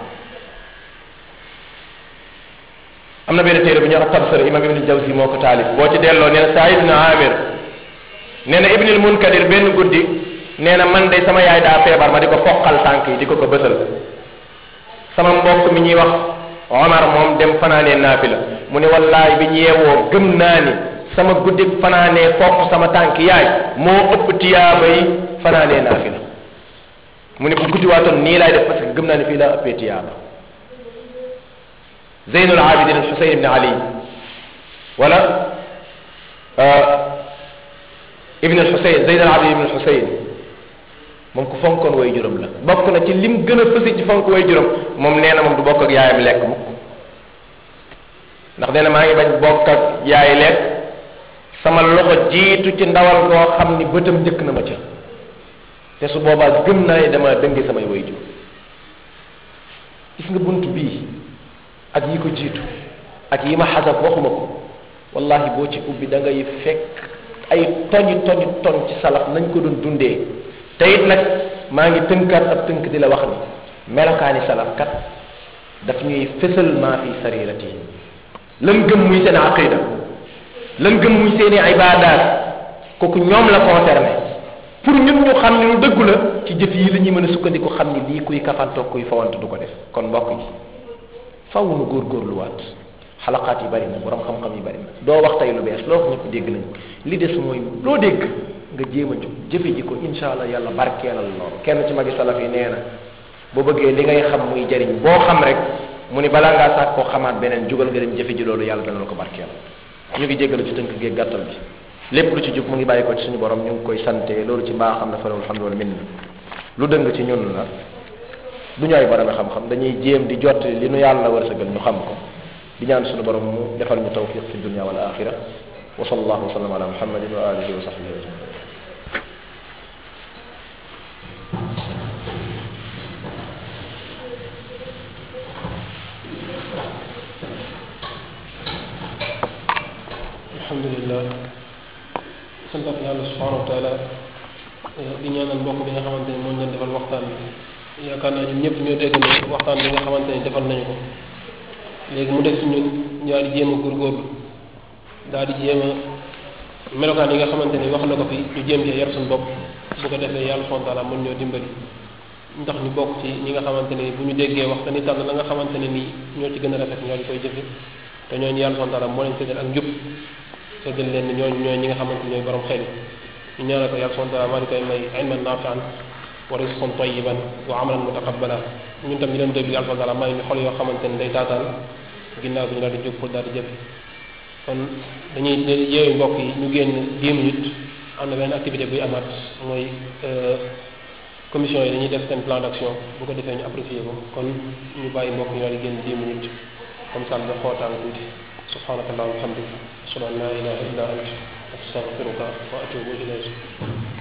am na benn téere bu ñuy wax Tabsir imam Ibn Jawzi moo ko taalif boo ci delloo nee na Saïd ibn Amir nee na Ibnul Munkadir benn guddi nee na man de sama yaay daa feebar ma di ko foqal tànk yi di ko bësal sama mbokk mi ñuy wax Omar moom dem fanaanee naafila mu ne wallaay bi ñu yeewoo gëm naa ni sama guddi fanaanee foq sama tànk yaay moo ëpp tiyaaba yi fanaanee naafila mu ne bu guddi waatoon nii laay def parce que gëm naa ni fii laa ëppee tiyaaba Zeynul Abidin al-Husayn ibn Ali wala ibn al-Husayn Zeynul Abidin ibn al-Husayn moom ku fonkoon way juróom la bokk na ci lim gën a fësi ci fonk way juróom moom nee na moom du bokk ak yaayam lekk mukk ndax nee na maa ngi bañ bokk ak yaay lekk sama loxo jiitu ci ndawal koo xam ni bëtam njëkk na ma ca te su boobaa gëm naa ne dama dënge samay way jur gis nga bunt bii ak yi ko jiitu ak yi ma xasab waxuma ko wallahi boo ci ubbi da ngay fekk ay toñi ci salaf nañ ko doon dundee te it nag maa ngi tënkaat ab tënk di la wax ni melokaani salaf kat daf ñuy fësal maa fi sarirati lan gëm muy seen aqida lan gëm muy seeni ibaadaat kooku ñoom la concerné pour ñun ñu xam ne lu dëggu la ci jëf yi la ñuy mën a sukkandiku xam ni lii kuy kafantoog kuy fawant du ko def kon mbokk yi faw nu góorgóorluwaat xalaqaat yi bari na borom xam-xam yi bari na doo wax tey lu bees loo wax ñëpp dégg nañ li des mooy loo dégg nga jéem a jóg jëfe ji ko insha allah yàlla barkeelal loolu kenn ci magi salaf yi nee na boo bëggee li ngay xam muy jariñ boo xam rek mu ni balaa ngaa sax koo xamaat beneen jugal nga dem jëfe ji loolu yàlla dana la ko barkeelal ñu ngi jéggalu ci tënk géeg gàttal bi lépp lu ci jub mu ngi bàyyi ko ci suñu borom ñu ngi koy sante loolu ci mbaa xam na fa alhamdulillah min lu dëng ci ñun la du ñu ay borom xam-xam dañuy jéem di jot li nu yàlla wërsëgal ñu xam ko di ñaan suñu borom mu defal ñu tawfiq fi dunya wal axira wa sallallahu wa sallam ala muhammadin wa alihi wa sahbihi ajmain alhamdulillah sant yàlla subhanahu wa taala di ñaanal mbokk bi nga xamante ni moo ñu defal waxtaan bi yaakaar naa ñun ñëpp ñoo dégg ne waxtaan bi nga xamante ni defal nañu ko léegi mu def ci ñun ñaari jéem a góorgóorlu daal di jéem a melokaan yi nga xamante ni wax na ko fi ñu jéem cee yar suñu bopp bu ko defee yàlla subhanahu wa taala mën ñoo dimbali ndax ñu bokk ci ñi nga xamante ni bu ñu déggee wax dañuy tànn la nga xamante ne nii ñoo ci gën a rafet ñoo di koy jëfe te ñooñu yàlla subhanahu wa taala moo leen séddal ak njub séddal leen ni ñooñu ñooy ñi nga xamante ni ñooy borom xel ñu ñaanal ko yàlla subhanahu wa taala maa ngi koy may ilman nafian wa rizqan tayyiban wa amalan mutaqabbala ñun tam ñu leen déglu yàlla subhanahu wa taala maa ngi xol yoo xamante ni day taataan ginnaaw bi ñu daal di jóg pour daal di jëfe kon dañuy yeewu mbokk yi ñu génn 10 minutes am na benn activité buy amaat mooy commission yi dañuy def seen plan d'action bu ko defee ñu apprécier ko kon ñu bàyyi mbokk yi daal di génn 10 minutes comme ça nga xootaan tuuti subhanaka allahumma wa bihamdika ashhadu an la ilaha illa anta astaghfiruka wa atubu ilayk